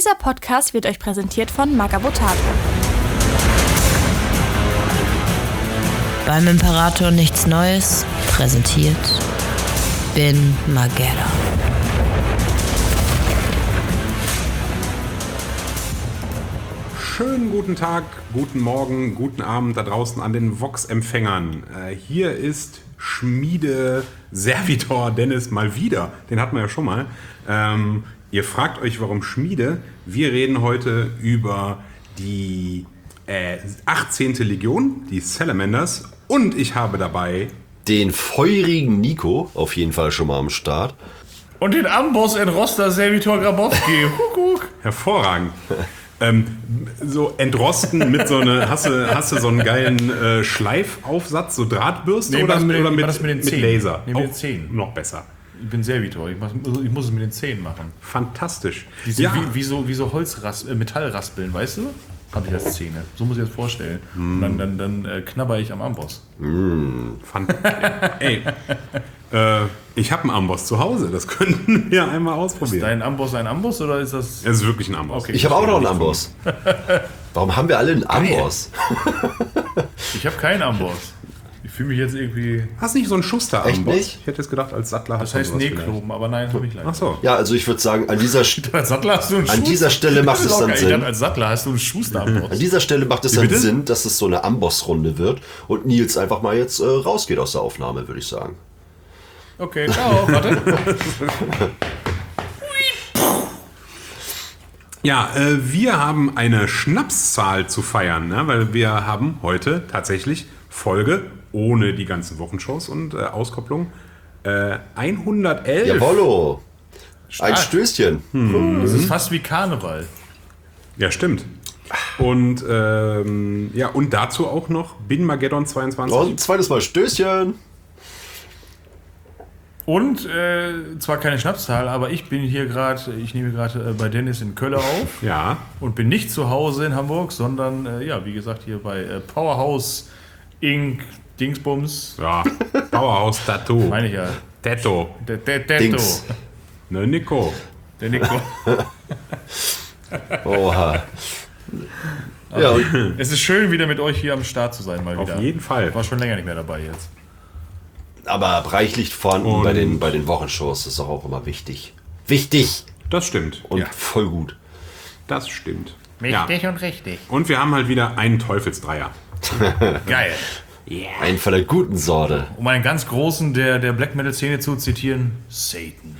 Dieser Podcast wird euch präsentiert von Magabotato. Beim Imperator nichts Neues, präsentiert Bin Magera. Schönen guten Tag, guten Morgen, guten Abend da draußen an den Vox-Empfängern. Hier ist Schmiede Servitor Dennis mal wieder. Den hatten wir ja schon mal. Ihr fragt euch, warum Schmiede? Wir reden heute über die 18. Legion, die Salamanders. Und ich habe dabei den feurigen Nico, auf jeden Fall schon mal am Start. Und den Amboss Enroster Servitor Grabowski. Hervorragend. So entrosten mit so einer, hast du so einen geilen Schleifaufsatz, so Drahtbürste nee, oder mit den Laser? Nee, mit den Zähnen. Noch besser. Ich bin Servitor, ich muss es mit den Zähnen machen. Fantastisch. Die sind wie so Metallraspeln, weißt du? Habe ich als Zähne. So muss ich das vorstellen. Und dann knabber ich am Amboss. Ey, ich habe einen Amboss zu Hause. Das könnten wir einmal ausprobieren. Ist dein Amboss ein Amboss oder ist das... Es ist wirklich ein Amboss. Okay. Ich habe auch noch einen Amboss. Warum haben wir alle einen Amboss? Ich habe keinen Amboss. Ich fühle mich jetzt irgendwie... Hast du nicht so einen Schuster-Amboss? Echt nicht? Ich hätte es gedacht, als Sattler Das heißt Nähkloben, aber nein, habe ich leider. Ach so. Ja, also ich würde sagen, an dieser Als Sattler hast du einen An dieser Stelle macht es dann Ich dachte, Sinn. als Sattler hast du einen Schuster-Amboss. An dieser Stelle macht es dann bitte? Sinn, dass es so eine Amboss-Runde wird und Nils einfach mal jetzt rausgeht aus der Aufnahme, würde ich sagen. Okay, ciao, warte. Ja, wir haben eine Schnapszahl zu feiern, ne? Weil wir haben heute tatsächlich Folge ohne die ganzen Wochenshows und Auskopplung 111. Jawollo. Ein Stark. Stößchen. Das ist fast wie Karneval. Ja, stimmt. Und und dazu auch noch Bin Mageddon 22. Und zweites Mal Stößchen. Und zwar keine Schnapszahl, aber ich nehme gerade bei Dennis in Köln auf Ja, und bin nicht zu Hause in Hamburg, sondern wie gesagt hier bei Powerhouse Inc. Dingsbums. ja. Powerhouse Tattoo. Meine ich ja. Tattoo. Der Dings. Ne, Nico. Der Nico. Oha. Ja, und Es ist schön, wieder mit euch hier am Start zu sein, mal wieder. Auf jeden Fall. Ich war schon länger nicht mehr dabei jetzt. aber reichlich vorhanden Und- bei den Wochenshows ist doch auch immer wichtig. Wichtig Das stimmt. und voll gut. Das stimmt. Richtig und richtig. Und wir haben halt wieder einen Teufelsdreier. Geil. Ein von der guten Sorte. Um einen ganz großen der Black Metal Szene zu zitieren, Satan.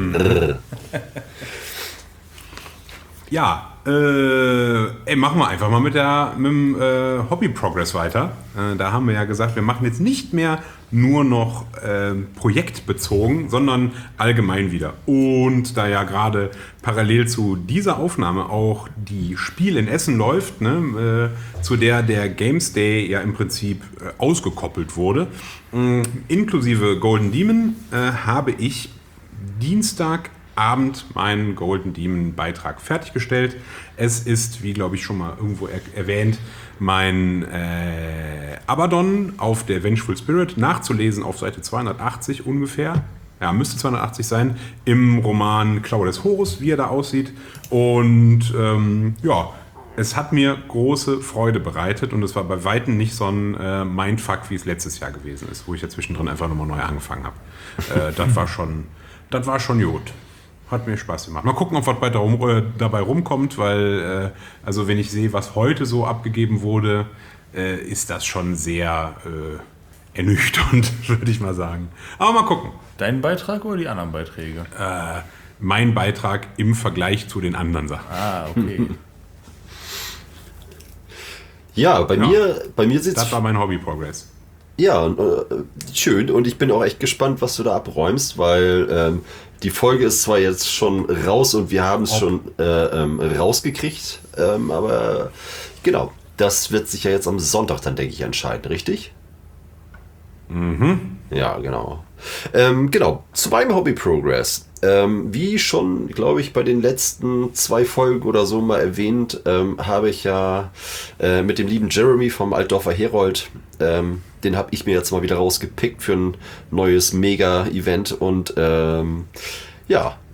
Ja, machen wir einfach mal mit dem Hobby Progress weiter. Da haben wir ja gesagt, wir machen jetzt nicht mehr nur noch projektbezogen, sondern allgemein wieder. Und da ja gerade parallel zu dieser Aufnahme auch die Spiel in Essen läuft, ne, zu der Games Day ja im Prinzip ausgekoppelt wurde, inklusive Golden Demon, habe ich Dienstagabend meinen Golden Demon Beitrag fertiggestellt. Es ist, wie glaube ich schon mal irgendwo erwähnt, mein Abaddon auf der Vengeful Spirit nachzulesen auf Seite 280 ungefähr. Ja, müsste 280 sein, im Roman Klaue des Horus, wie er da aussieht. Und es hat mir große Freude bereitet und es war bei Weitem nicht so ein Mindfuck, wie es letztes Jahr gewesen ist, wo ich ja zwischendrin einfach nochmal neu angefangen habe. Das war schon gut. Hat mir Spaß gemacht. Mal gucken, ob was dabei rumkommt, weil also wenn ich sehe, was heute so abgegeben wurde, ist das schon sehr ernüchternd, würde ich mal sagen. Aber mal gucken. Dein Beitrag oder die anderen Beiträge? Mein Beitrag im Vergleich zu den anderen Sachen. Ah, okay. Ja, bei mir sieht's Das war mein Hobby Progress. ja schön und ich bin auch echt gespannt, was du da abräumst, weil die Folge ist zwar jetzt schon raus und wir haben es schon rausgekriegt, aber genau, das wird sich ja jetzt am Sonntag dann, denke ich, entscheiden, richtig? Mhm. Ja, genau. Genau, zu meinem Hobby Progress. Wie schon, glaube ich, bei den letzten 2 Folgen oder so mal erwähnt, habe ich ja mit dem lieben Jeremy vom Altdorfer Herold, den habe ich mir jetzt mal wieder rausgepickt für ein neues Mega-Event und ja,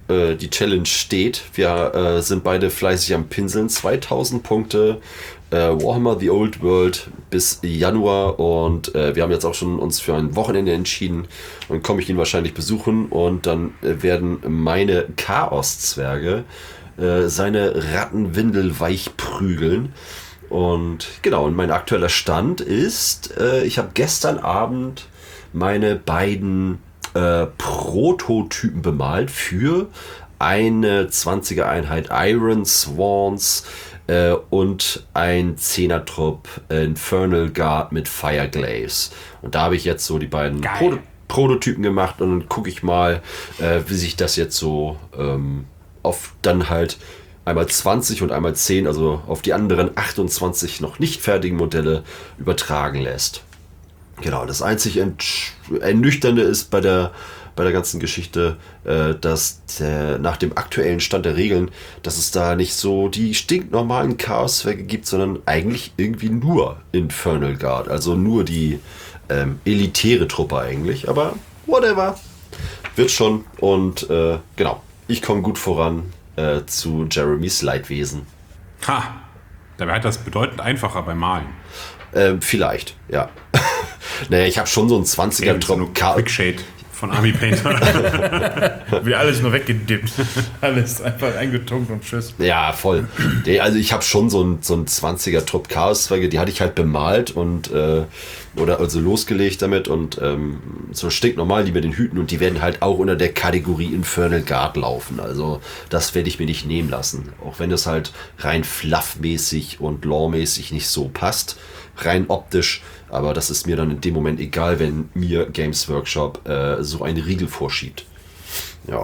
die Challenge steht. Wir sind beide fleißig am Pinseln. 2000 Punkte. Warhammer The Old World bis Januar und wir haben jetzt auch schon uns für ein Wochenende entschieden und komme ich ihn wahrscheinlich besuchen und dann werden meine Chaos-Zwerge seine Rattenwindel weich prügeln. Und genau, und mein aktueller Stand ist, ich habe gestern Abend meine beiden Prototypen bemalt für eine 20er Einheit Iron Swans und ein 10er-Trupp Infernal Guard mit Fireglaze. Und da habe ich jetzt so die beiden Prototypen gemacht und dann gucke ich mal, wie sich das jetzt so auf dann halt einmal 20 und einmal 10, also auf die anderen 28 noch nicht fertigen Modelle übertragen lässt. Genau, das einzig Ernüchternde ist bei der ganzen Geschichte, dass nach dem aktuellen Stand der Regeln, dass es da nicht so die stinknormalen Chaos-Zwerge gibt, sondern eigentlich irgendwie nur Infernal Guard, also nur die elitäre Truppe eigentlich, aber whatever, wird schon und genau, ich komme gut voran zu Jeremys Leidwesen. Ha! Dabei hat das bedeutend einfacher beim Malen. Vielleicht, ja. Naja, ich habe schon so einen 20er-Trupp. Quickshade von Army Painter. Wird alles nur weggedippt. Alles einfach eingetunkt und tschüss. Ja, voll. Also ich habe schon so einen 20er-Trupp Chaos-Zwerge, die hatte ich halt bemalt und oder also losgelegt damit und so stinknormal, die mit den Hüten und die werden halt auch unter der Kategorie Infernal Guard laufen. Also das werde ich mir nicht nehmen lassen. Auch wenn es halt rein fluffmäßig und lore-mäßig nicht so passt. Rein optisch, aber das ist mir dann in dem Moment egal, wenn mir Games Workshop so einen Riegel vorschiebt. Ja.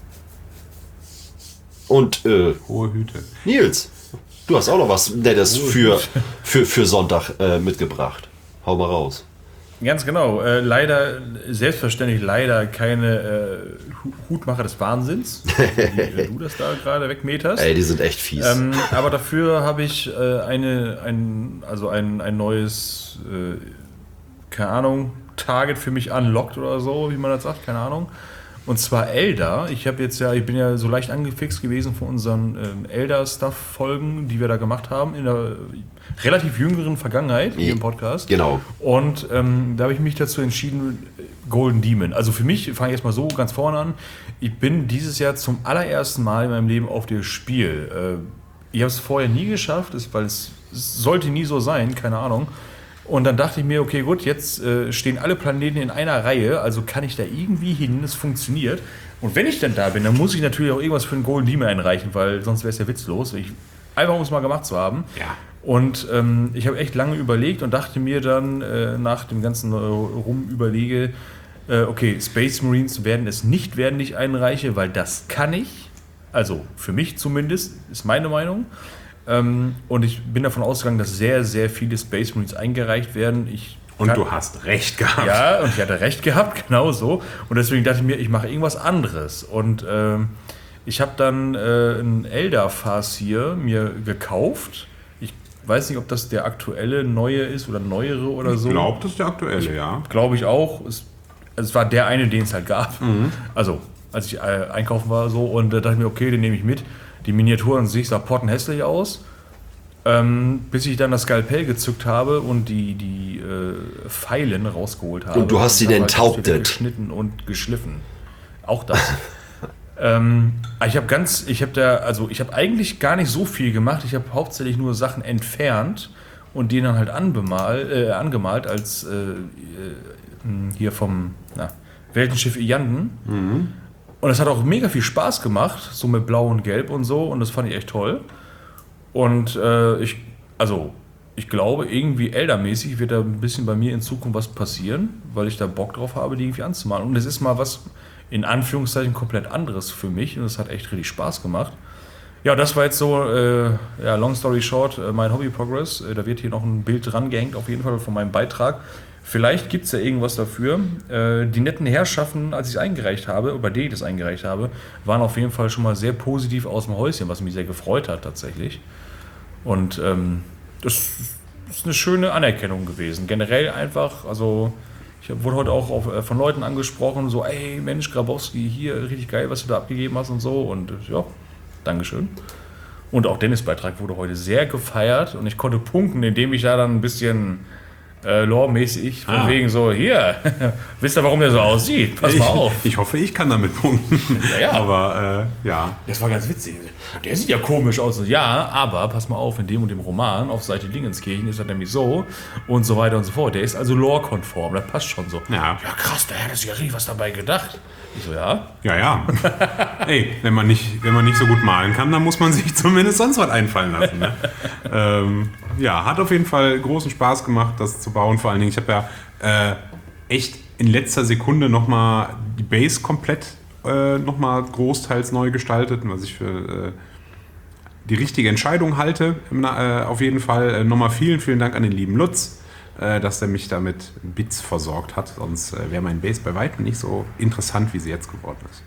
Und Hohe Hüte. Nils, du hast auch noch was Nettes für Sonntag mitgebracht. Hau mal raus. Ganz genau. Leider, selbstverständlich leider keine Hutmacher des Wahnsinns, wie du das da gerade wegmeterst. Ey, die sind echt fies. Aber dafür habe ich ein neues, keine Ahnung, Target für mich unlocked oder so, wie man das sagt, keine Ahnung. Und zwar Eldar. Ich bin ja so leicht angefixt gewesen von unseren Eldar-Stuff-Folgen, die wir da gemacht haben, in der relativ jüngeren Vergangenheit hier im Podcast. Genau. Und da habe ich mich dazu entschieden, Golden Demon. Also für mich, fange ich erstmal so ganz vorne an, ich bin dieses Jahr zum allerersten Mal in meinem Leben auf das Spiel. Ich habe es vorher nie geschafft, weil es sollte nie so sein, keine Ahnung. Und dann dachte ich mir, okay, gut, jetzt stehen alle Planeten in einer Reihe, also kann ich da irgendwie hin, es funktioniert. Und wenn ich dann da bin, dann muss ich natürlich auch irgendwas für einen Golden Demon einreichen, weil sonst wäre es ja witzlos. Einfach um es mal gemacht zu haben. Ja. Und ich habe echt lange überlegt und dachte mir dann nach dem ganzen Rumüberlege, okay, Space Marines werden es nicht werden, die ich einreiche, weil das kann ich. Also für mich zumindest, ist meine Meinung. Und ich bin davon ausgegangen, dass sehr, sehr viele Space Marines eingereicht werden. Du hast recht gehabt. Ja, und ich hatte recht gehabt, genau so. Und deswegen dachte ich mir, ich mache irgendwas anderes. Und ich habe dann einen Eldar-Fass hier mir gekauft. Ich weiß nicht, ob das der aktuelle neue ist oder neuere oder so. Ich glaube, das ist der aktuelle, ja. Glaube ich auch. Es war der eine, den es halt gab. Mhm. Also, als ich einkaufen war so. Und da dachte ich mir, okay, den nehme ich mit. Die Miniatur an sich sah pottenhässlich aus. Bis ich dann das Skalpell gezückt habe und die Pfeilen rausgeholt habe. Und du hast sie denn enthauptet? Geschnitten und geschliffen. Auch das. Ich habe eigentlich gar nicht so viel gemacht. Ich habe hauptsächlich nur Sachen entfernt und die dann halt angemalt als hier vom Weltenschiff Iyanden. Mhm. Und es hat auch mega viel Spaß gemacht, so mit Blau und Gelb und so. Und das fand ich echt toll. Und ich glaube, irgendwie Elder-mäßig wird da ein bisschen bei mir in Zukunft was passieren, weil ich da Bock drauf habe, die irgendwie anzumalen. Und es ist mal was, in Anführungszeichen, komplett anderes für mich. Und es hat echt richtig Spaß gemacht. Ja, das war jetzt so, long story short, mein Hobby-Progress. Da wird hier noch ein Bild dran gehängt, auf jeden Fall von meinem Beitrag. Vielleicht gibt es ja irgendwas dafür. Die netten Herrschaften, als ich es eingereicht habe, bei denen ich das eingereicht habe, waren auf jeden Fall schon mal sehr positiv aus dem Häuschen, was mich sehr gefreut hat tatsächlich. Und das ist eine schöne Anerkennung gewesen. Generell einfach, also wurde heute auch von Leuten angesprochen, so, ey Mensch, Grabowski, hier, richtig geil, was du da abgegeben hast und so. Und ja, Dankeschön. Und auch Dennis' Beitrag wurde heute sehr gefeiert und ich konnte punkten, indem ich da dann ein bisschen lore-mäßig von wegen so, hier, wisst ihr, warum der so aussieht? Pass mal auf. Ich hoffe, ich kann damit punkten. Ja. Aber ja. Das war ganz witzig. Der sieht ja komisch aus. Ja, aber pass mal auf, in dem und dem Roman auf Seite Dingenskirchen ist er nämlich so und so weiter und so fort. Der ist also lore-konform, das passt schon so. Ja. Ja, krass, der hat sich ja richtig was dabei gedacht. Ich so, ja. Ja. Ey, wenn man nicht so gut malen kann, dann muss man sich zumindest sonst was einfallen lassen. Ne? Ja, hat auf jeden Fall großen Spaß gemacht, das zu bauen. Vor allen Dingen, ich habe ja echt in letzter Sekunde nochmal die Base komplett nochmal großteils neu gestaltet, was ich für die richtige Entscheidung halte. Auf jeden Fall nochmal vielen Dank an den lieben Lutz, dass er mich da mit Bits versorgt hat. Sonst wäre mein Base bei weitem nicht so interessant, wie sie jetzt geworden ist.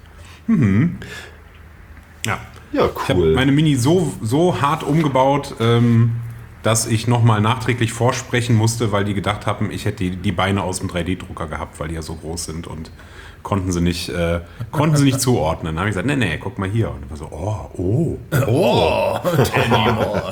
Ja, Ja, ich habe cool. meine Mini so hart umgebaut, dass ich nochmal nachträglich vorsprechen musste, weil die gedacht haben, ich hätte die Beine aus dem 3D-Drucker gehabt, weil die ja so groß sind und konnten sie nicht zuordnen. Dann habe ich gesagt, nee, guck mal hier. Und ich war so, Tell me more.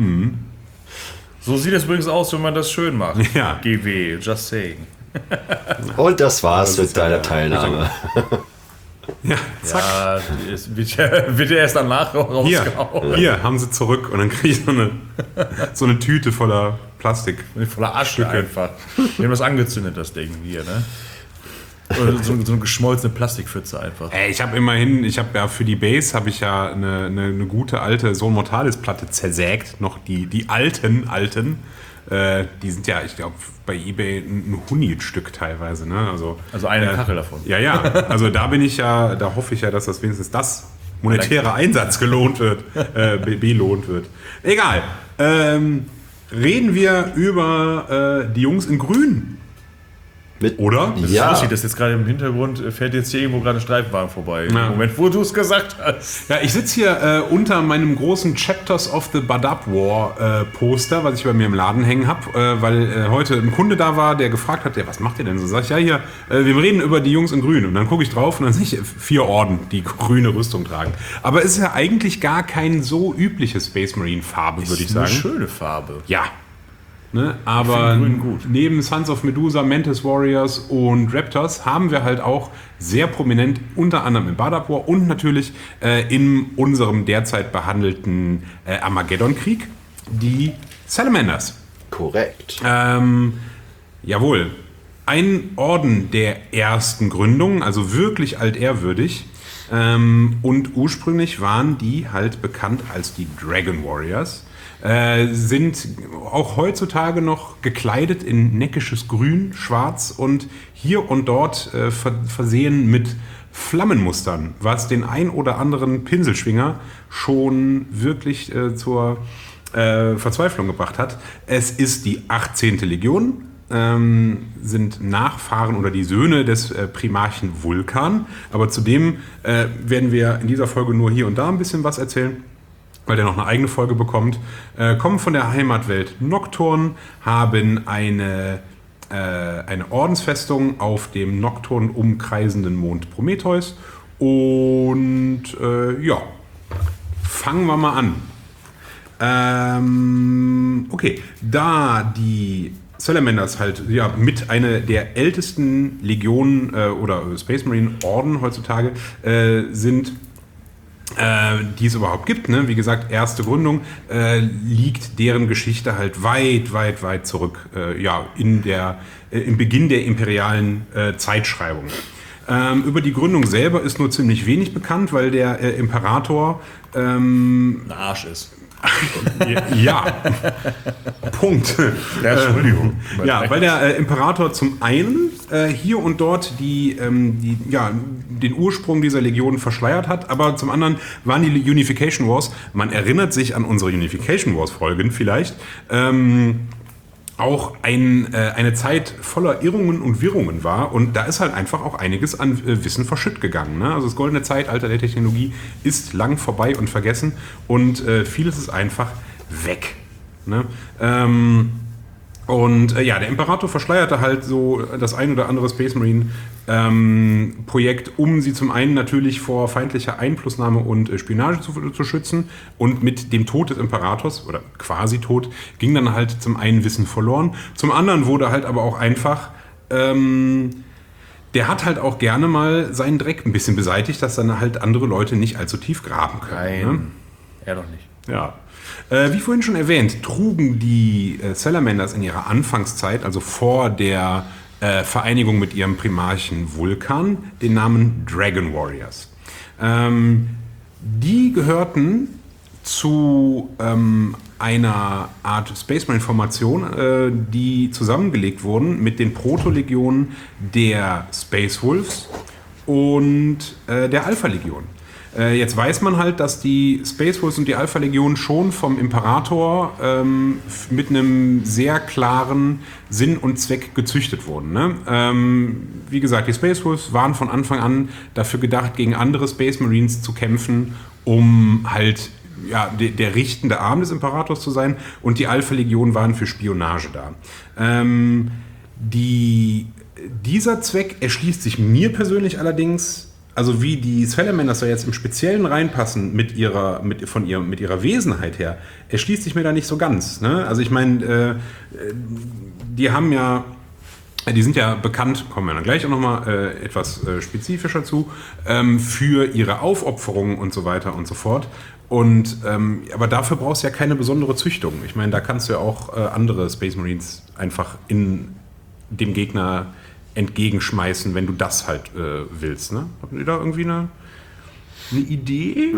So sieht es übrigens aus, wenn man das schön macht. Ja. GW, just saying. Und das war's Das mit ist deiner ja- Teilnahme. ja, zack. Ja, es wird ja erst danach rausgehauen. Hier haben sie zurück und dann kriege ich so eine Tüte voller Plastik. Voller Asche einfach. Wir haben das angezündet, das Ding hier, ne? Oder so eine geschmolzene Plastikpfütze einfach. Ey, ich habe ja für die Base eine gute alte Sohn Mortalis Platte zersägt, noch die alten, die sind ja, ich glaube, bei eBay ein Hundertstück teilweise, ne? Also eine Kachel davon. Ja, also da hoffe ich ja, dass das wenigstens das monetäre Einsatz belohnt wird. Egal. Reden wir über die Jungs in Grün. Oder? Das ist Ja. lustig, dass jetzt gerade im Hintergrund fährt jetzt hier irgendwo gerade ein Streifenwagen vorbei. Ja. Im Moment, wo du es gesagt hast. Ja, ich sitze hier unter meinem großen Chapters of the Badab War Poster, was ich bei mir im Laden hängen habe, weil heute ein Kunde da war, der gefragt hat, ja, was macht ihr denn so? Sag ich, ja, hier, wir reden über die Jungs in Grün. Und dann gucke ich drauf und dann sehe ich 4 Orden, die grüne Rüstung tragen. Aber es ist ja eigentlich gar kein so übliches Space Marine Farbe, würde ich sagen. Eine schöne Farbe. Ja. Ne? Aber Ich find Grün gut. neben Sons of Medusa, Mantis Warriors und Raptors haben wir halt auch sehr prominent, unter anderem in Badab War und natürlich in unserem derzeit behandelten Armageddon-Krieg, die Salamanders. Korrekt. Jawohl. Ein Orden der ersten Gründung, also wirklich altehrwürdig. Und ursprünglich waren die halt bekannt als die Dragon Warriors. Sind auch heutzutage noch gekleidet in neckisches Grün, Schwarz und hier und dort versehen mit Flammenmustern, was den ein oder anderen Pinselschwinger schon wirklich zur Verzweiflung gebracht hat. Es ist die 18. Legion, sind Nachfahren oder die Söhne des Primarchen Vulkan, aber zudem werden wir in dieser Folge nur hier und da ein bisschen was erzählen, weil der noch eine eigene Folge bekommt, kommen von der Heimatwelt Nocturne, haben eine Ordensfestung auf dem Nocturne umkreisenden Mond Prometheus und ja, fangen wir mal an. Okay, da die Salamanders halt ja mit einer der ältesten Legionen oder Space Marine Orden heutzutage sind, die es überhaupt gibt, ne? Wie gesagt, erste Gründung, liegt deren Geschichte halt weit zurück, ja, im Beginn der imperialen Zeitschreibung. Über die Gründung selber ist nur ziemlich wenig bekannt, weil der Imperator Ein Arsch ist. ja, Punkt. Ja, Entschuldigung. Ja, weil der Imperator zum einen hier und dort den Ursprung dieser Legion verschleiert hat, aber zum anderen waren die Unification Wars, man erinnert sich an unsere Unification Wars Folgen vielleicht, auch eine Zeit voller Irrungen und Wirrungen war und da ist halt einfach auch einiges an Wissen verschütt gegangen. Ne? Also das goldene Zeitalter der Technologie ist lang vorbei und vergessen und vieles ist einfach weg. Ne? Und der Imperator verschleierte halt so das ein oder andere Space Marine Projekt, um sie zum einen natürlich vor feindlicher Einflussnahme und Spionage zu schützen. Und mit dem Tod des Imperators, oder quasi Tod, ging dann halt zum einen Wissen verloren. Zum anderen wurde halt aber auch einfach, der hat halt auch gerne mal seinen Dreck ein bisschen beseitigt, dass dann halt andere Leute nicht allzu tief graben können. Nein, Ne? er doch nicht. Ja. Wie vorhin schon erwähnt, trugen die Salamanders in ihrer Anfangszeit, also vor der Vereinigung mit ihrem Primarchen Vulkan, den Namen Dragon Warriors. Die gehörten zu einer Art Space Marine Formation, die zusammengelegt wurden mit den Proto-Legionen der Space Wolves und der Alpha-Legion. Jetzt weiß man halt, dass die Space Wolves und die Alpha-Legion schon vom Imperator mit einem sehr klaren Sinn und Zweck gezüchtet wurden. Ne? Wie gesagt, die Space Wolves waren von Anfang an dafür gedacht, gegen andere Space Marines zu kämpfen, um halt der richtende Arm des Imperators zu sein, und die Alpha-Legion waren für Spionage da. Dieser Zweck erschließt sich mir persönlich allerdings, also wie die Salamanders da jetzt im Speziellen reinpassen mit ihrer Wesenheit her, erschließt sich mir da nicht so ganz. Ne? Also ich meine, die sind ja bekannt, kommen wir dann gleich auch nochmal etwas spezifischer zu, für ihre Aufopferungen und so weiter und so fort. Und aber dafür brauchst du ja keine besondere Züchtung. Ich meine, da kannst du ja auch andere Space Marines einfach in dem Gegner entgegenschmeißen, wenn du das halt willst. Ne? Habt ihr da irgendwie eine Idee?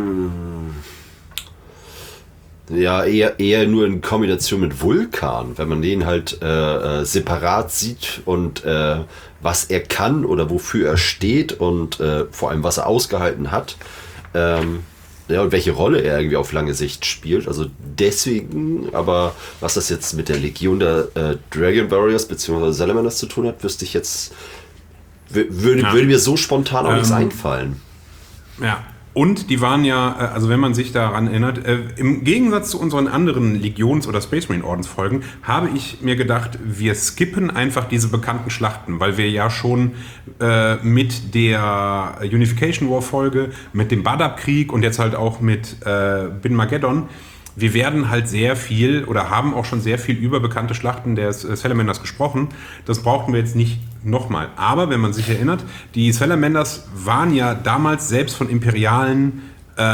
Ja, eher nur in Kombination mit Vulkan, wenn man den halt separat sieht und was er kann oder wofür er steht und vor allem was er ausgehalten hat. Und welche Rolle er irgendwie auf lange Sicht spielt. Also deswegen, aber was das jetzt mit der Legion der Dragon Warriors bzw. Salamanders zu tun hat, wüsste ich jetzt, würde mir so spontan auch nichts einfallen. Ja, und die waren ja, also wenn man sich daran erinnert, im Gegensatz zu unseren anderen Legions- oder Space Marine Ordensfolgen, habe ich mir gedacht, wir skippen einfach diese bekannten Schlachten, weil wir ja schon mit der Unification War Folge, mit dem Badab-Krieg und jetzt halt auch mit Bin Mageddon, wir werden halt sehr viel oder haben auch schon sehr viel über bekannte Schlachten der Salamanders gesprochen. Das brauchten wir jetzt nicht nochmal. Aber wenn man sich erinnert, die Salamanders waren ja damals selbst von imperialen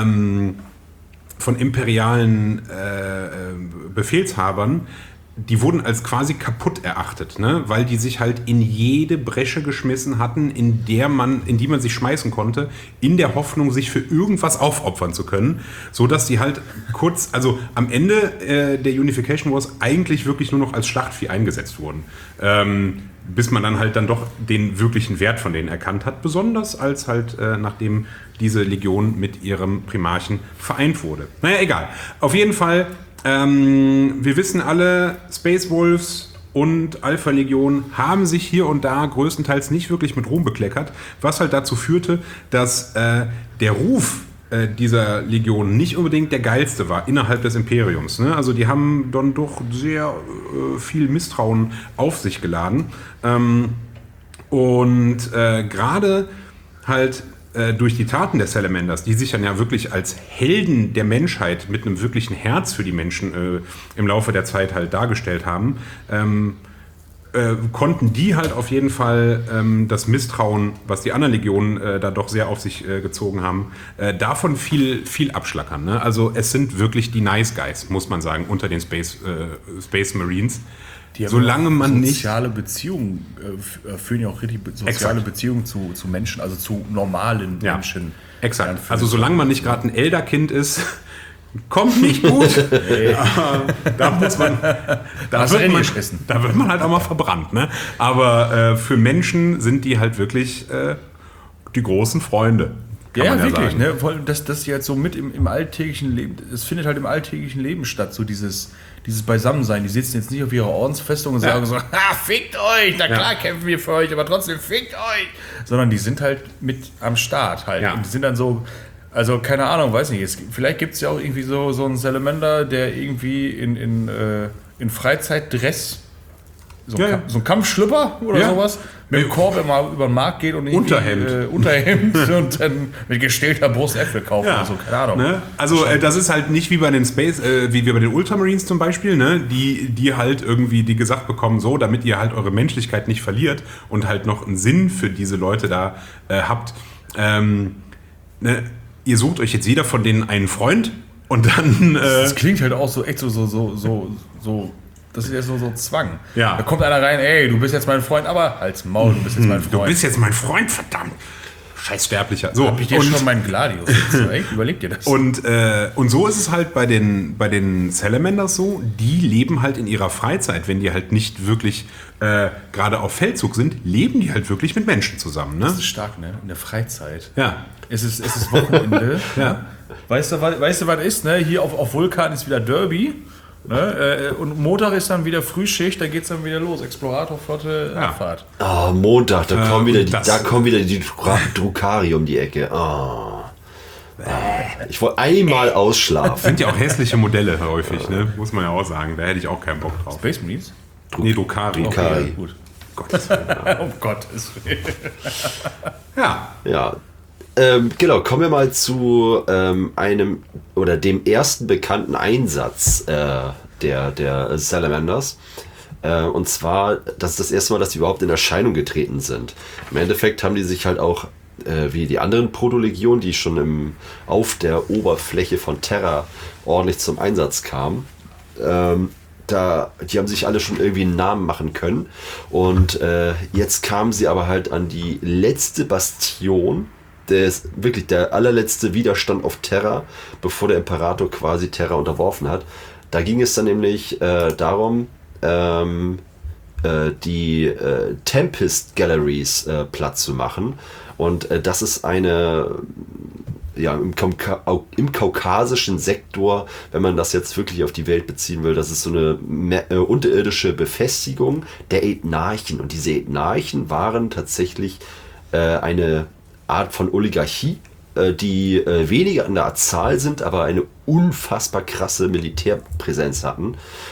Befehlshabern, die wurden als quasi kaputt erachtet, ne? Weil die sich halt in jede Bresche geschmissen hatten, in die man sich schmeißen konnte, in der Hoffnung, sich für irgendwas aufopfern zu können, so dass die halt am Ende der Unification Wars eigentlich wirklich nur noch als Schlachtvieh eingesetzt wurden. Bis man dann halt doch den wirklichen Wert von denen erkannt hat, besonders als halt nachdem diese Legion mit ihrem Primarchen vereint wurde. Naja, egal. Auf jeden Fall, wir wissen alle, Space Wolves und Alpha Legion haben sich hier und da größtenteils nicht wirklich mit Ruhm bekleckert, was halt dazu führte, dass der Ruf dieser Legion nicht unbedingt der geilste war innerhalb des Imperiums. Ne? Also die haben dann doch sehr viel Misstrauen auf sich geladen. Gerade halt durch die Taten der Salamanders, die sich dann ja wirklich als Helden der Menschheit mit einem wirklichen Herz für die Menschen im Laufe der Zeit halt dargestellt haben, konnten die halt auf jeden Fall das Misstrauen, was die anderen Legionen da doch sehr auf sich gezogen haben, davon viel abschlackern. Ne? Also es sind wirklich die Nice Guys, muss man sagen, unter den Space Marines. Die haben solange man nicht soziale Beziehungen führen ja auch richtig soziale Beziehungen zu Menschen, also zu normalen Menschen. Exakt. Also solange man nicht gerade ein Elderkind ist, kommt nicht gut. Da wird man halt auch mal verbrannt. Ne? Aber für Menschen sind die halt wirklich die großen Freunde. Ja, wirklich. Ne? Vor allem, dass jetzt so mit im alltäglichen Leben, es findet halt im alltäglichen Leben statt, so dieses Beisammensein. Die sitzen jetzt nicht auf ihrer Ordensfestung und sagen so, fickt euch, na klar kämpfen wir für euch, aber trotzdem fickt euch. Sondern die sind halt mit am Start halt. Ja. Und die sind dann so, also keine Ahnung, weiß nicht, vielleicht gibt es ja auch irgendwie so einen Salamander, der irgendwie in Freizeitdress so ein Kampfschlüpper oder sowas, mit dem Korb immer über den Markt geht und Unterhemd und dann mit gestählter Brust Äpfel kaufen oder so, keine Ahnung. Ne? Also das ist halt nicht wie bei den wie bei den Ultramarines zum Beispiel, ne? die halt irgendwie die gesagt bekommen, so, damit ihr halt eure Menschlichkeit nicht verliert und halt noch einen Sinn für diese Leute da habt. Ne? Ihr sucht euch jetzt jeder von denen einen Freund und dann... das klingt halt auch so echt so das ist ja so Zwang. Ja. Da kommt einer rein, ey, du bist jetzt mein Freund, aber halt's Maul, du bist jetzt mein Freund. Du bist jetzt mein Freund, verdammt. Scheiß Sterblicher. So, hab ich dir schon meinen Gladius jetzt, ey? Überleg dir das. Und so ist es halt bei den Salamanders so, die leben halt in ihrer Freizeit, wenn die halt nicht wirklich gerade auf Feldzug sind, leben die halt wirklich mit Menschen zusammen. Ne? Das ist stark, ne? In der Freizeit. Ja. Es ist Wochenende. Ja. Weißt du, was ist, ne? Hier auf Vulkan ist wieder Derby. Ne? Und Montag ist dann wieder Frühschicht, da geht's dann wieder los. Exploratorflotte, Abfahrt. Oh, Montag, da kommen wieder die Drukari um die Ecke. Oh. Ich wollte einmal ausschlafen. Sind ja auch hässliche Modelle häufig, ne? Muss man ja auch sagen. Da hätte ich auch keinen Bock drauf. Space Marines? Nee, Drukari. Okay, gut. Gottes Um Gottes Willen. Ja. Genau, kommen wir mal zu einem oder dem ersten bekannten Einsatz der Salamanders. Und zwar, das ist das erste Mal, dass die überhaupt in Erscheinung getreten sind. Im Endeffekt haben die sich halt auch, wie die anderen Protolegionen, die schon auf der Oberfläche von Terra ordentlich zum Einsatz kamen, die haben sich alle schon irgendwie einen Namen machen können. Und jetzt kamen sie aber halt an die letzte Bastion, wirklich der allerletzte Widerstand auf Terra, bevor der Imperator quasi Terra unterworfen hat. Da ging es dann nämlich darum, die Tempest Galleries platt zu machen. Und das ist eine, im kaukasischen Sektor, wenn man das jetzt wirklich auf die Welt beziehen will, das ist so eine unterirdische Befestigung der Ethnarchen. Und diese Ethnarchen waren tatsächlich eine Art von Oligarchie, die weniger an der Zahl sind, aber eine unfassbar krasse Militärpräsenz hatten.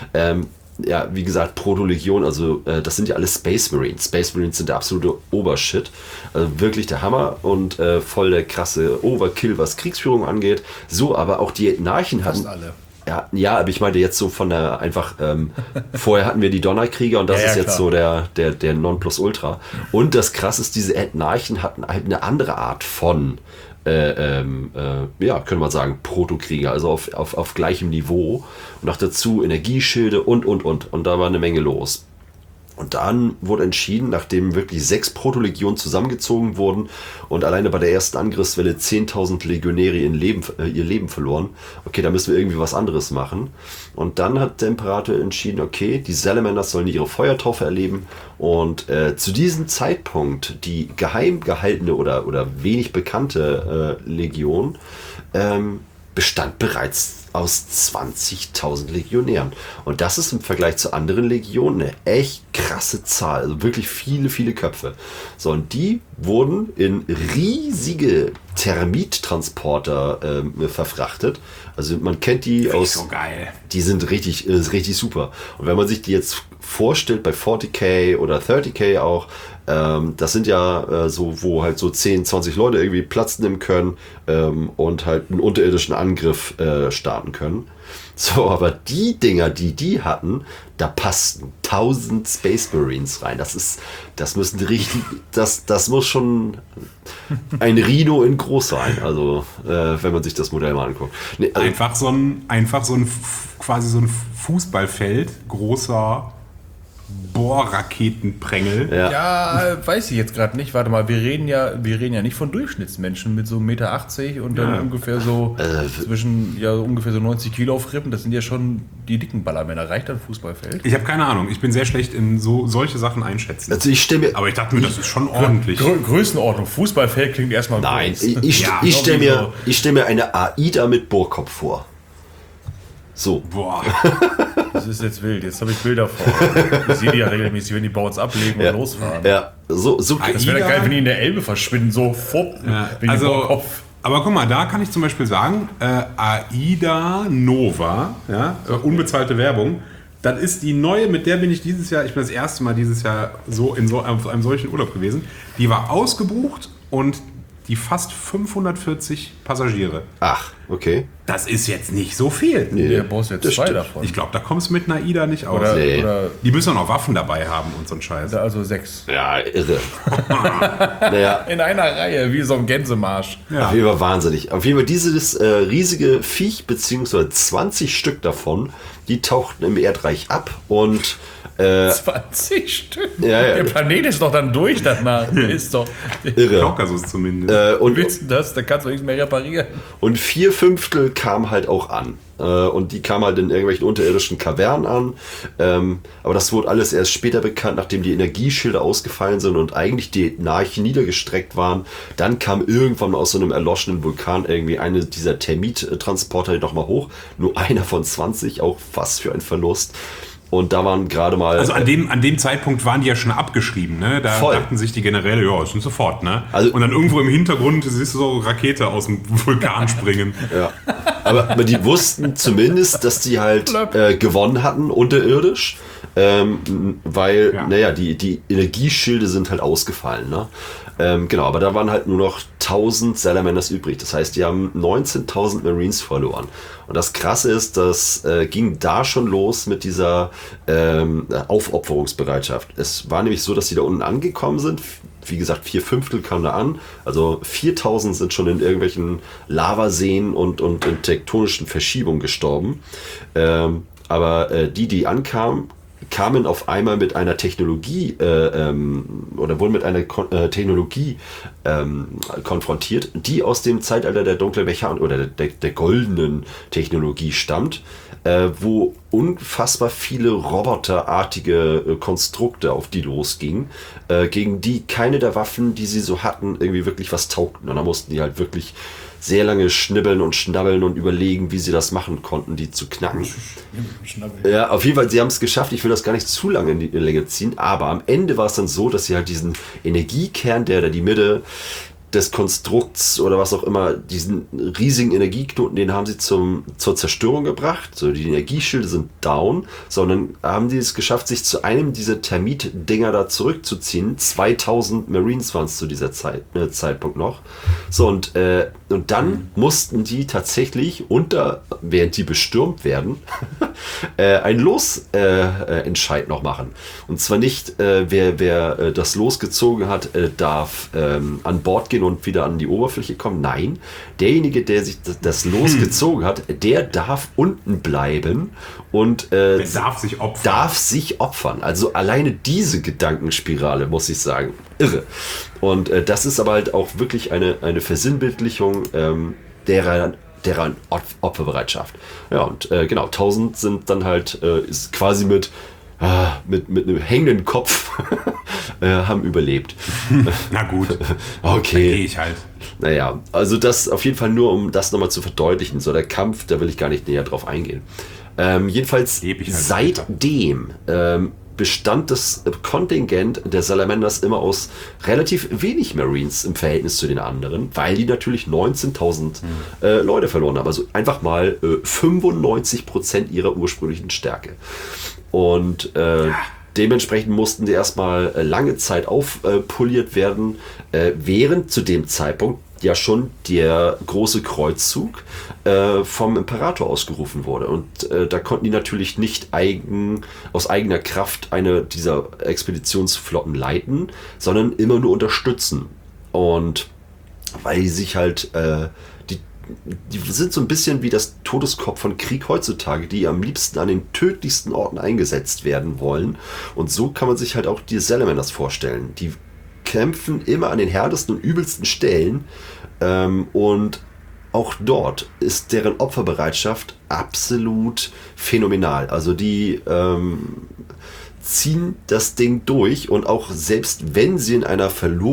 Wie gesagt, Protolegion, also das sind ja alle Space Marines. Space Marines sind der absolute Obershit. Also wirklich der Hammer und voll der krasse Overkill, was Kriegsführung angeht. So, aber auch die Ethnarchen hatten... Fast alle. Ja, aber ich meinte jetzt so von der einfach, vorher hatten wir die Donnerkrieger und das ist jetzt klar. So der Nonplusultra. Und das Krasse ist, diese Ethnarchen hatten halt eine andere Art von, können wir sagen, Protokrieger, also auf gleichem Niveau. Und auch dazu Energieschilde und. Und da war eine Menge los. Und dann wurde entschieden, nachdem wirklich 6 Protolegionen zusammengezogen wurden und alleine bei der ersten Angriffswelle 10.000 Legionäre ihr Leben verloren, okay, da müssen wir irgendwie was anderes machen. Und dann hat der Imperator entschieden, okay, die Salamanders sollen ihre Feuertaufe erleben. Und zu diesem Zeitpunkt die geheim gehaltene oder wenig bekannte Legion bestand bereits aus 20.000 Legionären. Und das ist im Vergleich zu anderen Legionen eine echt krasse Zahl. Also wirklich viele, viele Köpfe. So, und die wurden in riesige Termittransporter verfrachtet. Also man kennt die aus... So geil. Die sind richtig super. Und wenn man sich die jetzt vorstellt, bei 40k oder 30k auch, das sind ja so, wo halt so 10, 20 Leute irgendwie Platz nehmen können und halt einen unterirdischen Angriff starten können. So, aber die Dinger, die hatten, da passten 1000 Space Marines rein. Das muss schon ein Rhino in groß sein. Also, wenn man sich das Modell mal anguckt. Nee, also quasi so ein Fußballfeld, großer Bohrraketenprängel. Ja, weiß ich jetzt gerade nicht. Warte mal, wir reden ja nicht von Durchschnittsmenschen mit so 1,80 Meter und dann ungefähr so ungefähr so 90 Kilo auf Rippen. Das sind ja schon die dicken Ballermänner. Reicht ein Fußballfeld? Ich habe keine Ahnung. Ich bin sehr schlecht in solche Sachen einschätzen. Also aber ich dachte mir, das ist schon ordentlich. Größenordnung. Fußballfeld klingt erstmal nein, groß. ich stelle mir eine AIDA mit Bohrkopf vor. So. Boah. Das ist jetzt wild. Jetzt habe ich Bilder vor. Ich sehe die ja regelmäßig, wenn die bei uns ablegen und losfahren. Ja, so. Das wäre geil, wenn die in der Elbe verschwinden. So, aber guck mal, da kann ich zum Beispiel sagen, AIDA Nova, unbezahlte Werbung, Das ist die neue, mit der bin ich dieses Jahr, ich bin das erste Mal dieses Jahr auf einem solchen Urlaub gewesen. Die war ausgebucht und die fast 540 Passagiere. Ach, okay. Das ist jetzt nicht so viel. Nee, Der brauchst jetzt das 2 stimmt. davon. Ich glaube, da kommst du mit einer AIDA nicht aus. Nee. Oder Die müssen auch noch Waffen dabei haben und so ein Scheiß. also 6. Ja, irre. Naja, In einer Reihe, wie so ein Gänsemarsch. Ja. auf jeden Fall wahnsinnig. Auf jeden Fall dieses riesige Viech, beziehungsweise 20 Stück davon, die tauchten im Erdreich ab und 20 Stück? Ja. Der Planet ist doch dann durch danach. Der ist doch... irre. Kaukasus zumindest. Und, Willst du das? Da kannst du nichts mehr reparieren. und 4/5 kamen halt auch an. Und die kamen halt in irgendwelchen unterirdischen Kavernen an. Aber das wurde alles erst später bekannt, nachdem die Energieschilder ausgefallen sind und eigentlich die Narchen niedergestreckt waren. Dann kam irgendwann aus so einem erloschenen Vulkan irgendwie eine dieser Termittransporter nochmal hoch. Nur einer von 20, auch was für ein Verlust. Und da waren gerade mal... Also an dem Zeitpunkt waren die ja schon abgeschrieben, ne? Da Voll. dachten sich die Generäle, ja, ist schon sofort, ne? Also- und dann irgendwo im Hintergrund siehst du so eine Rakete aus dem Vulkan springen. Ja. Aber die wussten zumindest, dass die halt gewonnen hatten unterirdisch, weil, Ja. naja, die Energieschilde sind halt ausgefallen. Ne? Genau, aber da waren halt nur noch 1000 Salamanders übrig. Das heißt, die haben 19.000 Marines verloren. Und das Krasse ist, das ging da schon los mit dieser Aufopferungsbereitschaft. Es war nämlich so, dass sie da unten angekommen sind. Wie gesagt, 4/5 kamen da an. Also 4.000 sind schon in irgendwelchen Lavaseen und in tektonischen Verschiebungen gestorben. Aber die ankamen, kamen auf einmal mit einer Technologie oder wurden mit einer Technologie konfrontiert, die aus dem Zeitalter der dunklen Mechanik oder der goldenen Technologie stammt, wo unfassbar viele roboterartige Konstrukte auf die losgingen, gegen die keine der Waffen, die sie so hatten, irgendwie wirklich was taugten. Und da mussten die halt wirklich sehr lange schnibbeln und schnabbeln und überlegen, wie sie das machen konnten, die zu knacken. Ja, auf jeden Fall, sie haben es geschafft. Ich will das gar nicht zu lange in die Länge ziehen, aber am Ende war es dann so, dass sie halt diesen Energiekern, der da die Mitte des Konstrukts oder was auch immer, diesen riesigen Energieknoten, den haben sie zur Zerstörung gebracht. So, die Energieschilde sind down, sondern haben die es geschafft, sich zu einem dieser Termit-Dinger da zurückzuziehen. 2000 Marines waren es zu dieser Zeitpunkt noch. So, und dann mussten die tatsächlich während die bestürmt werden, einen Losentscheid noch machen. Und zwar nicht, wer das Los gezogen hat, darf an Bord gehen und wieder an die Oberfläche kommen. Nein, derjenige, der sich das Los gezogen hat, der darf unten bleiben und darf sich opfern. Also alleine diese Gedankenspirale, muss ich sagen, irre. Und das ist aber halt auch wirklich eine Versinnbildlichung deren Opferbereitschaft. Ja, und genau, 1000 sind dann halt, ist quasi mit einem hängenden Kopf haben überlebt. Na gut, Okay. gehe ich halt. Naja, also das auf jeden Fall nur, um das nochmal zu verdeutlichen. So der Kampf, da will ich gar nicht näher drauf eingehen. Jedenfalls Leb ich halt seitdem bestand das Kontingent der Salamanders immer aus relativ wenig Marines im Verhältnis zu den anderen, weil die natürlich 19.000 Leute verloren haben. Also einfach mal 95% ihrer ursprünglichen Stärke. Und dementsprechend mussten die erstmal lange Zeit aufpoliert werden, während zu dem Zeitpunkt ja schon der große Kreuzzug vom Imperator ausgerufen wurde. Und da konnten die natürlich nicht aus eigener Kraft eine dieser Expeditionsflotten leiten, sondern immer nur unterstützen. Und weil die sich halt, die sind so ein bisschen wie das Todeskopf von Krieg heutzutage, die am liebsten an den tödlichsten Orten eingesetzt werden wollen. Und so kann man sich halt auch die Salamanders vorstellen. Die kämpfen immer an den härtesten und übelsten Stellen und auch dort ist deren Opferbereitschaft absolut phänomenal. Also die ziehen das Ding durch und auch selbst wenn sie in einer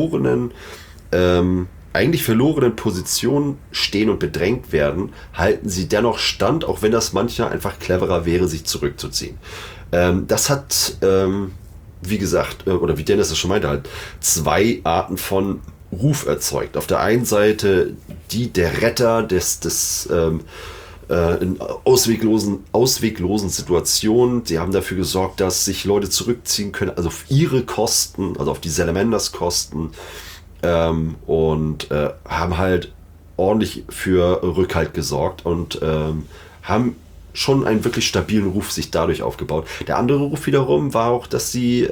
eigentlich verlorenen Position stehen und bedrängt werden, halten sie dennoch stand, auch wenn das manchmal einfach cleverer wäre, sich zurückzuziehen. Das hat wie gesagt, oder wie Dennis es schon meinte, halt zwei Arten von Ruf erzeugt. Auf der einen Seite der Retter des in ausweglosen Situationen. Sie haben dafür gesorgt, dass sich Leute zurückziehen können, also auf ihre Kosten, also auf die Salamanders Kosten, und haben halt ordentlich für Rückhalt gesorgt und haben schon einen wirklich stabilen Ruf sich dadurch aufgebaut. Der andere Ruf wiederum war auch, dass sie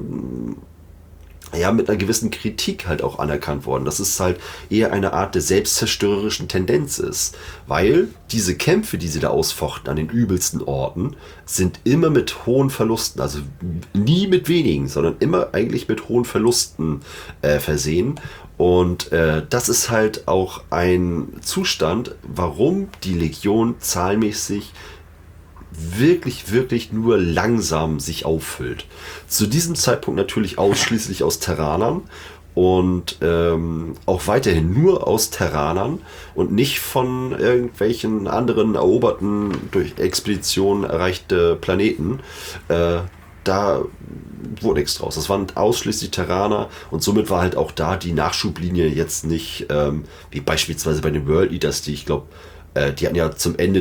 mit einer gewissen Kritik halt auch anerkannt worden. Dass es halt eher eine Art der selbstzerstörerischen Tendenz ist. Weil diese Kämpfe, die sie da ausfochten an den übelsten Orten, sind immer mit hohen Verlusten, also nie mit wenigen, sondern immer eigentlich mit hohen Verlusten versehen. Und das ist halt auch ein Zustand, warum die Legion zahlenmäßig wirklich nur langsam sich auffüllt. Zu diesem Zeitpunkt natürlich ausschließlich aus Terranern und auch weiterhin nur aus Terranern und nicht von irgendwelchen anderen eroberten, durch Expeditionen erreichte Planeten. Da wurde nichts draus. Das waren ausschließlich Terraner und somit war halt auch da die Nachschublinie jetzt nicht, wie beispielsweise bei den World Eaters, die ich glaube, die hatten ja zum Ende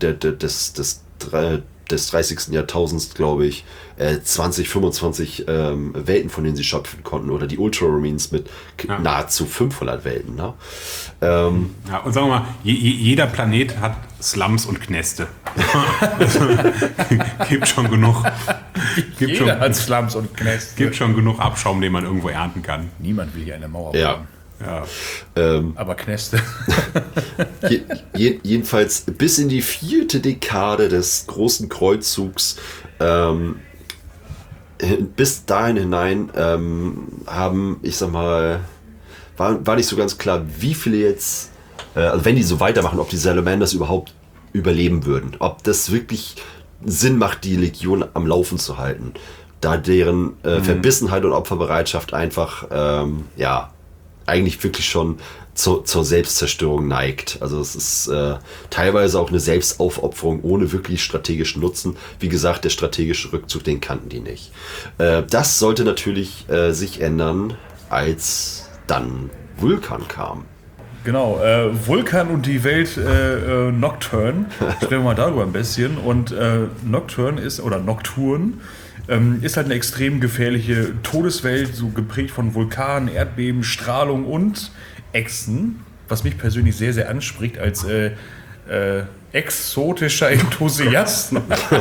des 30. Jahrtausends, glaube ich, 20, 25 Welten, von denen sie schöpfen konnten. Oder die Ultramarines mit nahezu 500 Welten. Ne? Und sagen wir mal, jeder Planet hat Slums und Knäste. Gibt schon genug. Jeder hat Slums und Knäste. Gibt schon genug Abschaum, den man irgendwo ernten kann. Niemand will hier eine Mauer Ja. bauen. Ja. Aber Knäste. Jedenfalls bis in die 4. Dekade des großen Kreuzzugs, bis dahin hinein haben, ich sag mal, war nicht so ganz klar, wie viele jetzt, also wenn die so weitermachen, ob die Salamanders überhaupt überleben würden. Ob das wirklich Sinn macht, die Legion am Laufen zu halten. Da deren Verbissenheit und Opferbereitschaft einfach, eigentlich wirklich schon zur Selbstzerstörung neigt. Also es ist teilweise auch eine Selbstaufopferung ohne wirklich strategischen Nutzen. Wie gesagt, der strategische Rückzug, den kannten die nicht. Das sollte natürlich sich ändern, als dann Vulkan kam. Genau, Vulkan und die Welt Nocturne. Sprechen wir mal darüber ein bisschen. Und Nocturne ist halt eine extrem gefährliche Todeswelt, so geprägt von Vulkanen, Erdbeben, Strahlung und Echsen, was mich persönlich sehr, sehr anspricht als exotischer Enthusiast.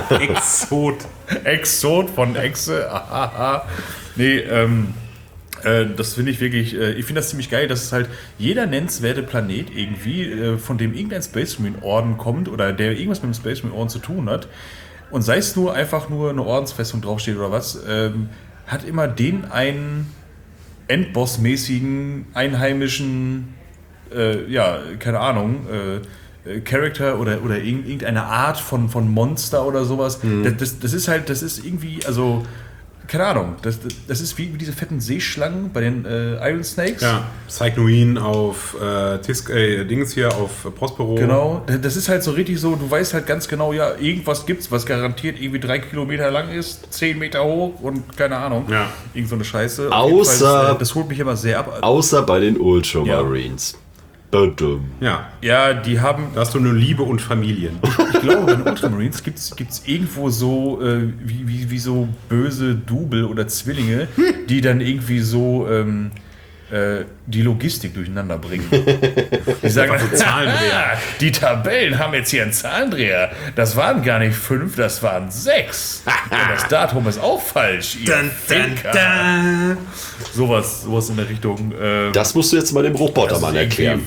Exot von Echse. Nee, das finde ich wirklich, ich finde das ziemlich geil, dass es halt jeder nennenswerte Planet irgendwie, von dem irgendein Space Marine Orden kommt oder der irgendwas mit dem Space Marine Orden zu tun hat, und sei es nur einfach nur eine Ordensfestung draufsteht oder was, hat immer den einen Endboss-mäßigen, einheimischen, keine Ahnung, Charakter oder irgendeine Art von Monster oder sowas. Das ist irgendwie, also, keine Ahnung, das ist wie diese fetten Seeschlangen bei den Iron Snakes. Ja, Cycnoin auf Dings hier auf Prospero. Genau, das ist halt so richtig so, du weißt halt ganz genau, ja, irgendwas gibt's, was garantiert irgendwie 3 Kilometer lang ist, 10 Meter hoch und keine Ahnung. Ja. Irgend so eine Scheiße. Außer, das holt mich immer sehr ab. Außer bei den Ultramarines. Ja, die haben... Da hast du nur Liebe und Familien. Ich glaube, bei den Ultramarines gibt's irgendwo so wie so böse Double oder Zwillinge, die dann irgendwie so die Logistik durcheinander bringen. Die sagen, Zahlendreher. Die Tabellen haben jetzt hier einen Zahlendreher. Das waren gar nicht 5, das waren 6. Und das Datum ist auch falsch. Sowas in der Richtung. Das musst du jetzt mal dem Robotermann erklären.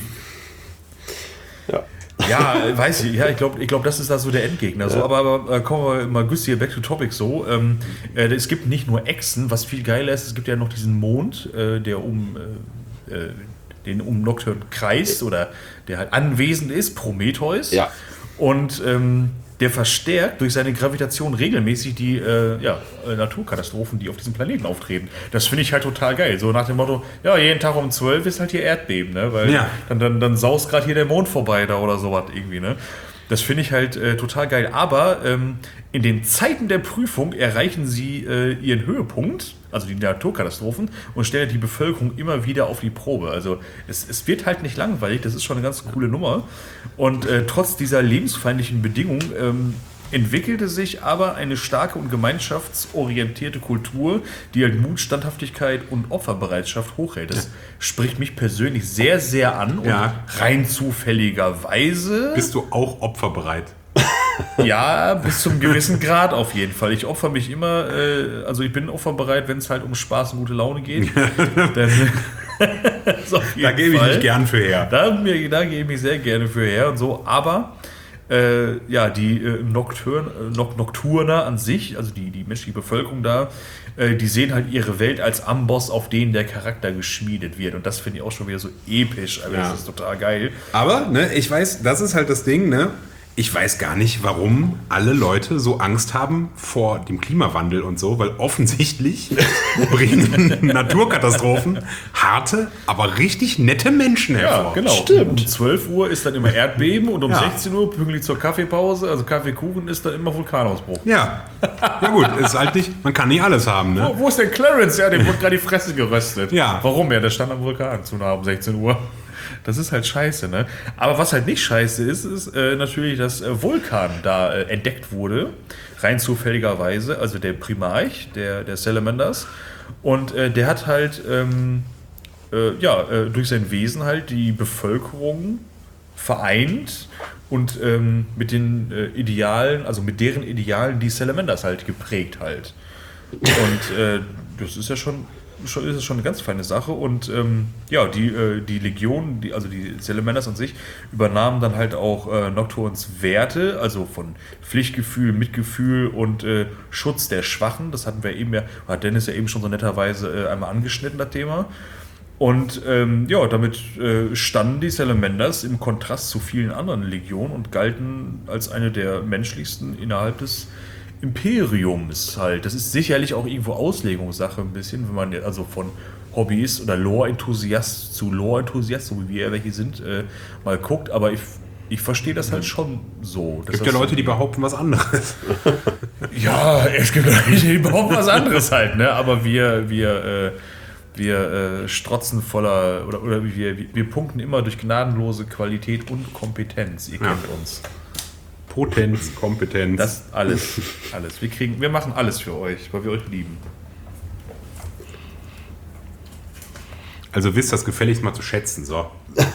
Ja, weiß ich. Ja, ich glaube, das ist da so der Endgegner. So, aber kommen wir mal günstig back to topic so. Es gibt nicht nur Echsen, was viel geiler ist. Es gibt ja noch diesen Mond, der den um Nocturne kreist oder der halt anwesend ist, Prometheus. Ja. Und der verstärkt durch seine Gravitation regelmäßig die Naturkatastrophen, die auf diesem Planeten auftreten. Das finde ich halt total geil. So nach dem Motto, ja, jeden Tag um 12 ist halt hier Erdbeben, ne? Weil dann saust gerade hier der Mond vorbei da oder sowas irgendwie, ne? Das finde ich halt total geil. Aber in den Zeiten der Prüfung erreichen sie ihren Höhepunkt also die Naturkatastrophen, und stellen die Bevölkerung immer wieder auf die Probe. Also es wird halt nicht langweilig, das ist schon eine ganz coole Nummer. Und trotz dieser lebensfeindlichen Bedingungen entwickelte sich aber eine starke und gemeinschaftsorientierte Kultur, die halt Mut, Standhaftigkeit und Opferbereitschaft hochhält. Das spricht mich persönlich sehr, sehr an und rein zufälligerweise... Bist du auch opferbereit? Ja, bis zum gewissen Grad auf jeden Fall. Ich opfer mich immer, also ich bin opferbereit, wenn es halt um Spaß und gute Laune geht. Dann, da gebe ich mich gern für her. Da gebe ich mich sehr gerne für her und so, aber... die Nocturner an sich, also die menschliche Bevölkerung da, die sehen halt ihre Welt als Amboss, auf den der Charakter geschmiedet wird. Und das finde ich auch schon wieder so episch. Also das ist total geil. Aber, ich weiß, das ist halt das Ding, ich weiß gar nicht, warum alle Leute so Angst haben vor dem Klimawandel und so, weil offensichtlich bringen Naturkatastrophen harte, aber richtig nette Menschen hervor. Ja, genau. Stimmt. Um 12 Uhr ist dann immer Erdbeben und um 16 Uhr, pünktlich zur Kaffeepause, also Kaffeekuchen, ist dann immer Vulkanausbruch. Ja gut, ist halt nicht, man kann nicht alles haben, ne? Wo ist denn Clarence? Ja, dem wurde gerade die Fresse geröstet. Ja. Warum? Ja, der stand am Vulkan zu nah um 16 Uhr. Das ist halt scheiße, ne? Aber was halt nicht scheiße ist natürlich, dass Vulkan da entdeckt wurde, rein zufälligerweise, also der Primarch der Salamanders. Und der hat halt durch sein Wesen halt die Bevölkerung vereint und mit den Idealen, also mit deren Idealen die Salamanders halt geprägt halt. Und das ist ja schon eine ganz feine Sache. Und die Legion, also die Salamanders an sich, übernahmen dann halt auch Nocturnes Werte, also von Pflichtgefühl, Mitgefühl und Schutz der Schwachen. Das hatten wir eben hat Dennis ja eben schon so netterweise einmal angeschnitten, das Thema. Und damit standen die Salamanders im Kontrast zu vielen anderen Legionen und galten als eine der menschlichsten innerhalb des Imperiums halt. Das ist sicherlich auch irgendwo Auslegungssache ein bisschen, wenn man also von Hobbyist oder Lore-Enthusiast zu Lore-Enthusiast, so wie wir welche sind, mal guckt, aber ich verstehe das halt schon so. Es gibt ja Leute, die behaupten was anderes. Ja, es gibt Leute, die behaupten was anderes halt, ne? Aber wir strotzen voller, oder wir punkten immer durch gnadenlose Qualität und Kompetenz. Ihr kennt uns. Potenz, Kompetenz. Das alles. Wir machen alles für euch, weil wir euch lieben. Also wisst das gefälligst mal zu schätzen, so.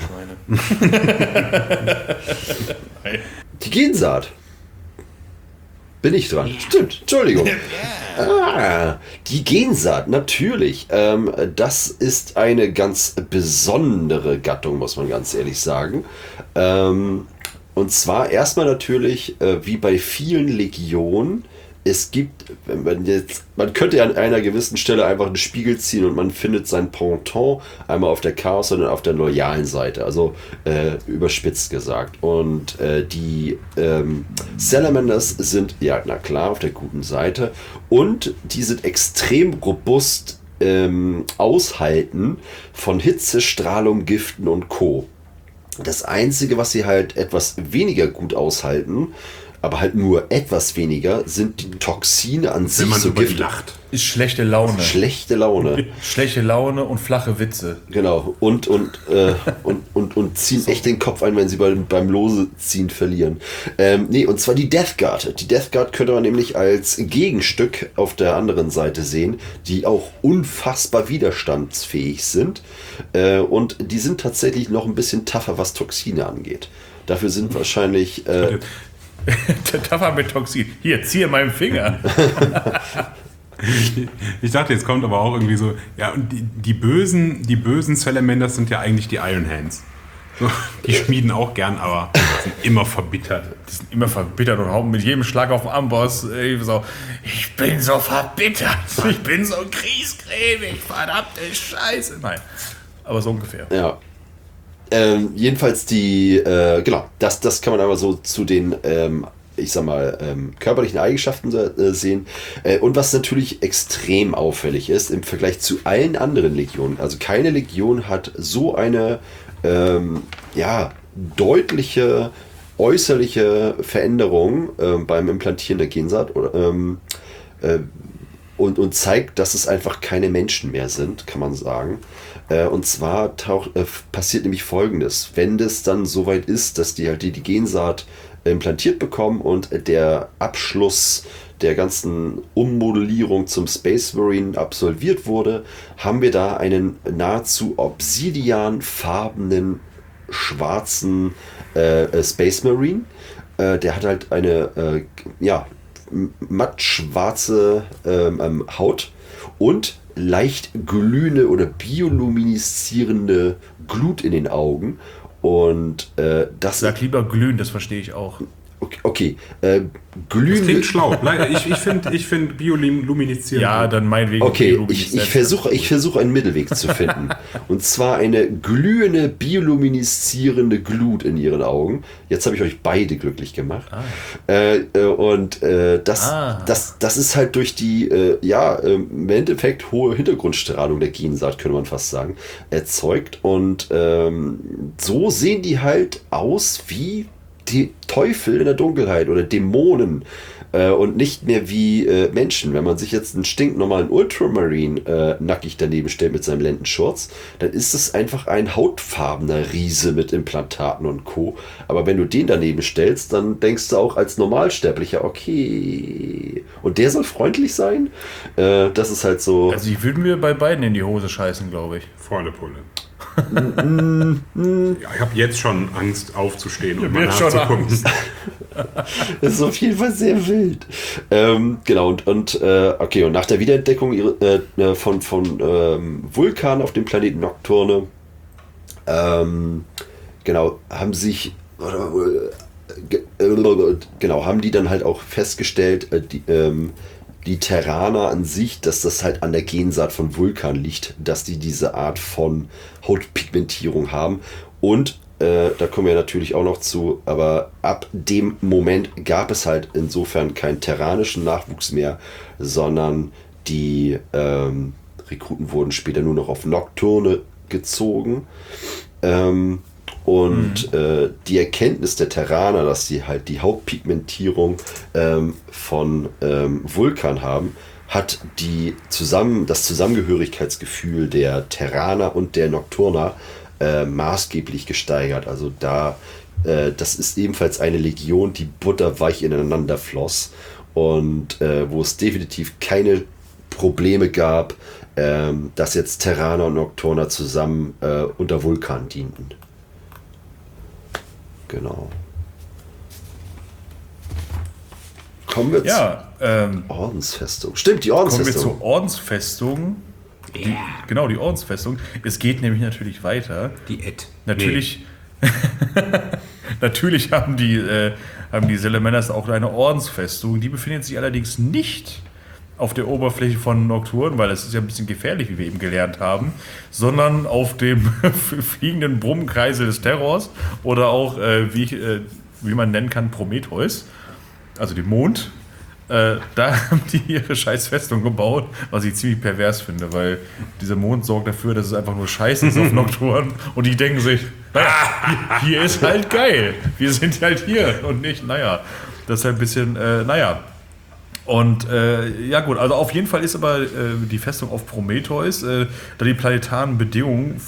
Die Gensaat. Bin ich dran? Stimmt, Entschuldigung. Die Gensaat, natürlich. Das ist eine ganz besondere Gattung, muss man ganz ehrlich sagen. Und zwar erstmal natürlich, wie bei vielen Legionen, es gibt, man könnte an einer gewissen Stelle einfach einen Spiegel ziehen und man findet sein Pendant einmal auf der Chaos- und auf der loyalen Seite, also überspitzt gesagt. Und die Salamanders sind, ja, na klar, auf der guten Seite und die sind extrem robust aushalten von Hitze, Strahlung, Giften und Co. Das Einzige, was sie halt etwas weniger gut aushalten, aber halt nur etwas weniger, sind die Toxine an sich. Wenn man so über die lacht. Ist schlechte Laune. Schlechte Laune. Schlechte Laune und flache Witze. Genau. Und ziehen echt den Kopf ein, wenn sie beim Loseziehen verlieren. Und zwar die Death Guard. Die Death Guard könnte man nämlich als Gegenstück auf der anderen Seite sehen, die auch unfassbar widerstandsfähig sind. Und die sind tatsächlich noch ein bisschen tougher, was Toxine angeht. Dafür sind wahrscheinlich... Tougher mit Toxin. Hier, ziehe meinen Finger. Ich dachte, jetzt kommt aber auch irgendwie so, ja, und die bösen Salamanders sind ja eigentlich die Iron Hands. So, die schmieden auch gern, aber sind immer verbittert. Die sind immer verbittert und hauen mit jedem Schlag auf den Amboss. Ich bin so verbittert. Ich bin so griesgrämig. Verdammte Scheiße. Nein, aber so ungefähr. Ja. Jedenfalls das kann man aber so zu den, körperlichen Eigenschaften sehen. Und was natürlich extrem auffällig ist im Vergleich zu allen anderen Legionen. Also keine Legion hat so eine deutliche äußerliche Veränderung beim Implantieren der Gensaat. und zeigt, dass es einfach keine Menschen mehr sind, kann man sagen. Und zwar passiert nämlich Folgendes. Wenn das dann soweit ist, dass die halt die Gensaat implantiert bekommen und der Abschluss der ganzen Ummodellierung zum Space Marine absolviert wurde, haben wir da einen nahezu obsidianfarbenen schwarzen Space Marine. Der hat halt eine matt schwarze Haut und leicht glühende oder biolumineszierende Glut in den Augen. Und das. Sag lieber glühen, das verstehe ich auch. Okay. Das Glühende. klingt schlau. Ich find biolumineszierend. Ja, dann meinetwegen. Okay, ich versuche einen Mittelweg zu finden. Und zwar eine glühende, biolumineszierende Glut in ihren Augen. Jetzt habe ich euch beide glücklich gemacht. Das ist halt durch die, im Endeffekt hohe Hintergrundstrahlung der Gensaat, könnte man fast sagen, erzeugt. Und so sehen die halt aus wie die Teufel in der Dunkelheit oder Dämonen und nicht mehr wie Menschen. Wenn man sich jetzt einen stinknormalen Ultramarine nackig daneben stellt mit seinem Lendenschurz, dann ist es einfach ein hautfarbener Riese mit Implantaten und Co. Aber wenn du den daneben stellst, dann denkst du auch als Normalsterblicher, okay. Und der soll freundlich sein? Das ist halt so. Also ich würde mir bei beiden in die Hose scheißen, glaube ich. Volle Pulle. Ich habe jetzt schon Angst aufzustehen und mal nachzugucken. Das ist auf jeden Fall sehr wild. Genau, und nach der Wiederentdeckung von Vulkan auf dem Planeten Nocturne, haben die dann halt auch festgestellt, die Terraner an sich, dass das halt an der Gensaat von Vulkan liegt, dass die diese Art von Hautpigmentierung haben. Und da kommen wir natürlich auch noch zu, aber ab dem Moment gab es halt insofern keinen terranischen Nachwuchs mehr, sondern die Rekruten wurden später nur noch auf Nocturne gezogen. Die Erkenntnis der Terraner, dass sie halt die Hautpigmentierung von Vulkan haben, hat das Zusammengehörigkeitsgefühl der Terraner und der Nocturner maßgeblich gesteigert. Also das ist ebenfalls eine Legion, die butterweich ineinander floss und wo es definitiv keine Probleme gab, dass jetzt Terraner und Nocturner zusammen unter Vulkan dienten. Genau. Kommen wir zur Ordensfestung. Stimmt, die Ordensfestung. Kommen wir zur Ordensfestung. Die Ordensfestung. Es geht nämlich natürlich weiter. Die Ed. Natürlich, natürlich haben die Salamanders auch eine Ordensfestung. Die befindet sich allerdings nicht auf der Oberfläche von Nocturne, weil das ist ja ein bisschen gefährlich, wie wir eben gelernt haben, sondern auf dem fliegenden Brummkreisel des Terrors oder auch, wie man nennen kann, Prometheus, also dem Mond. Da haben die ihre scheiß Festung gebaut, was ich ziemlich pervers finde, weil dieser Mond sorgt dafür, dass es einfach nur Scheiße ist auf Nocturne und die denken sich, naja, hier ist halt geil, wir sind halt hier und nicht, das ist halt ein bisschen, Und also auf jeden Fall ist aber die Festung auf Prometheus, da die planetaren Bedingungen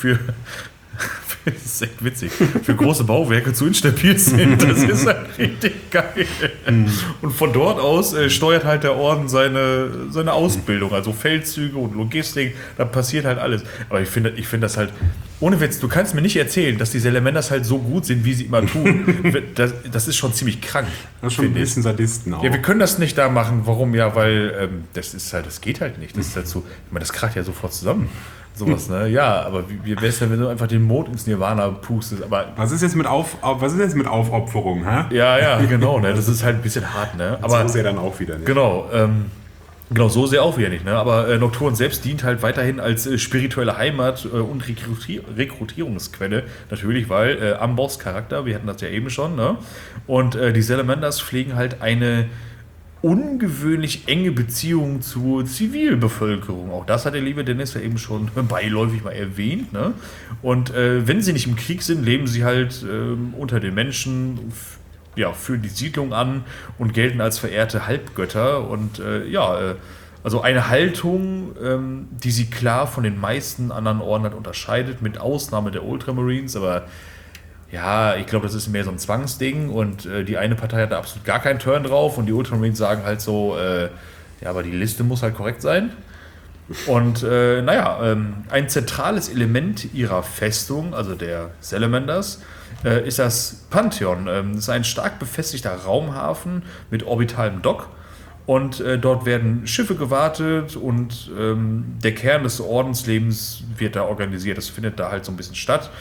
das ist echt witzig, für große Bauwerke zu instabil sind. Das ist halt richtig geil. Und von dort aus steuert halt der Orden seine Ausbildung, also Feldzüge und Logistik, da passiert halt alles. Aber ich finde das halt, ohne Witz, du kannst mir nicht erzählen, dass die Salamanders halt so gut sind, wie sie immer tun. Das ist schon ziemlich krank. Das ist schon ein bisschen Sadisten auch. Ja, wir können das nicht da machen. Warum? Ja, weil das geht halt nicht. Das ist halt so, ich meine, das kracht ja sofort zusammen. Sowas, ne? Ja, aber wie wäre es denn, wenn du einfach den Mond ins Nirvana pustest? Aber was ist jetzt mit Aufopferung, hä? Ja, genau, ne? Das ist halt ein bisschen hart, ne? Aber so sehr dann auch wieder nicht. Genau, so sehr auch wieder nicht, ne? Aber Nocturne selbst dient halt weiterhin als spirituelle Heimat und Rekrutierungsquelle, natürlich, weil Amboss Charakter, wir hatten das ja eben schon, ne? Und die Salamanders pflegen halt eine ungewöhnlich enge Beziehung zur Zivilbevölkerung. Auch das hat der liebe Dennis ja eben schon beiläufig mal erwähnt. Ne? Und wenn sie nicht im Krieg sind, leben sie halt unter den Menschen, führen die Siedlung an und gelten als verehrte Halbgötter. Und Also eine Haltung, die sie klar von den meisten anderen Orden halt unterscheidet, mit Ausnahme der Ultramarines, aber ja, ich glaube, das ist mehr so ein Zwangsding und die eine Partei hat da absolut gar keinen Turn drauf und die Ultramarines sagen halt so, ja, aber die Liste muss halt korrekt sein. Und ein zentrales Element ihrer Festung, also der Salamanders, ist das Pantheon. Das ist ein stark befestigter Raumhafen mit orbitalem Dock. Und dort werden Schiffe gewartet und der Kern des Ordenslebens wird da organisiert. Das findet da halt so ein bisschen statt.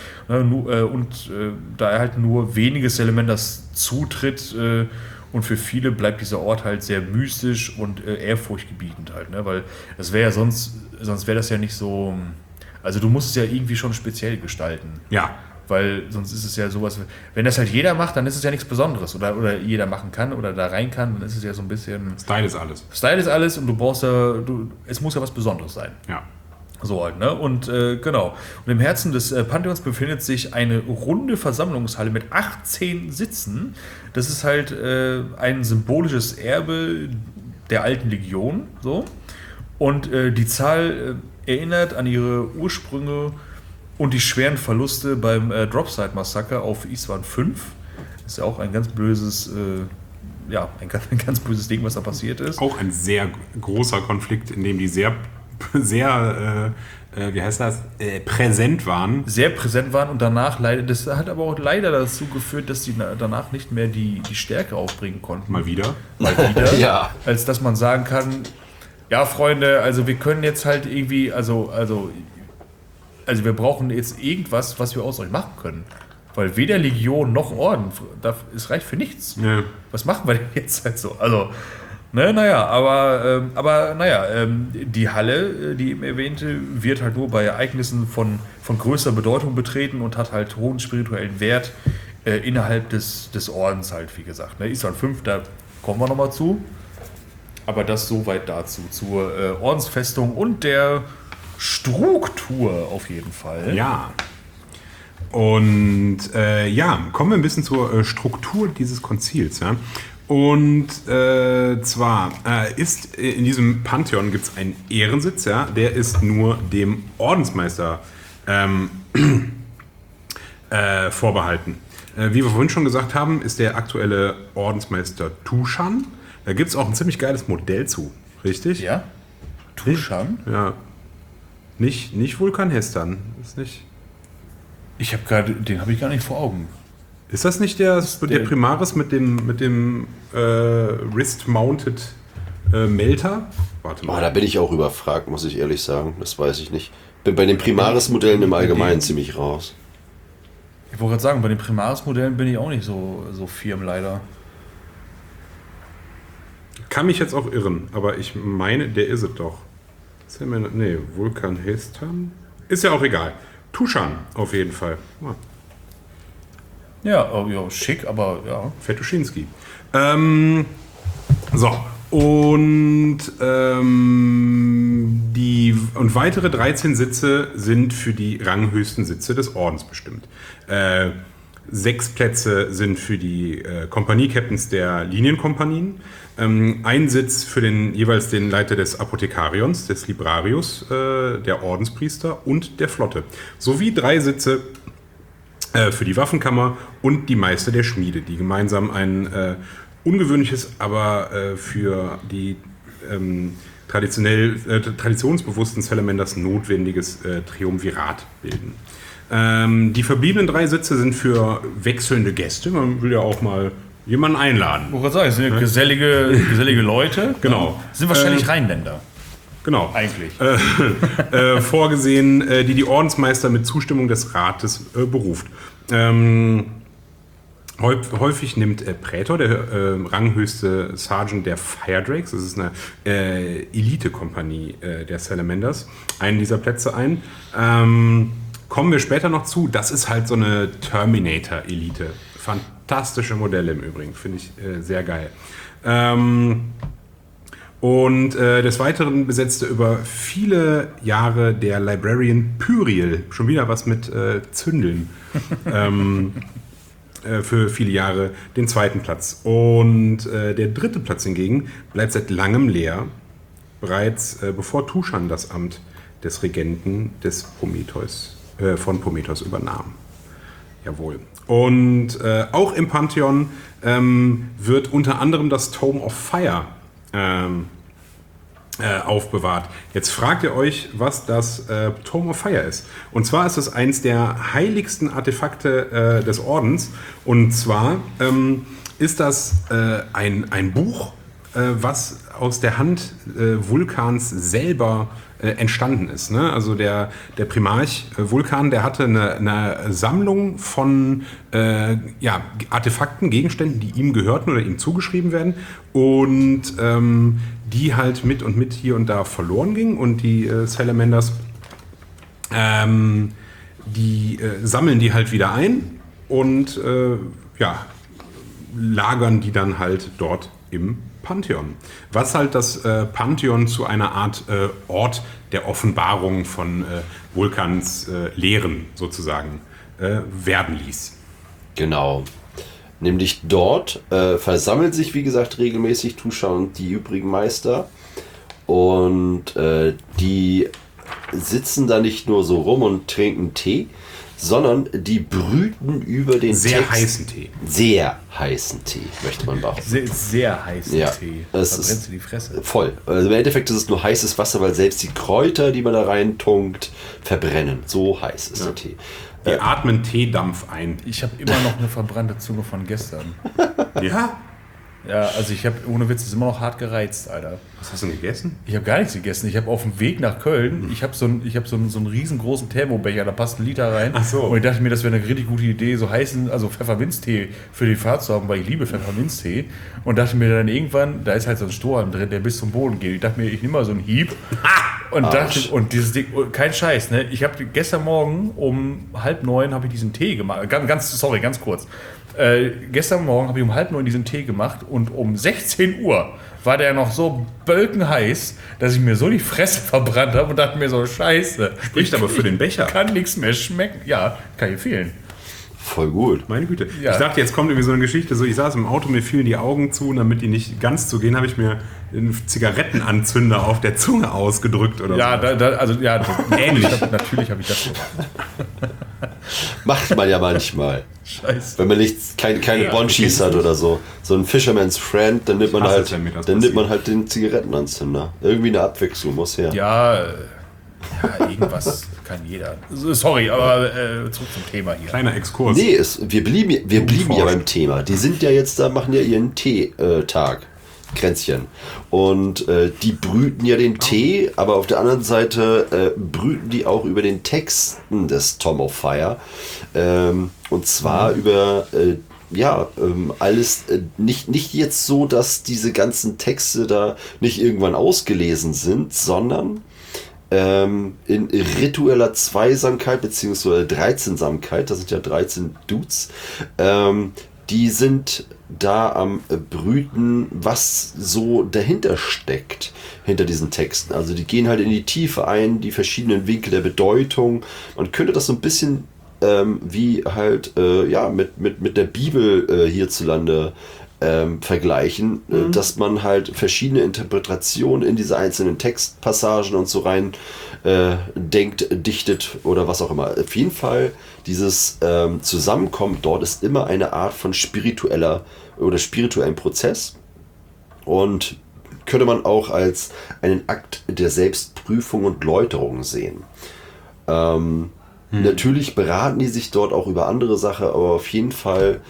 Da halt nur wenige Salamanders Zutritt und für viele bleibt dieser Ort halt sehr mystisch und ehrfurchtgebietend halt. Ne? Weil das wäre ja sonst wäre das ja nicht so. Also du musst es ja irgendwie schon speziell gestalten. Ja. Weil sonst ist es ja sowas, wenn das halt jeder macht, dann ist es ja nichts Besonderes. Oder jeder machen kann oder da rein kann, dann ist es ja so ein bisschen. Style ist alles. Style ist alles und es muss ja was Besonderes sein. Ja. So halt, ne? Und genau. Und im Herzen des Pantheons befindet sich eine runde Versammlungshalle mit 18 Sitzen. Das ist halt ein symbolisches Erbe der alten Legion. So. Und die Zahl erinnert an ihre Ursprünge und die schweren Verluste beim Dropside-Massaker auf Iswan 5. Das ist ja auch ein ganz böses, ein ganz böses Ding, was da passiert ist. Auch ein sehr großer Konflikt, in dem die sehr präsent waren. Sehr präsent waren und danach leider, das hat aber auch leider dazu geführt, dass sie danach nicht mehr die Stärke aufbringen konnten. Mal wieder. Ja. Als dass man sagen kann, ja Freunde, also wir können jetzt halt irgendwie, also wir brauchen jetzt irgendwas, was wir aus euch machen können. Weil weder Legion noch Orden, es reicht für nichts. Ja. Was machen wir denn jetzt halt so? Also, die Halle, die eben erwähnte, wird halt nur bei Ereignissen von größer Bedeutung betreten und hat halt hohen spirituellen Wert innerhalb des Ordens halt, wie gesagt. Ne? Iswan 5, da kommen wir nochmal zu. Aber das soweit dazu, zur Ordensfestung und der Struktur auf jeden Fall. Ja. Und kommen wir ein bisschen zur Struktur dieses Konzils. Ja? Und zwar ist in diesem Pantheon gibt es einen Ehrensitz, ja? Der ist nur dem Ordensmeister vorbehalten. Wie wir vorhin schon gesagt haben, ist der aktuelle Ordensmeister Tushan. Da gibt es auch ein ziemlich geiles Modell zu, richtig? Ja? Tushan? Ja. Nicht Vulkan Hestan. Ist nicht. Den habe ich gar nicht vor Augen. Ist das nicht der Primaris mit dem Wrist-Mounted Melter? Warte mal. Da bin ich auch überfragt, muss ich ehrlich sagen. Das weiß ich nicht. Bin bei den Primaris-Modellen im Allgemeinen ziemlich raus. Ich wollte gerade sagen, bei den Primaris-Modellen bin ich auch nicht so firm leider. Kann mich jetzt auch irren, aber ich meine, der ist es doch. Vulkan Hestan? Ist ja auch egal. Tushan auf jeden Fall. Ja, schick, aber ja. Fetuschinski. Und weitere 13 Sitze sind für die ranghöchsten Sitze des Ordens bestimmt. 6 Plätze sind für die Kompanie-Captains der Linienkompanien. Ein Sitz für jeweils den Leiter des Apothekarions, des Librarius, der Ordenspriester und der Flotte. Sowie 3 Sitze für die Waffenkammer und die Meister der Schmiede, die gemeinsam ein ungewöhnliches, aber für die traditionsbewussten Salamanders notwendiges Triumvirat bilden. Die verbliebenen 3 Sitze sind für wechselnde Gäste. Man will ja auch mal jemanden einladen. Ich wollte sagen, es sind gesellige Leute. Genau. Sind wahrscheinlich Rheinländer. Genau. Eigentlich. Vorgesehen, die Ordensmeister mit Zustimmung des Rates beruft. Häufig nimmt Prätor, der ranghöchste Sergeant der Firedrakes, das ist eine Elite-Kompanie der Salamanders, einen dieser Plätze ein. Kommen wir später noch zu. Das ist halt so eine Terminator-Elite. Fantastische Modelle im Übrigen, finde ich sehr geil. Des Weiteren besetzte über viele Jahre der Librarian Pyriel, schon wieder was mit Zündeln, für viele Jahre den 2. Platz. Und der 3. Platz hingegen bleibt seit langem leer bereits bevor Tushan das Amt des Regenten des von Prometheus übernahm. Jawohl. Und auch im Pantheon wird unter anderem das Tome of Fire aufbewahrt. Jetzt fragt ihr euch, was das Tome of Fire ist. Und zwar ist es eins der heiligsten Artefakte des Ordens. Und zwar ist das ein Buch, was aus der Hand Vulkans selber entstanden ist. Ne? Also der Primarch Vulkan, der hatte eine Sammlung von Artefakten, Gegenständen, die ihm gehörten oder ihm zugeschrieben werden und die halt mit hier und da verloren gingen. Und die Salamanders die sammeln die halt wieder ein und lagern die dann halt dort im Pantheon. Was halt das Pantheon zu einer Art Ort der Offenbarung von Vulkans Lehren sozusagen werden ließ. Genau. Nämlich dort versammelt sich, wie gesagt, regelmäßig Tushan und die übrigen Meister. Und die sitzen da nicht nur so rum und trinken Tee, sondern die brüten über den sehr heißen Tee. Sehr heißen Tee, möchte man behaupten. Sehr heißen Tee. Es da brennst du die Fresse. Voll. Also im Endeffekt ist es nur heißes Wasser, weil selbst die Kräuter, die man da reintunkt, verbrennen. So heiß ist der Tee. Die atmen Teedampf ein. Ich habe immer noch eine verbrannte Zunge von gestern. Ja? Ja, also ich habe, ohne Witz, ist immer noch hart gereizt, Alter. Was hast du denn gegessen? Ich habe gar nichts gegessen. Ich habe auf dem Weg nach Köln, ich habe so einen riesengroßen Thermobecher, da passt ein Liter rein. Ach so. Und ich dachte mir, das wäre eine richtig gute Idee, so heißen, also Pfefferminztee für die Fahrt zu haben, weil ich liebe Pfefferminztee. Und dachte mir dann irgendwann, da ist halt so ein Strohhalm drin, der bis zum Boden geht. Ich dachte mir, ich nehme mal so einen Hieb. Und dieses Ding, kein Scheiß, ne? Ich habe gestern Morgen um 8:30 habe ich diesen Tee gemacht. Ganz kurz. Gestern Morgen habe ich um 8:30 diesen Tee gemacht und um 16 Uhr war der noch so bölkenheiß, dass ich mir so die Fresse verbrannt habe und dachte mir so, scheiße. Spricht aber für den Becher. Kann nichts mehr schmecken. Ja, kann hier fehlen. Voll gut. Meine Güte. Ja. Ich dachte, jetzt kommt irgendwie so eine Geschichte, so ich saß im Auto, mir fielen die Augen zu und damit die nicht ganz zugehen, habe ich mir einen Zigarettenanzünder auf der Zunge ausgedrückt oder so. Ähnlich. Natürlich habe ich das gemacht. Macht man ja manchmal. Scheiße. Wenn man nicht keine Bonchis hat oder so. So ein Fisherman's Friend, dann nimmt man halt den Zigarettenanzünder. Irgendwie eine Abwechslung muss her. Ja, irgendwas kann jeder. Sorry, aber zurück zum Thema hier. Kleiner Exkurs. Nee, wir blieben ja beim Thema. Die sind ja jetzt da, machen ja ihren Teetag. Kränzchen. Und die brüten ja den Tee, aber auf der anderen Seite brüten die auch über den Texten des Tome of Fire. Und zwar über alles nicht jetzt so, dass diese ganzen Texte da nicht irgendwann ausgelesen sind, sondern in ritueller Zweisamkeit bzw. 13-Samkeit, das sind ja 13 Dudes, die sind da am Brüten, was so dahinter steckt, hinter diesen Texten. Also die gehen halt in die Tiefe ein, die verschiedenen Winkel der Bedeutung. Man könnte das so ein bisschen wie halt mit der Bibel hierzulande vergleichen, dass man halt verschiedene Interpretationen in diese einzelnen Textpassagen und so rein denkt, dichtet oder was auch immer. Auf jeden Fall, dieses Zusammenkommen dort ist immer eine Art von spirituellen Prozess und könnte man auch als einen Akt der Selbstprüfung und Läuterung sehen. Natürlich beraten die sich dort auch über andere Sachen, aber auf jeden Fall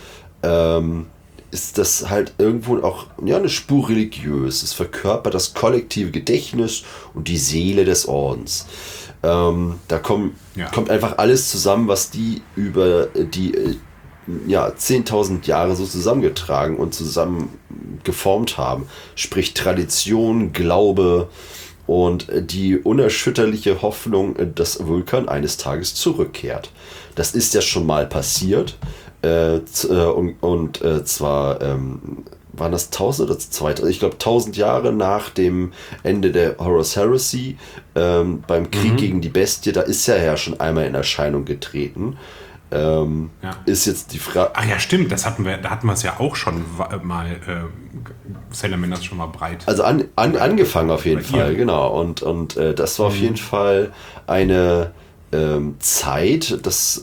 ist das halt irgendwo auch eine Spur religiös. Es verkörpert das kollektive Gedächtnis und die Seele des Ordens. Da kommt einfach alles zusammen, was die über die 10.000 Jahre so zusammengetragen und zusammen geformt haben. Sprich Tradition, Glaube und die unerschütterliche Hoffnung, dass Vulkan eines Tages zurückkehrt. Das ist ja schon mal passiert. Zwar waren das 1000 oder 2000, ich glaube 1000 Jahre nach dem Ende der Horus Heresy beim Krieg gegen die Bestie, da ist er ja schon einmal in Erscheinung getreten. ist jetzt die Frage. Ach ja, stimmt, da hatten wir es ja auch schon mal, Salamanders schon mal breit. Also angefangen auf jeden Fall, genau. Und das war auf jeden Fall eine Zeit des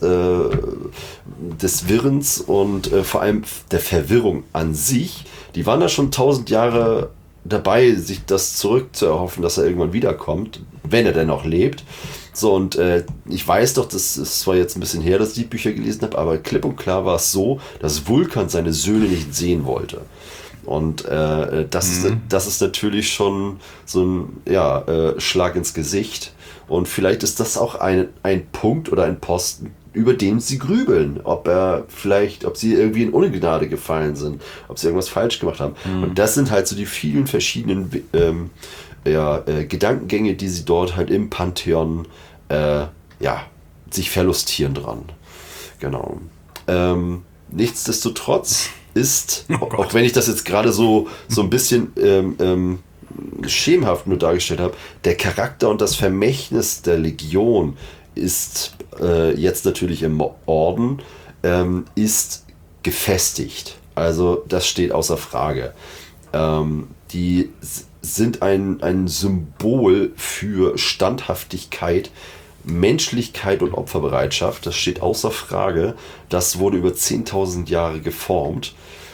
Wirrens und vor allem der Verwirrung an sich. Die waren da schon 1000 Jahre dabei, sich das zurückzuerhoffen, dass er irgendwann wiederkommt, wenn er denn noch lebt. So, und ich weiß doch, das ist zwar jetzt ein bisschen her, dass ich die Bücher gelesen habe, aber klipp und klar war es so, dass Vulkan seine Söhne nicht sehen wollte. Und das ist natürlich schon so ein Schlag ins Gesicht. Und vielleicht ist das auch ein Punkt oder ein Posten, über den sie grübeln, ob sie irgendwie in Ungnade gefallen sind, ob sie irgendwas falsch gemacht haben. Und das sind halt so die vielen verschiedenen Gedankengänge, die sie dort halt im Pantheon sich verlustieren dran. Genau. Nichtsdestotrotz ist, auch wenn ich das jetzt gerade so ein bisschen schemenhaft nur dargestellt habe, der Charakter und das Vermächtnis der Legion ist jetzt natürlich im Orden, ist gefestigt. Also das steht außer Frage. Die sind ein Symbol für Standhaftigkeit, Menschlichkeit und Opferbereitschaft. Das steht außer Frage. Das wurde über 10.000 Jahre geformt.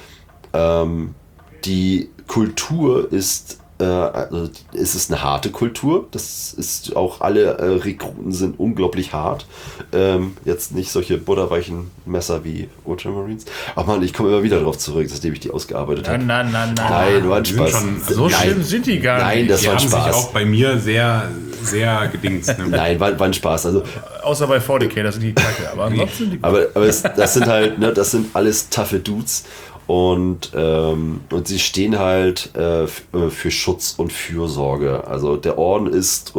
Die Kultur ist es ist eine harte Kultur. Das ist auch, alle Rekruten sind unglaublich hart. Jetzt nicht solche butterweichen Messer wie Ultramarines. Ach man, ich komme immer wieder darauf zurück, nachdem ich die ausgearbeitet habe. Nein. Nein, war ein Spaß. So schlimm sind die gar nicht. Nein, das war ein Spaß. Die haben sich auch bei mir sehr, sehr gedingst. Ne? Nein, war ein Spaß. Also, außer bei 40k, das sind die Kacke. Aber ansonsten sind die gut. Aber das sind halt, ne, das sind alles taffe Dudes. Und sie stehen halt für Schutz und Fürsorge. Also der Orden ist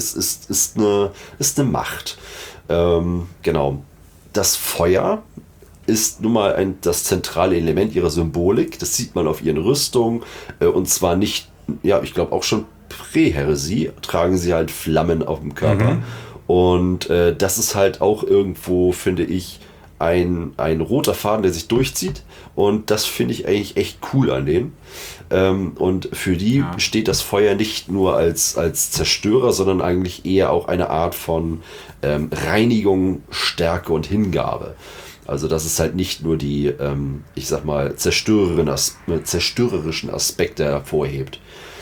eine Macht. Genau. Das Feuer ist nun mal das zentrale Element ihrer Symbolik. Das sieht man auf ihren Rüstungen. Und zwar nicht, ich glaube auch schon Prä-Heresie, tragen sie halt Flammen auf dem Körper. Und das ist halt auch irgendwo, finde ich, ein roter Faden, der sich durchzieht, und das finde ich eigentlich echt cool an denen. Und für die steht das Feuer nicht nur als Zerstörer, sondern eigentlich eher auch eine Art von Reinigung, Stärke und Hingabe. Also das ist halt nicht nur die, ich sag mal, zerstörerischen Aspekte hervorhebt.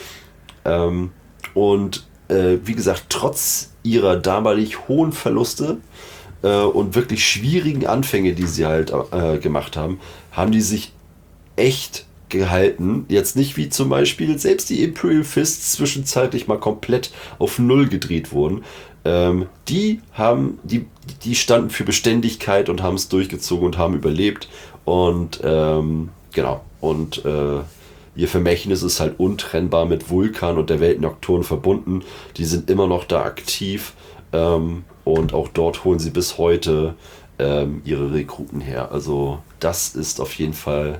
Wie gesagt, trotz ihrer damalig hohen Verluste und wirklich schwierigen Anfänge, die sie halt gemacht haben, haben die sich echt gehalten. Jetzt nicht wie zum Beispiel selbst die Imperial Fists zwischenzeitlich mal komplett auf Null gedreht wurden. Die standen für Beständigkeit und haben es durchgezogen und haben überlebt. Und genau. Und ihr Vermächtnis ist halt untrennbar mit Vulkan und der Welt Nocturne verbunden. Die sind immer noch da aktiv. Und auch dort holen sie bis heute ihre Rekruten her. Also das ist auf jeden Fall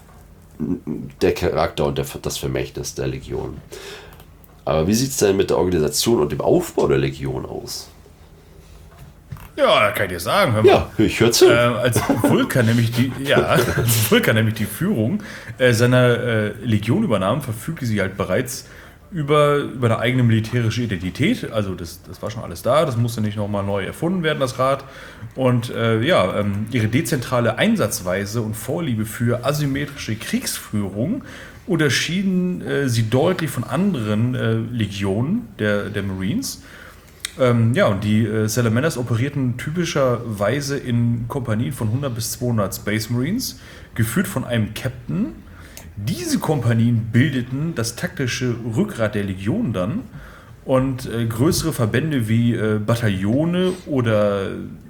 der Charakter und das Vermächtnis der Legion. Aber wie sieht es denn mit der Organisation und dem Aufbau der Legion aus? Ja, kann ich dir sagen. Hör mal. Ja, ich höre zu. Als Vulkan nämlich die Führung seiner Legion übernahm, verfügte sie halt bereits über eine eigene militärische Identität. Also das war schon alles da, das musste nicht nochmal neu erfunden werden, das Rad. Und ihre dezentrale Einsatzweise und Vorliebe für asymmetrische Kriegsführung unterschieden sie deutlich von anderen Legionen der Marines. Und die Salamanders operierten typischerweise in Kompanien von 100 bis 200 Space Marines, geführt von einem Captain. Diese Kompanien bildeten das taktische Rückgrat der Legion dann, und größere Verbände wie Bataillone oder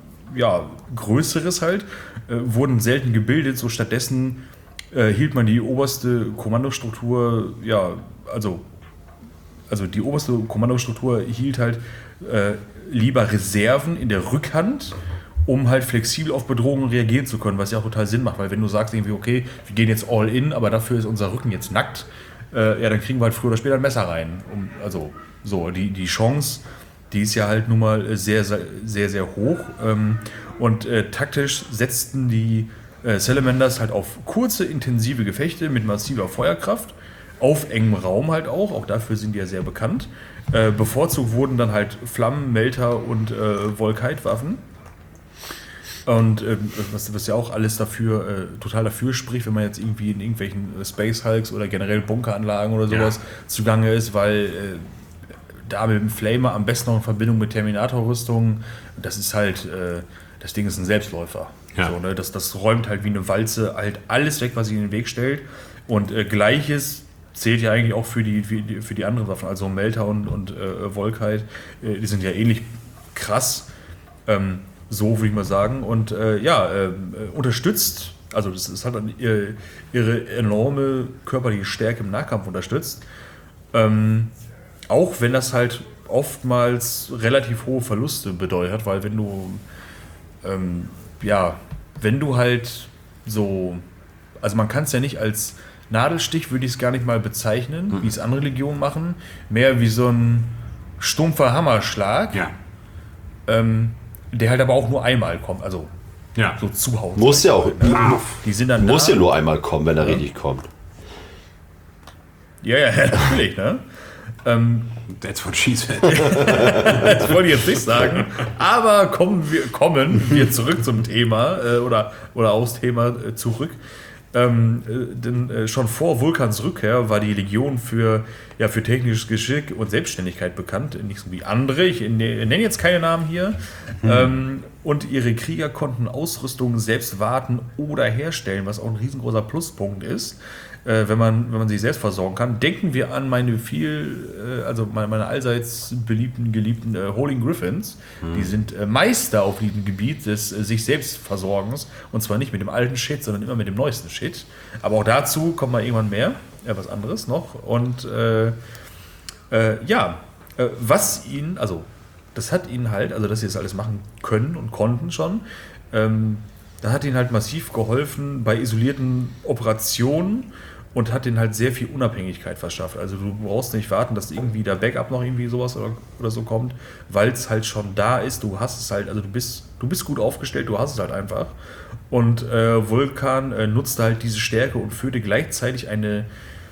größeres halt wurden selten gebildet. So stattdessen hielt man die oberste Kommandostruktur, also die oberste Kommandostruktur hielt halt lieber Reserven in der Rückhand, um halt flexibel auf Bedrohungen reagieren zu können, was ja auch total Sinn macht, weil wenn du sagst irgendwie, okay, wir gehen jetzt all in, aber dafür ist unser Rücken jetzt nackt, dann kriegen wir halt früher oder später ein Messer rein. Die Chance, die ist ja halt nun mal sehr, sehr, sehr, sehr hoch. Und taktisch setzten die Salamanders halt auf kurze, intensive Gefechte mit massiver Feuerkraft, auf engem Raum halt auch dafür sind die ja sehr bekannt. Bevorzugt wurden dann halt Flammen, Melter und Volkite-Waffen. Und was ja auch alles total dafür spricht, wenn man jetzt irgendwie in irgendwelchen Space Hulks oder generell Bunkeranlagen oder sowas zugange ist, weil da mit dem Flamer am besten noch in Verbindung mit Terminator-Rüstungen, das ist halt, das Ding ist ein Selbstläufer. Ja. So, ne? Das räumt halt wie eine Walze halt alles weg, was sich in den Weg stellt. Und Gleiches zählt ja eigentlich auch für die anderen Waffen, also Melter und Volkite, die sind ja ähnlich krass. So würde ich mal sagen. Und unterstützt, also das hat dann ihre enorme körperliche Stärke im Nahkampf unterstützt. Auch wenn das halt oftmals relativ hohe Verluste bedeutet hat, weil wenn du halt so, also man kann es ja nicht als Nadelstich, würde ich es gar nicht mal bezeichnen, wie es andere Legionen machen, mehr wie so ein stumpfer Hammerschlag. Ja. Der halt aber auch nur einmal kommt, also so zuhauen. Muss ja auch. Die sind dann Muss ja nur einmal kommen, wenn er richtig kommt. Ja, natürlich, ne? That's what she said. Das wollte ich jetzt nicht sagen, aber kommen wir zurück zum Thema oder aufs Thema zurück. Denn schon vor Vulkans Rückkehr war die Legion für technisches Geschick und Selbstständigkeit bekannt, nicht so wie andere. Ich nenne jetzt keine Namen hier. Und ihre Krieger konnten Ausrüstung selbst warten oder herstellen, was auch ein riesengroßer Pluspunkt ist, wenn man sich selbst versorgen kann. Denken wir an meine allseits geliebten Holy Griffins. Die sind Meister auf diesem Gebiet des sich selbst Versorgens. Und zwar nicht mit dem alten Shit, sondern immer mit dem neuesten Shit. Aber auch dazu kommt mal irgendwann mehr. Was anderes noch. Und was ihnen, also das hat ihnen halt, also dass sie das alles machen können und konnten schon, da hat ihnen halt massiv geholfen bei isolierten Operationen und hat ihnen halt sehr viel Unabhängigkeit verschafft. Also du brauchst nicht warten, dass irgendwie der Backup noch irgendwie sowas oder so kommt, weil es halt schon da ist. Du hast es halt, also du bist gut aufgestellt, du hast es halt einfach. Und Vulkan nutzte halt diese Stärke und führte gleichzeitig eine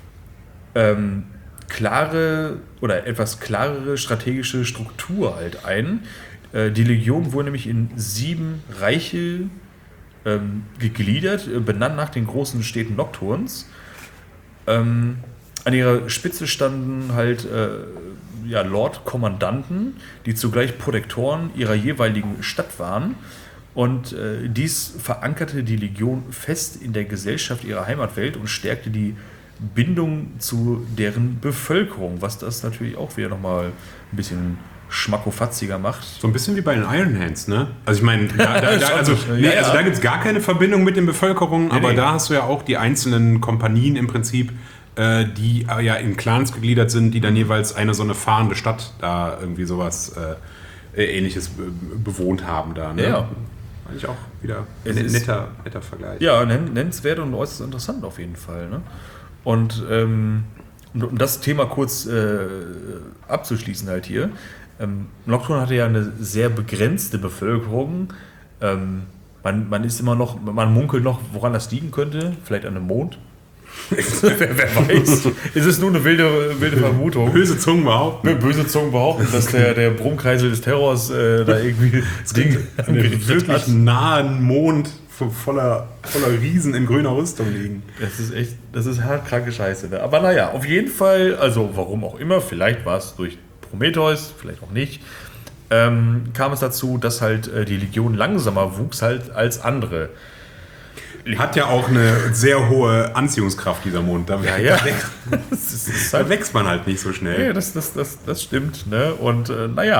klare oder etwas klarere strategische Struktur halt ein. Die Legion wurde nämlich in 7 Reiche gegliedert, benannt nach den großen Städten Nocturns. An ihrer Spitze standen halt Lord-Kommandanten, die zugleich Protektoren ihrer jeweiligen Stadt waren. Und dies verankerte die Legion fest in der Gesellschaft ihrer Heimatwelt und stärkte die Bindung zu deren Bevölkerung, was das natürlich auch wieder nochmal ein bisschen schmackofatziger macht. So ein bisschen wie bei den Iron Hands, ne? Also ich meine, da gibt es gar keine Verbindung mit den Bevölkerungen, aber da hast du ja auch die einzelnen Kompanien im Prinzip, die ja in Clans gegliedert sind, die dann jeweils eine so eine fahrende Stadt da irgendwie sowas Ähnliches bewohnt haben da, ne? Ja. Fand ich auch wieder ein netter Vergleich. Ja, nennenswert und äußerst interessant auf jeden Fall, ne? Und um das Thema kurz abzuschließen halt hier, Nocturne hatte ja eine sehr begrenzte Bevölkerung. Man ist immer noch, man munkelt noch, woran das liegen könnte. Vielleicht an einem Mond. wer weiß. Ist es nur eine wilde Vermutung. Böse Zungen behaupten, dass der Brummkreisel des Terrors da irgendwie das Ding an einem wirklich nahen Mond voller Riesen in grüner Rüstung liegen. Das ist hart kranke Scheiße. Ne? Aber naja, auf jeden Fall, also warum auch immer, vielleicht war es durch Prometheus, vielleicht auch nicht, kam es dazu, dass halt die Legion langsamer wuchs halt als andere. Hat ja auch eine sehr hohe Anziehungskraft, dieser Mond. Da wächst man halt nicht so schnell. Ja, das stimmt. Ne? Und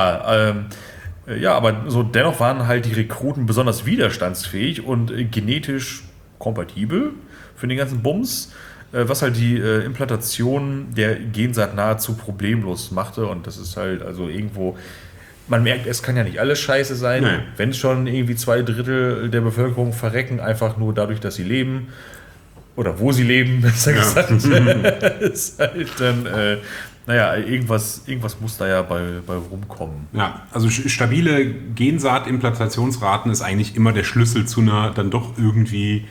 aber so dennoch waren halt die Rekruten besonders widerstandsfähig und genetisch kompatibel für den ganzen Bums, was halt die Implantation der Gensaat nahezu problemlos machte. Und das ist halt also irgendwo, man merkt, es kann ja nicht alles scheiße sein, nee. Wenn schon irgendwie 2/3 der Bevölkerung verrecken, einfach nur dadurch, dass sie leben. oder wo sie leben, besser gesagt, ist halt dann, irgendwas muss da ja bei rumkommen. Ja, also stabile Gensaatimplantatationsraten ist eigentlich immer der Schlüssel zu einer dann doch irgendwie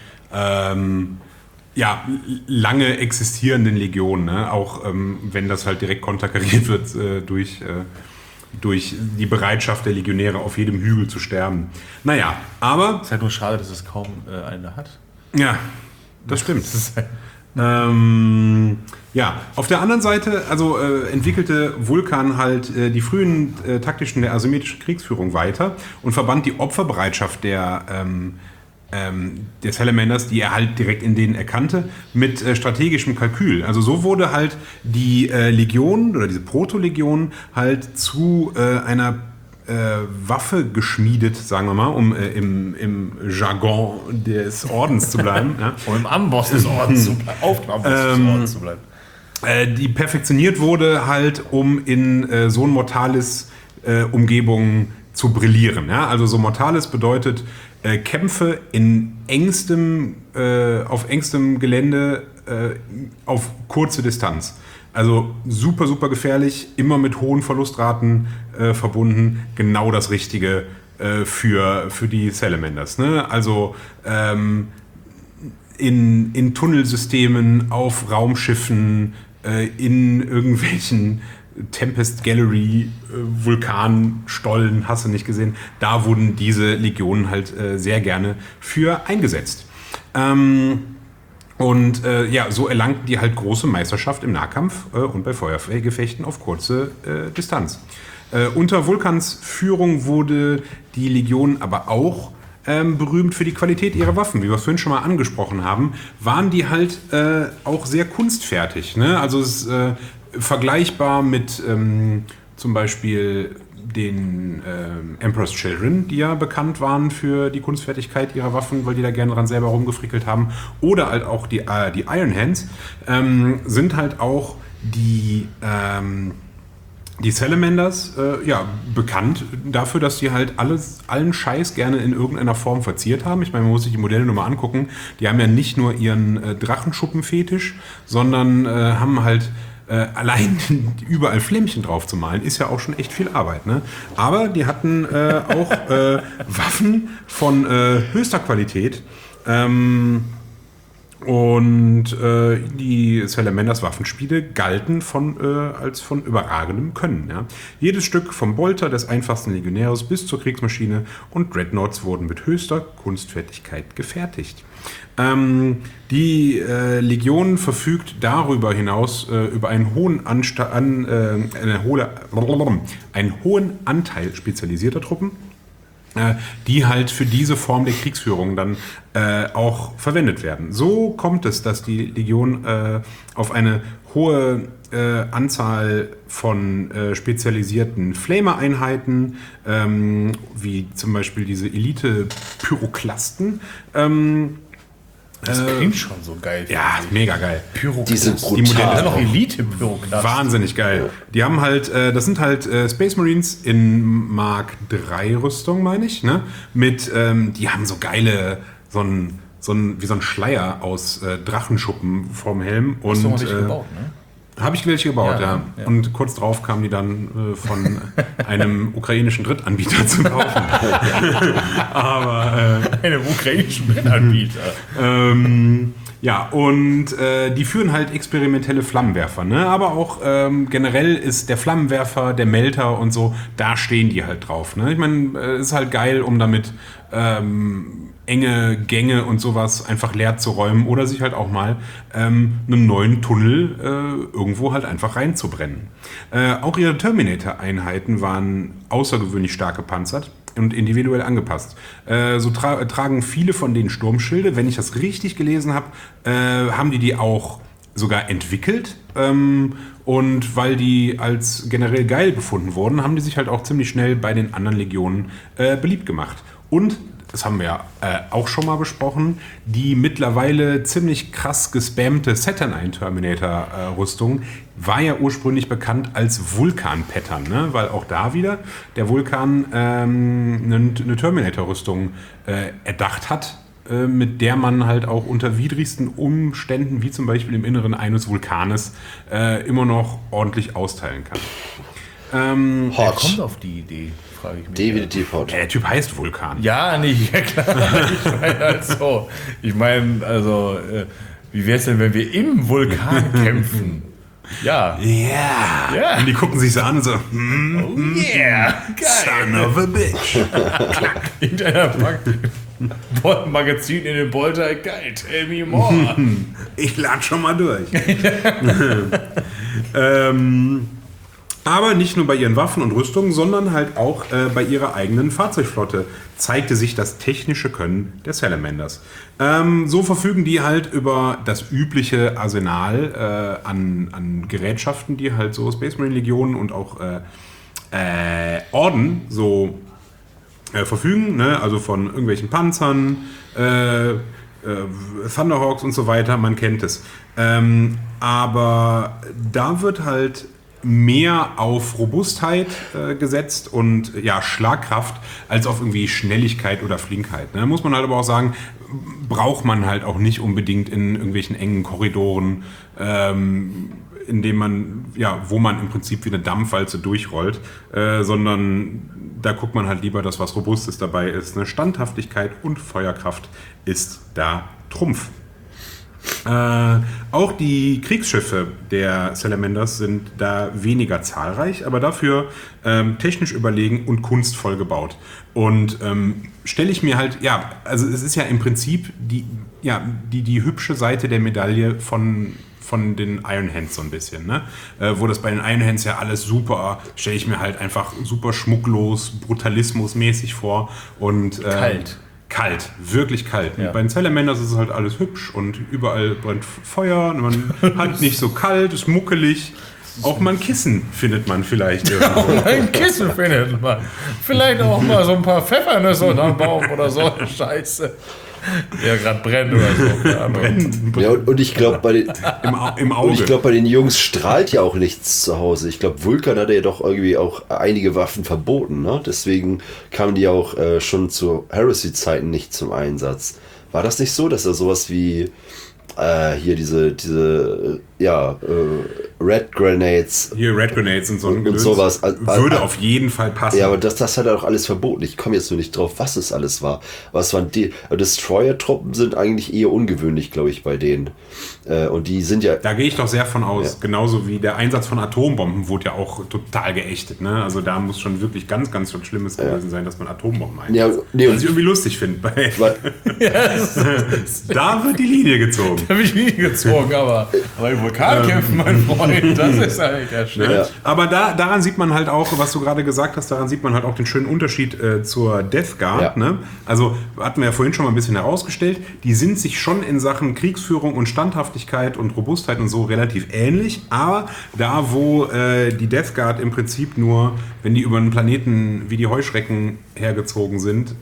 lange existierenden Legion, ne? Auch wenn das halt direkt konterkariert wird durch die Bereitschaft der Legionäre auf jedem Hügel zu sterben. Naja, aber... Es ist halt nur schade, dass es kaum eine hat. Ja, das stimmt. Auf der anderen Seite entwickelte Vulkan halt die frühen taktischen der asymmetrischen Kriegsführung weiter und verband die Opferbereitschaft der Salamanders, die er halt direkt in denen erkannte, mit strategischem Kalkül. Also so wurde halt die Legion oder diese Proto-Legion halt zu einer Waffe geschmiedet, sagen wir mal, um im Jargon des Ordens zu bleiben. Ja. Um im Amboss des Ordens zu bleiben. Des Ordens zu bleiben. Die perfektioniert wurde halt, um in so ein Mortalis Umgebungen zu brillieren. Ja? Also so Mortalis bedeutet Kämpfe auf engstem Gelände auf kurze Distanz. Also super, super gefährlich, immer mit hohen Verlustraten verbunden. Genau das Richtige für die Salamanders. Ne? Also in Tunnelsystemen, auf Raumschiffen, in irgendwelchen Tempest Gallery, Vulkanstollen, hast du nicht gesehen. Da wurden diese Legionen halt sehr gerne für eingesetzt. So erlangten die halt große Meisterschaft im Nahkampf und bei Feuergefechten auf kurze Distanz. Unter Vulkans Führung wurde die Legion aber auch berühmt für die Qualität ihrer Waffen. Wie wir es vorhin schon mal angesprochen haben, waren die halt auch sehr kunstfertig. Ne? Also es ist vergleichbar mit zum Beispiel den Emperor's Children, die ja bekannt waren für die Kunstfertigkeit ihrer Waffen, weil die da gerne dran selber rumgefrickelt haben. Oder halt auch die Iron Hands sind halt auch die Salamanders bekannt dafür, dass die halt allen Scheiß gerne in irgendeiner Form verziert haben. Ich meine, man muss sich die Modelle nur mal angucken. Die haben ja nicht nur ihren Drachenschuppenfetisch, sondern haben halt allein überall Flämmchen drauf zu malen, ist ja auch schon echt viel Arbeit. Ne? Aber die hatten auch Waffen von höchster Qualität. Die Salamanders Waffenspiele galten als von überragendem Können. Ja? Jedes Stück vom Bolter des einfachsten Legionärs bis zur Kriegsmaschine und Dreadnoughts wurden mit höchster Kunstfertigkeit gefertigt. Die Legion verfügt darüber hinaus über einen hohen Anteil spezialisierter Truppen, die halt für diese Form der Kriegsführung dann auch verwendet werden. So kommt es, dass die Legion auf eine hohe Anzahl von spezialisierten Flamer-Einheiten, wie zum Beispiel diese Elite-Pyroklasten, das klingt schon so geil. Ja, mega geil. Die sind brutal. Die Modelle noch Elite-Pyroklasten. Wahnsinnig geil. Ja. Die haben halt, das sind halt Space Marines in Mark 3 Rüstung, meine ich, ne? Die haben so geile, wie so ein Schleier aus Drachenschuppen vorm Helm. Hast du mal welche gebaut, ne? Habe ich welche gebaut, ja. Und kurz drauf kamen die dann von einem ukrainischen Drittanbieter zu kaufen. Einem ukrainischen Drittanbieter. Die führen halt experimentelle Flammenwerfer, ne? Aber auch generell ist der Flammenwerfer, der Melter und so, da stehen die halt drauf. Ne? Ich meine, es ist halt geil, um damit enge Gänge und sowas einfach leer zu räumen oder sich halt auch mal einen neuen Tunnel irgendwo halt einfach reinzubrennen. Auch ihre Terminator-Einheiten waren außergewöhnlich stark gepanzert und individuell angepasst. Tragen viele von denen Sturmschilde. Wenn ich das richtig gelesen habe, haben die auch sogar entwickelt. Und weil die als generell geil befunden wurden, haben die sich halt auch ziemlich schnell bei den anderen Legionen beliebt gemacht. Und das haben wir ja auch schon mal besprochen, die mittlerweile ziemlich krass gespammte Saturnine Terminator-Rüstung war ja ursprünglich bekannt als Vulkan-Pattern, ne? Weil auch da wieder der Vulkan eine Terminator-Rüstung erdacht hat, mit der man halt auch unter widrigsten Umständen, wie zum Beispiel im Inneren eines Vulkanes, immer noch ordentlich austeilen kann. Wer kommt auf die Idee, frage ich mich. Definitiv hot. Der Typ heißt Vulkan. Ja, nicht, ja klar. Wie wäre es denn, wenn wir im Vulkan kämpfen? Ja. Yeah. Und die gucken sich so an und so, Yeah, geil. son of a bitch. Irgendeiner Magazin in den Bolter, geil, tell me more. Ich lade schon mal durch. Aber nicht nur bei ihren Waffen und Rüstungen, sondern halt auch bei ihrer eigenen Fahrzeugflotte zeigte sich das technische Können der Salamanders. So verfügen die halt über das übliche Arsenal an Gerätschaften, die halt so Space Marine Legionen und auch Orden so verfügen, ne? Also von irgendwelchen Panzern, Thunderhawks und so weiter, man kennt es. Aber da wird halt mehr auf Robustheit gesetzt und ja, Schlagkraft als auf irgendwie Schnelligkeit oder Flinkheit. Ne? Muss man halt aber auch sagen, braucht man halt auch nicht unbedingt in irgendwelchen engen Korridoren, in dem man, ja, wo man im Prinzip wie eine Dampfwalze durchrollt, sondern da guckt man halt lieber, dass was Robustes dabei ist. Ne? Standhaftigkeit und Feuerkraft ist da Trumpf. Auch die Kriegsschiffe der Salamanders sind da weniger zahlreich, aber dafür technisch überlegen und kunstvoll gebaut. Und stelle ich mir halt, ja, also es ist ja im Prinzip die hübsche Seite der Medaille von den Iron Hands so ein bisschen, ne? Wo das bei den Iron Hands ja alles super, stelle ich mir halt einfach super schmucklos, brutalismusmäßig vor und kalt, wirklich kalt. Ja. Bei den Salamanders ist es halt alles hübsch und überall brennt Feuer. Man hat nicht so kalt, ist muckelig. Auch mal ein Kissen findet man vielleicht irgendwo. Ein Kissen findet man. Vielleicht auch mal so ein paar Pfeffernüsse unterm Baum oder so. Scheiße. Ja, gerade brennt oder so. Ja, und ich glaube, Im Auge. bei den Jungs strahlt ja auch nichts zu Hause. Ich glaube, Vulkan hat ja doch irgendwie auch einige Waffen verboten. Ne? Deswegen kamen die auch schon zu Heresy-Zeiten nicht zum Einsatz. War das nicht so, dass er sowas wie hier diese Red Grenades. Hier Red Grenades und so und sowas. Würde auf jeden Fall passen. Ja, aber das hat er auch alles verboten. Ich komme jetzt nur nicht drauf, was es alles war. Aber es waren Destroyer-Truppen sind eigentlich eher ungewöhnlich, glaube ich, bei denen. Und die sind ja... Da gehe ich doch sehr von aus. Ja. Genauso wie der Einsatz von Atombomben wurde ja auch total geächtet. Ne? Also da muss schon wirklich ganz, ganz was Schlimmes gewesen sein, dass man Atombomben einsetzt. Ja, nee, was ich irgendwie lustig finde. Da wird die Linie gezogen. Da habe ich nie gezogen, aber im Vulkan kämpfen, mein Freund, das ist halt ja schnell. Ja. Aber daran sieht man halt auch, was du gerade gesagt hast, daran sieht man halt auch den schönen Unterschied zur Death Guard. Ja. Ne? Also hatten wir ja vorhin schon mal ein bisschen herausgestellt, die sind sich schon in Sachen Kriegsführung und Standhaftigkeit und Robustheit und so relativ ähnlich, aber da, wo die Death Guard im Prinzip nur, wenn die über einen Planeten wie die Heuschrecken hergezogen sind,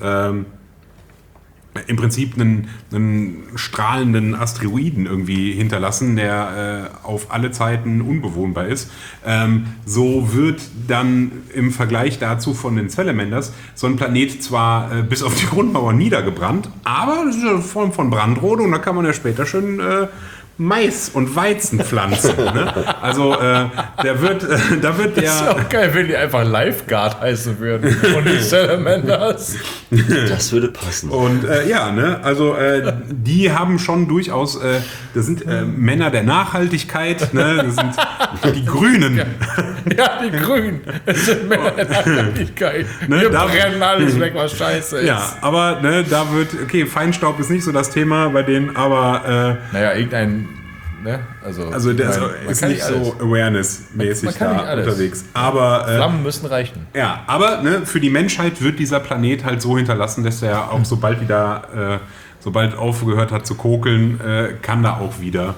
im Prinzip einen strahlenden Asteroiden irgendwie hinterlassen, der auf alle Zeiten unbewohnbar ist. So wird dann im Vergleich dazu von den Salamanders so ein Planet zwar bis auf die Grundmauer niedergebrannt, aber das ist eine Form von Brandrodung, da kann man ja später schön Mais und Weizen pflanzen. Ne? Also da wird der... Das ist auch geil, wenn die einfach Lifeguard heißen würden von den Salamanders. Das würde passen. Und ja, ne, also die haben schon durchaus, das sind Männer der Nachhaltigkeit, ne, das sind die Grünen. Ja, die Grünen. Das sind Männer der Nachhaltigkeit. Ne, Wir da brennen alles weg, was scheiße ist. Ja, aber ne, da wird, okay, Feinstaub ist nicht so das Thema bei denen, aber naja, irgendein, ne, also der ist nicht so awareness-mäßig da unterwegs. Aber Flammen müssen reichen. ja, aber ne, für die Menschheit wird dieser Planet halt so hinterlassen, dass er auch sobald aufgehört hat zu kokeln, kann da auch wieder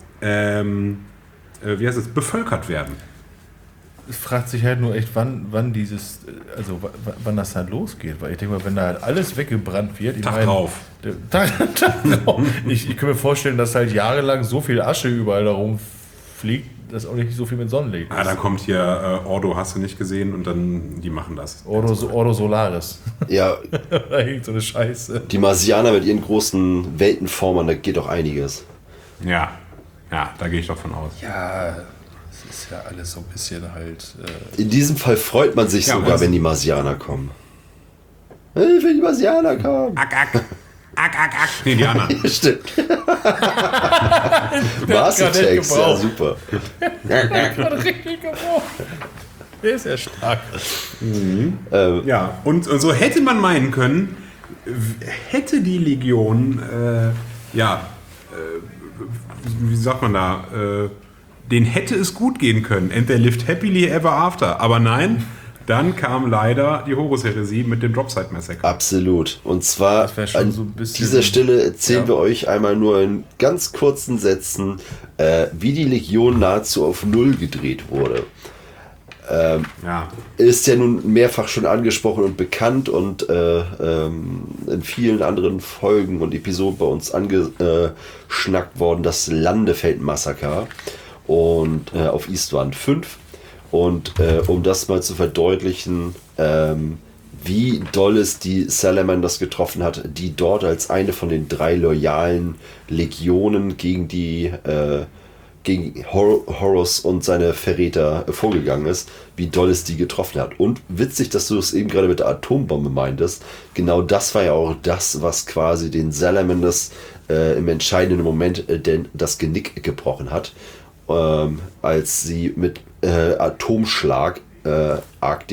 bevölkert werden. Es fragt sich halt nur echt, wann das dann losgeht. Weil ich denke mal, wenn da halt alles weggebrannt wird... Tag drauf. Tag drauf. Ich kann mir vorstellen, dass halt jahrelang so viel Asche überall da rumfliegt, das auch nicht so viel mit Sonnenlicht ist. Dann kommt hier Ordo, hast du nicht gesehen, und dann, die machen das. Ordo Solaris. Ja, Da hängt so eine Scheiße. die Marsianer mit ihren großen Weltenformern, da geht doch einiges. Ja, da gehe ich doch von aus. Ja, es ist ja alles so ein bisschen halt... In diesem Fall freut man sich Ja, sogar, was? wenn die Marsianer kommen. Hey, wenn die Marsianer kommen. Ack. Nee, die anderen. Stimmt. gerade Mastertext, ja gebraucht. super. richtig gebraucht. Der ist ja stark. Ja, und so hätte man meinen können, hätte die Legion, wie sagt man da, denen hätte es gut gehen können. And they lived happily ever after. Aber nein, dann kam leider die Horus-Heresie mit dem Dropside-Massacre. Absolut. Und zwar Das wär schon an so ein bisschen- dieser Stelle erzählen Ja. wir euch einmal nur in ganz kurzen Sätzen, wie die Legion nahezu auf Null gedreht wurde. Ja, Ist ja nun mehrfach schon angesprochen und bekannt und in vielen anderen Folgen und Episoden bei uns angeschnackt worden, das Landefeld-Massaker und auf Eastwand 5. Und um das mal zu verdeutlichen, wie doll es die Salamanders getroffen hat, die dort als eine von den 3 loyalen Legionen gegen Horus und seine Verräter vorgegangen ist, wie doll es die getroffen hat. Und witzig, dass du es eben gerade mit der Atombombe meintest. Genau das war ja auch das, was quasi den Salamanders im entscheidenden Moment das Genick gebrochen hat, als sie mit Atomschlag arg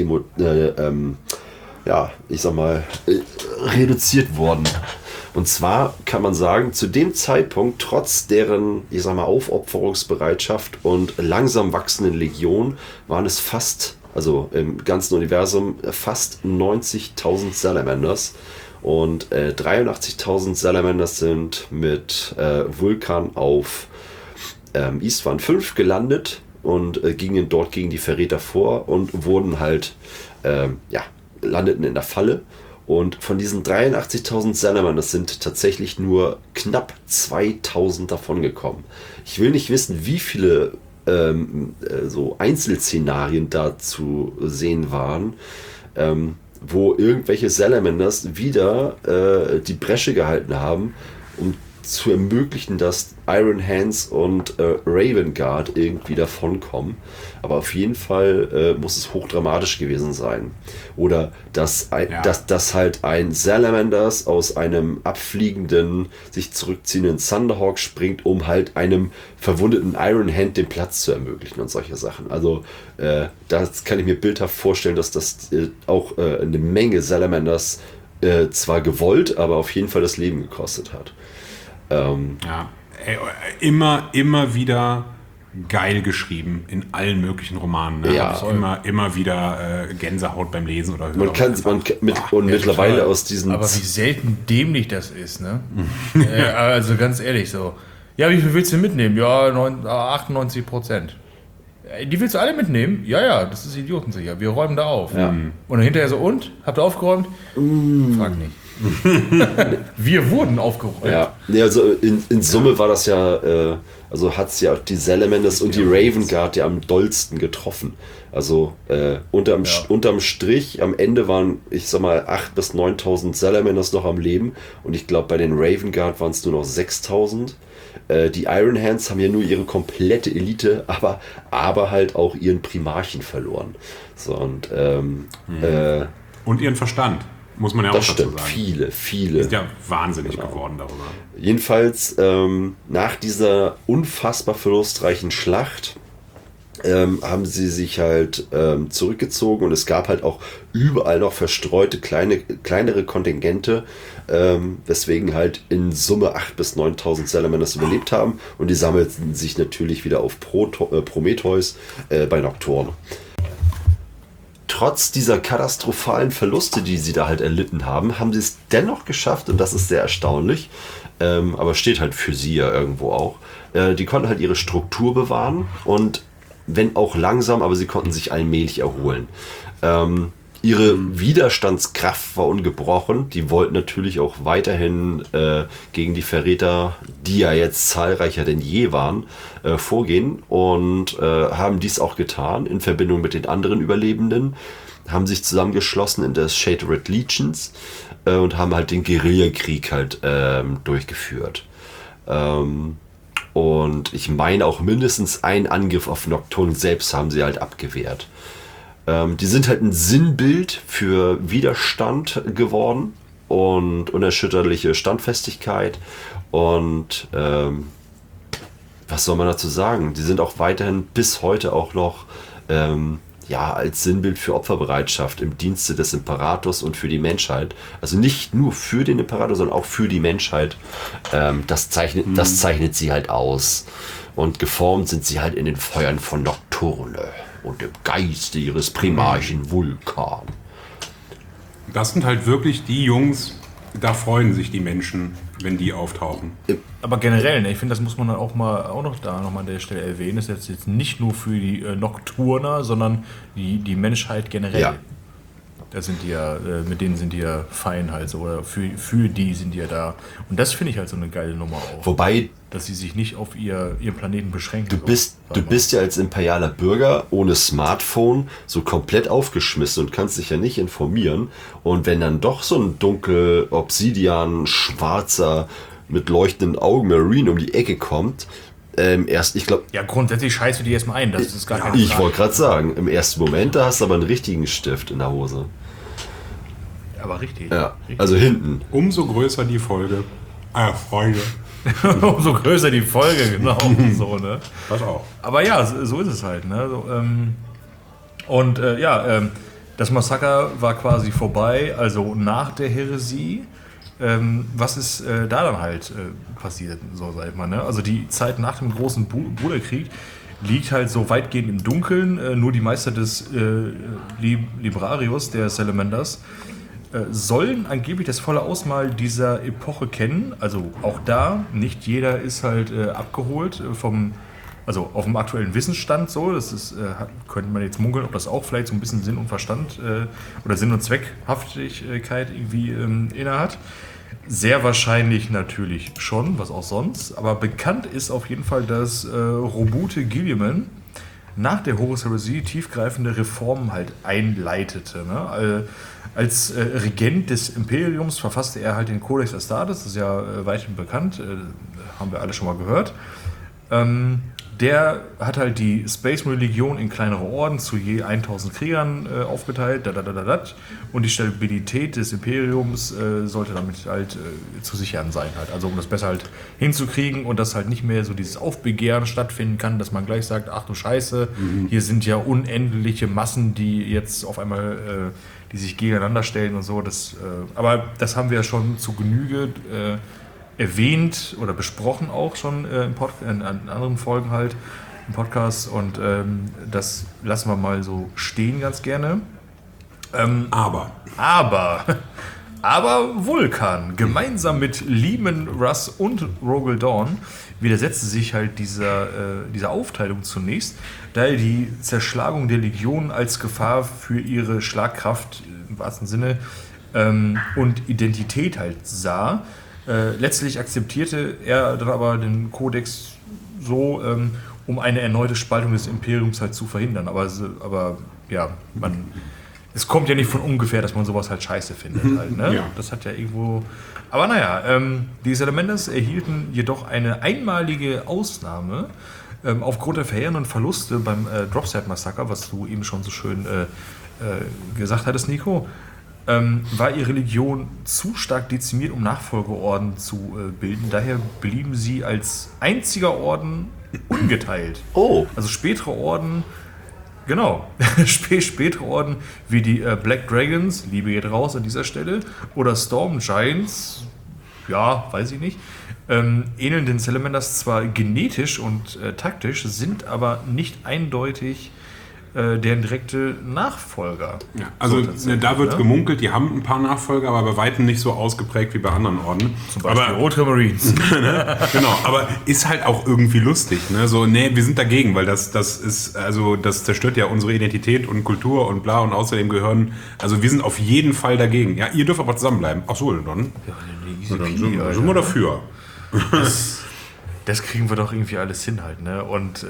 reduziert wurden. Und zwar kann man sagen, zu dem Zeitpunkt, trotz deren, Aufopferungsbereitschaft und langsam wachsenden Legion, waren es im ganzen Universum fast 90.000 Salamanders. Und 83.000 Salamanders sind mit Vulkan auf Eastwand 5 gelandet und gingen dort gegen die Verräter vor und wurden landeten in der Falle. Und von diesen 83.000 Salamanders sind tatsächlich nur knapp 2.000 davon gekommen. Ich will nicht wissen, wie viele so Einzelszenarien da zu sehen waren, wo irgendwelche Salamanders wieder die Bresche gehalten haben, um zu ermöglichen, dass Iron Hands und Raven Guard irgendwie davonkommen. Aber auf jeden Fall muss es hochdramatisch gewesen sein. Oder dass halt ein Salamanders aus einem abfliegenden, sich zurückziehenden Thunderhawk springt, um halt einem verwundeten Iron Hand den Platz zu ermöglichen und solche Sachen. Also das kann ich mir bildhaft vorstellen, dass das auch eine Menge Salamanders zwar gewollt, aber auf jeden Fall das Leben gekostet hat. Immer wieder geil geschrieben in allen möglichen Romanen. Ne? Ja. Immer wieder Gänsehaut beim Lesen oder Hören. Mittlerweile total. aus diesen... Aber wie selten dämlich das ist, ne? Also ganz ehrlich so. Ja, wie viel willst du mitnehmen? Ja, 98%. Die willst du alle mitnehmen? Ja, das ist idiotensicher. Wir räumen da auf. Ja. Und dann hinterher so, und? Habt ihr aufgeräumt? Frag nicht. Wir wurden aufgeräumt. Ja, also in Summe war das ja, hat es ja die Salamanders und die Raven Guard ja am dollsten getroffen. Also unterm Strich, am Ende waren, 8.000 bis 9.000 Salamanders noch am Leben und ich glaube bei den Raven Guard waren es nur noch 6.000. Die Iron Hands haben ja nur ihre komplette Elite, aber halt auch ihren Primarchen verloren. So, und ihren Verstand, muss man ja auch das dazu stimmt, sagen. viele. Ist ja wahnsinnig geworden darüber. Jedenfalls nach dieser unfassbar verlustreichen Schlacht haben sie sich halt zurückgezogen und es gab halt auch überall noch verstreute kleinere Kontingente, weswegen halt in Summe 8.000 bis 9.000 Salamanders überlebt haben und die sammelten sich natürlich wieder auf Prometheus bei Nocturne. Trotz dieser katastrophalen Verluste, die sie da halt erlitten haben, haben sie es dennoch geschafft, und das ist sehr erstaunlich, aber steht halt für sie ja irgendwo auch, die konnten halt ihre Struktur bewahren und wenn auch langsam, aber sie konnten sich allmählich erholen. Ihre Widerstandskraft war ungebrochen. Die wollten natürlich auch weiterhin gegen die Verräter, die ja jetzt zahlreicher denn je waren, vorgehen und haben dies auch getan in Verbindung mit den anderen Überlebenden, haben sich zusammengeschlossen in das Shattered Legions und haben halt den Guerillakrieg halt durchgeführt. Und ich meine auch mindestens einen Angriff auf Nocturne selbst haben sie halt abgewehrt. Die sind halt ein Sinnbild für Widerstand geworden und unerschütterliche Standfestigkeit. Und was soll man dazu sagen? Die sind auch weiterhin bis heute auch noch als Sinnbild für Opferbereitschaft im Dienste des Imperators und für die Menschheit. Also nicht nur für den Imperator, sondern auch für die Menschheit. Das zeichnet sie halt aus. Und geformt sind sie halt in den Feuern von Nocturne und im Geiste ihres Primarchen Vulkan. Das sind halt wirklich die Jungs, da freuen sich die Menschen, wenn die auftauchen. Aber generell, ne, ich finde, das muss man dann auch noch an der Stelle erwähnen, ist jetzt nicht nur für die Nocturner, sondern die Menschheit generell. Ja. Da sind die ja, mit denen sind die ja fein halt so, oder für die sind die ja da. Und das finde ich halt so eine geile Nummer auch. Wobei, dass sie sich nicht auf ihren Planeten beschränken. Du bist ja als imperialer Bürger ohne Smartphone so komplett aufgeschmissen und kannst dich ja nicht informieren. Und wenn dann doch so ein dunkel, obsidian, schwarzer, mit leuchtenden Augen Marine um die Ecke kommt, ich glaube... Ja, grundsätzlich scheißt du die erstmal ein, das ist gar keine Frage. Ich wollte gerade sagen, im ersten Moment, da hast du aber einen richtigen Stift in der Hose. Aber richtig. Ja, richtig. also hinten. Umso größer die Folge. Freude. Umso größer die Folge, genau. So, ne? Das auch. Aber ja, so ist es halt. Ne? So, das Massaker war quasi vorbei, also nach der Häresie. Was ist da dann halt passiert, so sag ich mal. Ne? Also die Zeit nach dem großen Bruderkrieg liegt halt so weitgehend im Dunkeln. Nur die Meister des Librarius, der Salamanders, sollen angeblich das volle Ausmaß dieser Epoche kennen. Also auch da, nicht jeder ist halt abgeholt auf dem aktuellen Wissensstand. So, das ist, könnte man jetzt munkeln, ob das auch vielleicht so ein bisschen Sinn und Verstand oder Sinn und Zweckhaftigkeit irgendwie inne hat. Sehr wahrscheinlich natürlich schon, was auch sonst. Aber bekannt ist auf jeden Fall, dass Robute Guilliman nach der Horus Heresy tiefgreifende Reformen halt einleitete. Ne? Als Regent des Imperiums verfasste er halt den Codex Astartes, das ist ja weithin bekannt, haben wir alle schon mal gehört. Der hat halt die Space Marine Legion in kleinere Orden zu je 1000 Kriegern aufgeteilt, und die Stabilität des Imperiums sollte damit halt zu sichern sein. Halt. Also um das besser halt hinzukriegen und dass halt nicht mehr so dieses Aufbegehren stattfinden kann, dass man gleich sagt, ach du Scheiße, hier sind ja unendliche Massen, die jetzt auf einmal die sich gegeneinander stellen und so. Aber das haben wir ja schon zu Genüge erwähnt oder besprochen auch schon in anderen Folgen halt im Podcast, und das lassen wir mal so stehen ganz gerne. Aber Vulkan gemeinsam mit Leman Russ und Rogel Dawn widersetzte sich halt dieser Aufteilung zunächst, da er die Zerschlagung der Legion als Gefahr für ihre Schlagkraft im wahrsten Sinne und Identität halt sah. Letztlich akzeptierte er dann aber den Kodex so, um eine erneute Spaltung des Imperiums halt zu verhindern. Aber ja, es kommt ja nicht von ungefähr, dass man sowas halt scheiße findet. Halt, ne? Ja. Das hat ja irgendwo... Aber naja, die Salamanders erhielten jedoch eine einmalige Ausnahme aufgrund der verheerenden Verluste beim Dropset-Massaker, was du eben schon so schön gesagt hattest, Nico. War ihre Legion zu stark dezimiert, um Nachfolgeorden zu bilden. Daher blieben sie als einziger Orden ungeteilt. Oh. Also spätere Orden, genau, spätere Orden wie die Black Dragons, Liebe geht raus an dieser Stelle, oder Storm Giants, ja, weiß ich nicht, ähneln den Salamanders zwar genetisch und taktisch, sind aber nicht eindeutig deren direkte Nachfolger. Ja, also So da wird ne? gemunkelt, die haben ein paar Nachfolger, aber bei weitem nicht so ausgeprägt wie bei anderen Orden. Zum Beispiel aber, Rote Marines. genau, aber ist halt auch irgendwie lustig. Ne? So, nee, wir sind dagegen, weil das ist, also das zerstört ja unsere Identität und Kultur und bla und außerdem gehören, also wir sind auf jeden Fall dagegen. Ja, ihr dürft aber zusammenbleiben. Ach so, dann sind wir dafür. Das kriegen wir doch irgendwie alles hin halt, ne? Und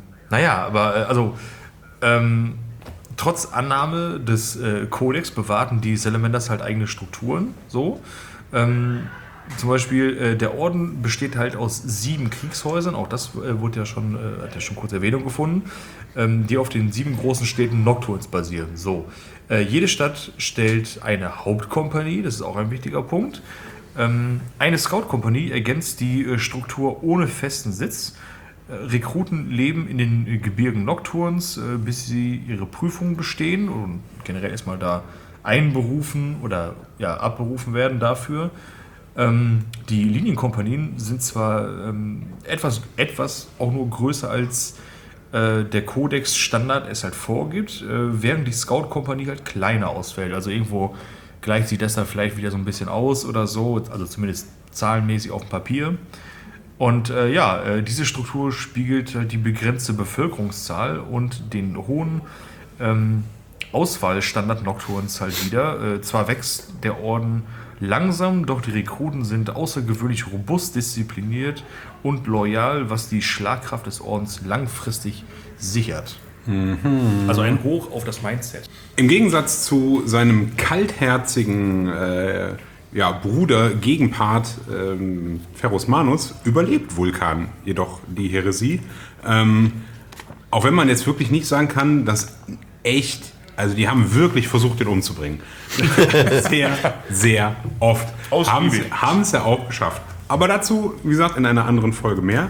trotz Annahme des Kodex bewahrten die Salamanders halt eigene Strukturen, so. Zum Beispiel, der Orden besteht halt aus 7 Kriegshäusern, auch das hat ja schon kurz Erwähnung gefunden, die auf den 7 großen Städten Nocturns basieren. So. Jede Stadt stellt eine Hauptkompanie, das ist auch ein wichtiger Punkt. Eine Scout-Kompanie ergänzt die Struktur ohne festen Sitz. Rekruten leben in den Gebirgen Nocturns, bis sie ihre Prüfungen bestehen und generell erstmal da einberufen oder abberufen werden dafür. Die Linienkompanien sind zwar etwas auch nur größer als der Codex-Standard es halt vorgibt, während die Scout-Kompanie halt kleiner ausfällt. Also irgendwo gleicht sich das dann vielleicht wieder so ein bisschen aus oder so, also zumindest zahlenmäßig auf dem Papier. Und diese Struktur spiegelt halt die begrenzte Bevölkerungszahl und den hohen Auswahlstandard Nocturns halt wieder. Zwar wächst der Orden langsam, doch die Rekruten sind außergewöhnlich robust, diszipliniert und loyal, was die Schlagkraft des Ordens langfristig sichert. Also ein Hoch auf das Mindset. Im Gegensatz zu seinem kaltherzigen Bruder, Gegenpart Ferrus Manus, überlebt Vulkan jedoch die Häresie. Auch wenn man jetzt wirklich nicht sagen kann, dass echt, also die haben wirklich versucht, den umzubringen. Sehr, sehr oft. Haben es ja auch geschafft. Aber dazu, wie gesagt, in einer anderen Folge mehr.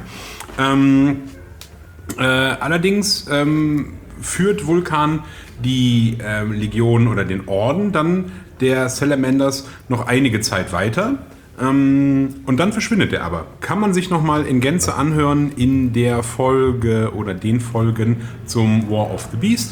Allerdings führt Vulkan die Legion oder den Orden dann der Salamanders noch einige Zeit weiter. Und dann verschwindet er aber. Kann man sich nochmal in Gänze anhören in der Folge oder den Folgen zum War of the Beast.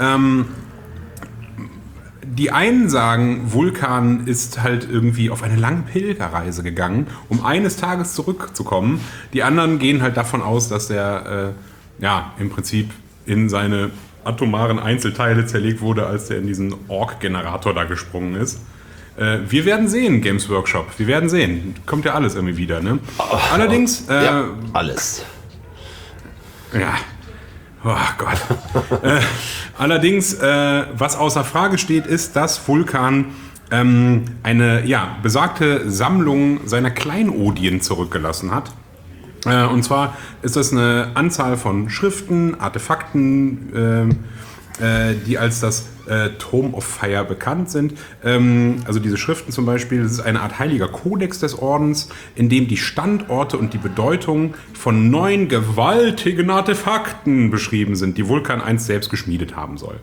Die einen sagen, Vulkan ist halt irgendwie auf eine lange Pilgerreise gegangen, um eines Tages zurückzukommen. Die anderen gehen halt davon aus, dass er im Prinzip in seine atomaren Einzelteile zerlegt wurde, als der in diesen Ork-Generator da gesprungen ist. Wir werden sehen, Games Workshop. Wir werden sehen. Kommt ja alles irgendwie wieder, ne? Allerdings... alles. Ja. Oh Gott. Allerdings, was außer Frage steht, ist, dass Vulkan eine besagte Sammlung seiner Kleinodien zurückgelassen hat. Und zwar ist das eine Anzahl von Schriften, Artefakten, die als das Tome of Fire bekannt sind. Also diese Schriften zum Beispiel, das ist eine Art heiliger Kodex des Ordens, in dem die Standorte und die Bedeutung von 9 gewaltigen Artefakten beschrieben sind, die Vulkan einst selbst geschmiedet haben soll.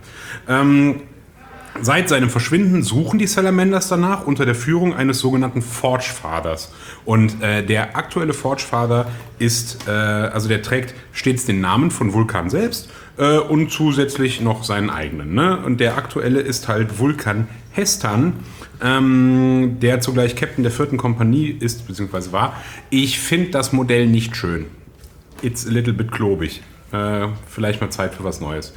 Seit seinem Verschwinden suchen die Salamanders danach unter der Führung eines sogenannten Forge Fathers. Und der aktuelle Forge Father ist, der trägt stets den Namen von Vulkan selbst und zusätzlich noch seinen eigenen. Ne? Und der aktuelle ist halt Vulkan Hestan, der zugleich Captain der 4. Kompanie ist, beziehungsweise war. Ich finde das Modell nicht schön. It's a little bit klobig. Vielleicht mal Zeit für was Neues.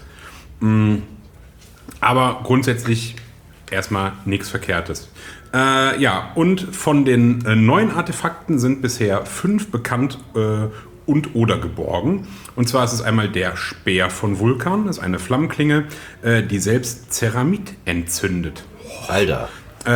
Aber grundsätzlich erstmal nichts Verkehrtes. Und von den 9 Artefakten sind bisher 5 bekannt und oder geborgen. Und zwar ist es einmal der Speer von Vulkan, das ist eine Flammenklinge, die selbst Ceramit entzündet. Alter.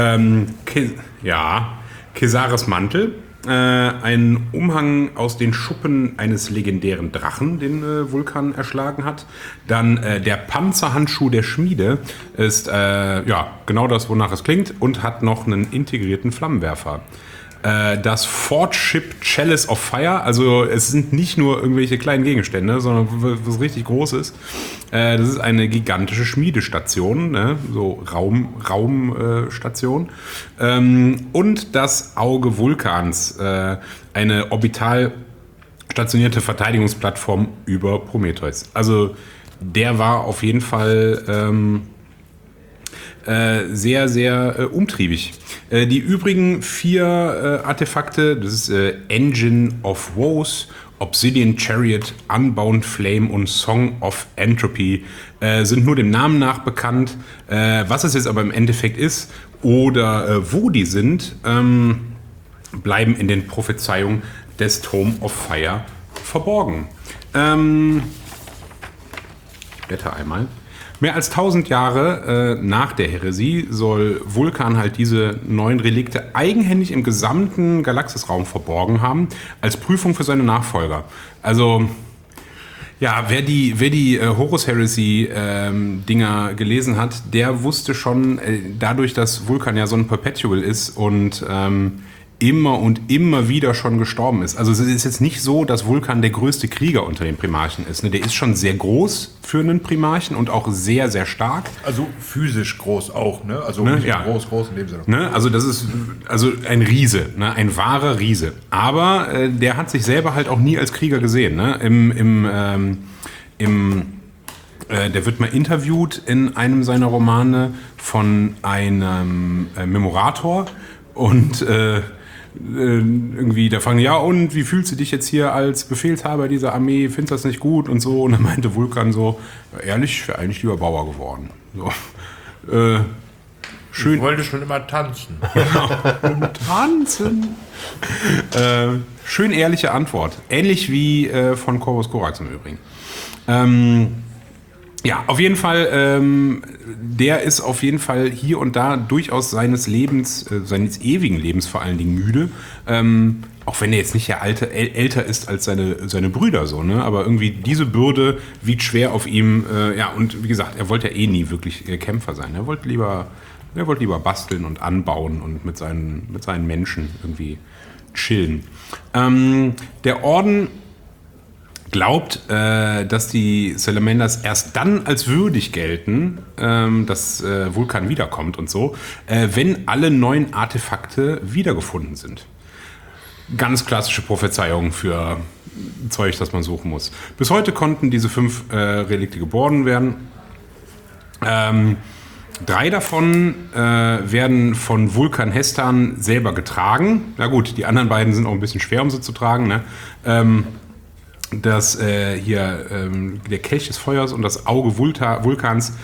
Kesares Mantel, ein Umhang aus den Schuppen eines legendären Drachen, den Vulkan erschlagen hat. Dann der Panzerhandschuh der Schmiede ist genau das, wonach es klingt, und hat noch einen integrierten Flammenwerfer. Das Forge Ship Chalice of Fire, also es sind nicht nur irgendwelche kleinen Gegenstände, sondern was richtig Großes. Das ist eine gigantische Schmiedestation, ne? So Raumstation. Und das Auge Vulkans, eine orbital stationierte Verteidigungsplattform über Prometheus. Also der war auf jeden Fall sehr, sehr umtriebig. Die übrigen 4 Artefakte, das ist Engine of Woes, Obsidian Chariot, Unbound Flame und Song of Entropy, sind nur dem Namen nach bekannt. Was es jetzt aber im Endeffekt ist oder wo die sind, bleiben in den Prophezeiungen des Tome of Fire verborgen. Ich blätter einmal. Mehr als 1000 Jahre nach der Häresie soll Vulkan halt diese 9 Relikte eigenhändig im gesamten Galaxisraum verborgen haben, als Prüfung für seine Nachfolger. Also, ja, wer die Horus Heresy Dinger gelesen hat, der wusste schon, dadurch, dass Vulkan ja so ein Perpetual ist und immer und immer wieder schon gestorben ist. Also es ist jetzt nicht so, dass Vulkan der größte Krieger unter den Primarchen ist. Ne? Der ist schon sehr groß für einen Primarchen und auch sehr, sehr stark. Also physisch groß auch, ne? Also Ne? nicht Ja. groß in dem Sinne. Ne? Also das ist ein Riese, ne? Ein wahrer Riese. Aber der hat sich selber halt auch nie als Krieger gesehen. Ne? Der wird mal interviewt in einem seiner Romane von einem Memorator und irgendwie, da fragen, ja, und wie fühlst du dich jetzt hier als Befehlshaber dieser Armee? Findest du das nicht gut? Und so. Und dann meinte Vulkan so, ja, ehrlich, ich wäre eigentlich lieber Bauer geworden. So. Schön. Ich wollte schon immer tanzen. Tanzen. Schön ehrliche Antwort. Ähnlich wie von Corvus Corax im Übrigen. Ja, auf jeden Fall, der ist auf jeden Fall hier und da durchaus seines Lebens, seines ewigen Lebens vor allen Dingen müde. Auch wenn er jetzt nicht älter ist als seine Brüder, so, ne? Aber irgendwie diese Bürde wiegt schwer auf ihm. Ja, und wie gesagt, er wollte ja eh nie wirklich Kämpfer sein. Er wollte lieber basteln und anbauen und mit seinen Menschen irgendwie chillen. Der Orden glaubt, dass die Salamanders erst dann als würdig gelten, dass Vulkan wiederkommt und so, wenn alle 9 Artefakte wiedergefunden sind. Ganz klassische Prophezeiung für Zeug, das man suchen muss. Bis heute konnten diese 5 Relikte geborgen werden. 3 davon werden von Vulkan Hestan selber getragen. Na gut, die anderen beiden sind auch ein bisschen schwer, um sie zu tragen, ne? Der Kelch des Feuers und das Auge Vulkans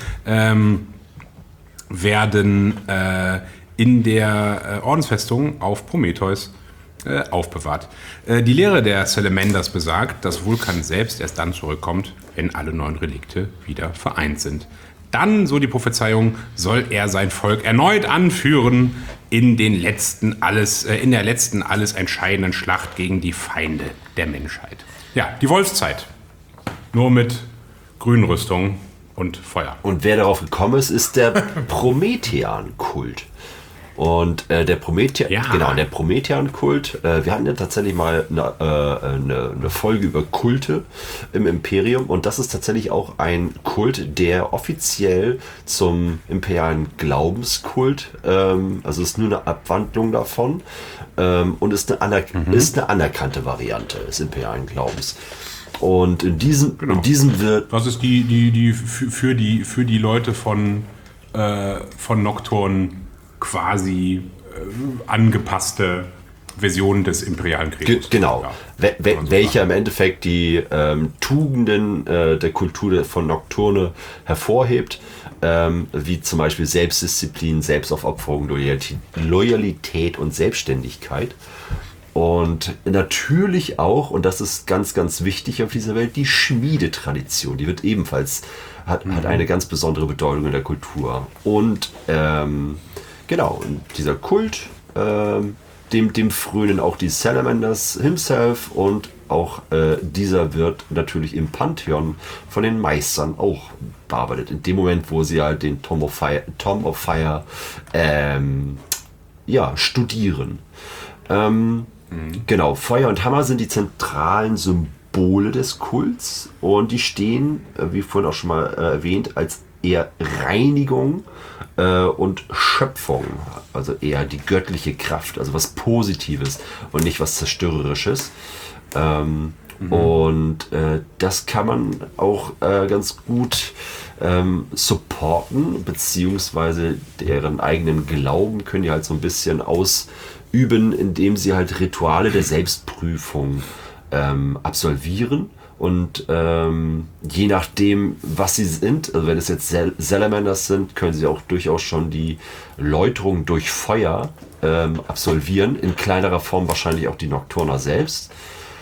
werden in der Ordensfestung auf Prometheus aufbewahrt. Die Lehre der Salamanders besagt, dass Vulkan selbst erst dann zurückkommt, wenn alle 9 Relikte wieder vereint sind. Dann, so die Prophezeiung, soll er sein Volk erneut anführen in der letzten alles entscheidenden Schlacht gegen die Feinde der Menschheit. Ja, die Wolfszeit. Nur mit Grünrüstung und Feuer. Und wer darauf gekommen ist der Promethean-Kult. Und der Promethean-Kult, wir hatten ja tatsächlich mal eine Folge über Kulte im Imperium und das ist tatsächlich auch ein Kult, der offiziell zum imperialen Glaubenskult, also ist nur eine Abwandlung davon und ist eine anerkannte Variante des imperialen Glaubens. Und in diesem wird... Das ist die für die Leute von Nocturne quasi angepasste Version des imperialen Krieges. Genau. Ja, welcher im Endeffekt die Tugenden der Kultur von Nocturne hervorhebt, wie zum Beispiel Selbstdisziplin, Selbstaufopferung, Loyalität und Selbstständigkeit. Und natürlich auch, und das ist ganz, ganz wichtig auf dieser Welt, die Schmiedetradition. Die wird ebenfalls, hat eine ganz besondere Bedeutung in der Kultur. Und genau, und dieser Kult, dem frönen auch die Salamanders himself und auch dieser wird natürlich im Pantheon von den Meistern auch bearbeitet. In dem Moment, wo sie halt den Tome of Fire studieren. Genau, Feuer und Hammer sind die zentralen Symbole des Kults und die stehen, wie vorhin auch schon mal erwähnt, als eher Reinigung und Schöpfung, also eher die göttliche Kraft, also was Positives und nicht was Zerstörerisches. Und das kann man auch ganz gut supporten, beziehungsweise deren eigenen Glauben können die halt so ein bisschen ausüben, indem sie halt Rituale der Selbstprüfung absolvieren. Und je nachdem, was sie sind, also wenn es jetzt Salamanders sind, können sie auch durchaus schon die Läuterung durch Feuer absolvieren. In kleinerer Form wahrscheinlich auch die Nocturna selbst.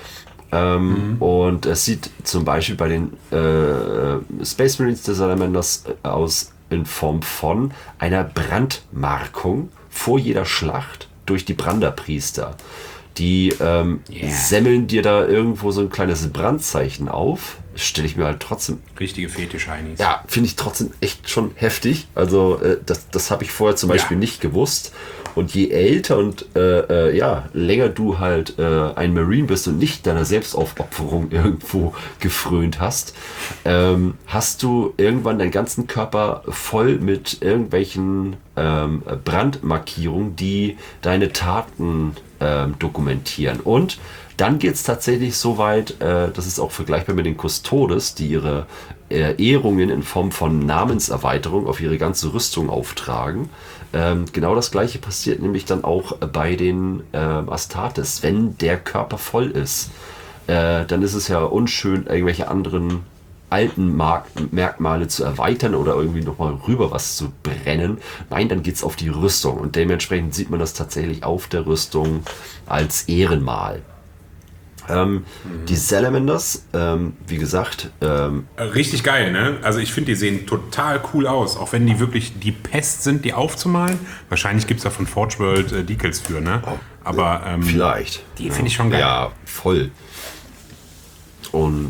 Und es sieht zum Beispiel bei den Space Marines der Salamanders aus in Form von einer Brandmarkung vor jeder Schlacht durch die Branderpriester. Die semmeln dir da irgendwo so ein kleines Brandzeichen auf. Stelle ich mir halt trotzdem... Richtige Fetisch-Heinis. Ja, finde ich trotzdem echt schon heftig. Also das habe ich vorher zum Beispiel nicht gewusst. Und je älter und länger du halt ein Marine bist und nicht deiner Selbstaufopferung irgendwo gefrönt hast, hast du irgendwann deinen ganzen Körper voll mit irgendwelchen Brandmarkierungen, die deine Taten dokumentieren. Und dann geht es tatsächlich so weit, das ist auch vergleichbar mit den Custodes, die ihre Ehrungen in Form von Namenserweiterung auf ihre ganze Rüstung auftragen. Genau das gleiche passiert nämlich dann auch bei den Astartes. Wenn der Körper voll ist, dann ist es ja unschön, irgendwelche anderen alten Merkmale zu erweitern oder irgendwie nochmal rüber was zu brennen. Nein, dann geht es auf die Rüstung und dementsprechend sieht man das tatsächlich auf der Rüstung als Ehrenmal. Die Salamanders, wie gesagt... Richtig geil, ne? Also ich finde, die sehen total cool aus, auch wenn die wirklich die Pest sind, die aufzumalen. Wahrscheinlich gibt es da von Forge World Decals für, ne? Aber vielleicht. Die finde ich schon geil. Ja, voll. Und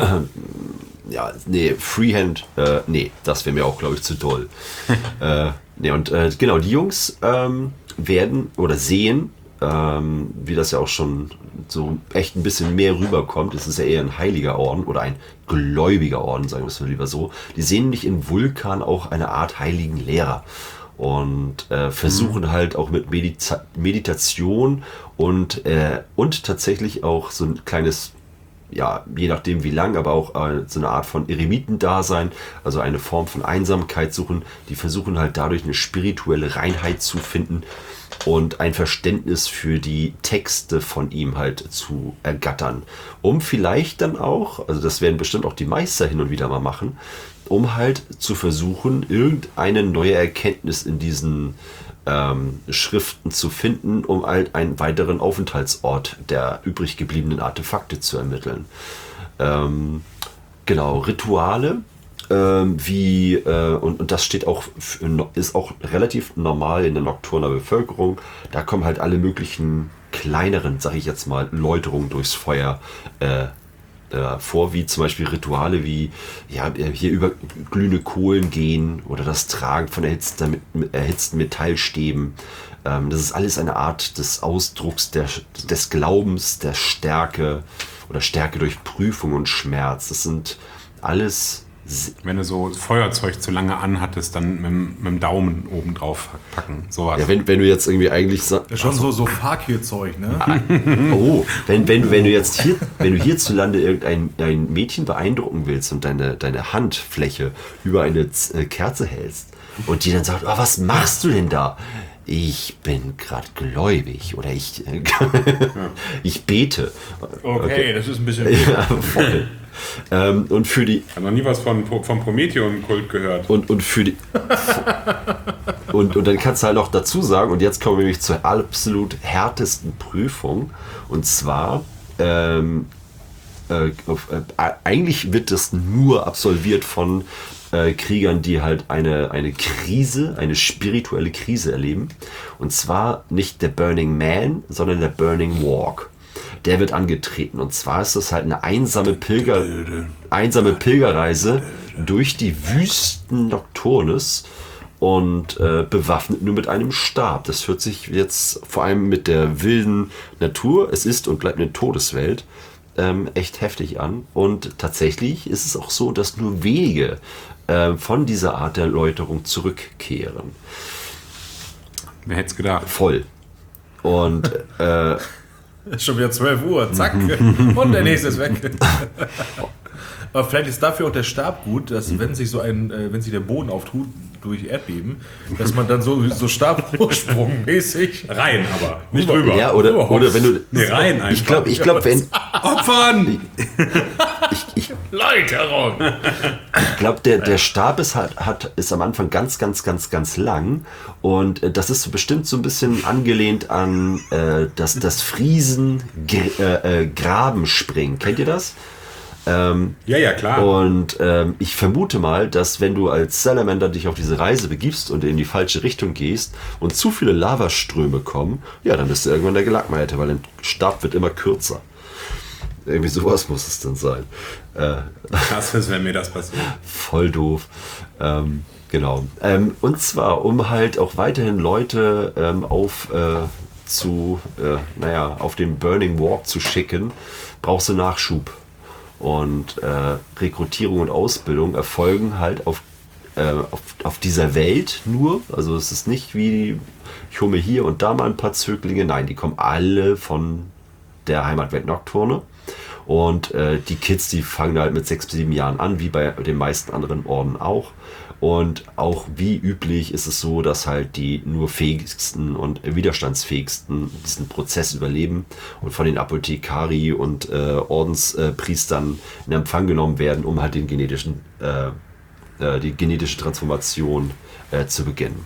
Freehand, das wäre mir auch, glaube ich, zu doll. Genau, die Jungs werden oder sehen, wie das ja auch schon so echt ein bisschen mehr rüberkommt. Es ist ja eher ein heiliger Orden oder ein gläubiger Orden, sagen wir es mal lieber so. Die sehen nämlich in Vulkan auch eine Art heiligen Lehrer und versuchen halt auch mit Meditation und tatsächlich auch so ein kleines, ja, je nachdem wie lang, aber auch so eine Art von Eremitendasein, also eine Form von Einsamkeit suchen. Die versuchen halt dadurch eine spirituelle Reinheit zu finden und ein Verständnis für die Texte von ihm halt zu ergattern. Um vielleicht dann auch, also das werden bestimmt auch die Meister hin und wieder mal machen, um halt zu versuchen, irgendeine neue Erkenntnis in diesen Schriften zu finden, um halt einen weiteren Aufenthaltsort der übrig gebliebenen Artefakte zu ermitteln. Genau, Rituale, und das steht auch, ist auch relativ normal in der Nocturner Bevölkerung. Da kommen halt alle möglichen kleineren, sag ich jetzt mal, Läuterungen durchs Feuer vor, wie zum Beispiel Rituale wie hier über glühende Kohlen gehen oder das Tragen von erhitzten Metallstäben. Das ist alles eine Art des Ausdrucks des Glaubens, der Stärke oder Stärke durch Prüfung und Schmerz. Das sind alles... Wenn du so Feuerzeug zu lange anhattest, dann mit dem Daumen oben drauf packen. Sowas. Ja, wenn du jetzt irgendwie eigentlich... Das ist schon so Fakir-Zeug, ne? Oh, wenn du hierzulande irgendein Mädchen beeindrucken willst und deine Handfläche über eine Kerze hältst und die dann sagt, oh, was machst du denn da? Ich bin gerade gläubig oder ich bete. Okay, das ist ein bisschen... Ja, voll. Und für die... Ich habe noch nie was vom Prometheum-Kult gehört. Und für die... und dann kannst du halt noch dazu sagen, und jetzt kommen wir nämlich zur absolut härtesten Prüfung. Und zwar, eigentlich wird das nur absolviert von Kriegern, die halt eine Krise, eine spirituelle Krise erleben. Und zwar nicht der Burning Man, sondern der Burning Walk. Der wird angetreten. Und zwar ist das halt eine einsame Pilgerreise durch die Wüsten Nocturnes und bewaffnet nur mit einem Stab. Das hört sich jetzt vor allem mit der wilden Natur, es ist und bleibt eine Todeswelt, echt heftig an. Und tatsächlich ist es auch so, dass nur wenige von dieser Art der Läuterung zurückkehren. Wer hätte es gedacht? Voll. Und Ist schon wieder 12 Uhr, zack. Und der nächste ist weg. Aber vielleicht ist dafür auch der Stab gut, dass wenn sich wenn sich der Boden auftut durch Erdbeben, dass man dann so Stabhochsprungmäßig Rein, aber nicht drüber. Ja, oder wenn du... Nee, rein einfach. Ich glaube, wenn... Opfern! Läuterung. Ich glaube, der Stab ist am Anfang ganz, ganz, ganz, ganz lang und das ist so bestimmt so ein bisschen angelehnt an das Friesen Grabenspringen. Kennt ihr das? Ja, klar. Und ich vermute mal, dass wenn du als Salamander dich auf diese Reise begibst und in die falsche Richtung gehst und zu viele Lavaströme kommen, ja, dann bist du irgendwann der Gelackmeierte, weil dein Stab wird immer kürzer. Irgendwie sowas muss es dann sein. Krass ist, wenn mir das passiert. Voll doof. Genau. Und zwar, um halt auch weiterhin Leute auf den Burning Walk zu schicken, brauchst du Nachschub. Und Rekrutierung und Ausbildung erfolgen halt auf dieser Welt nur. Also es ist nicht wie, ich hole mir hier und da mal ein paar Zöglinge. Nein, die kommen alle von der Heimatwelt Nocturne. Und die Kids, die fangen halt mit 6 bis 7 Jahren an, wie bei den meisten anderen Orden auch. Und auch wie üblich ist es so, dass halt die nur fähigsten und widerstandsfähigsten diesen Prozess überleben und von den Apothekari und Ordenspriestern in Empfang genommen werden, um halt die genetische Transformation zu beginnen.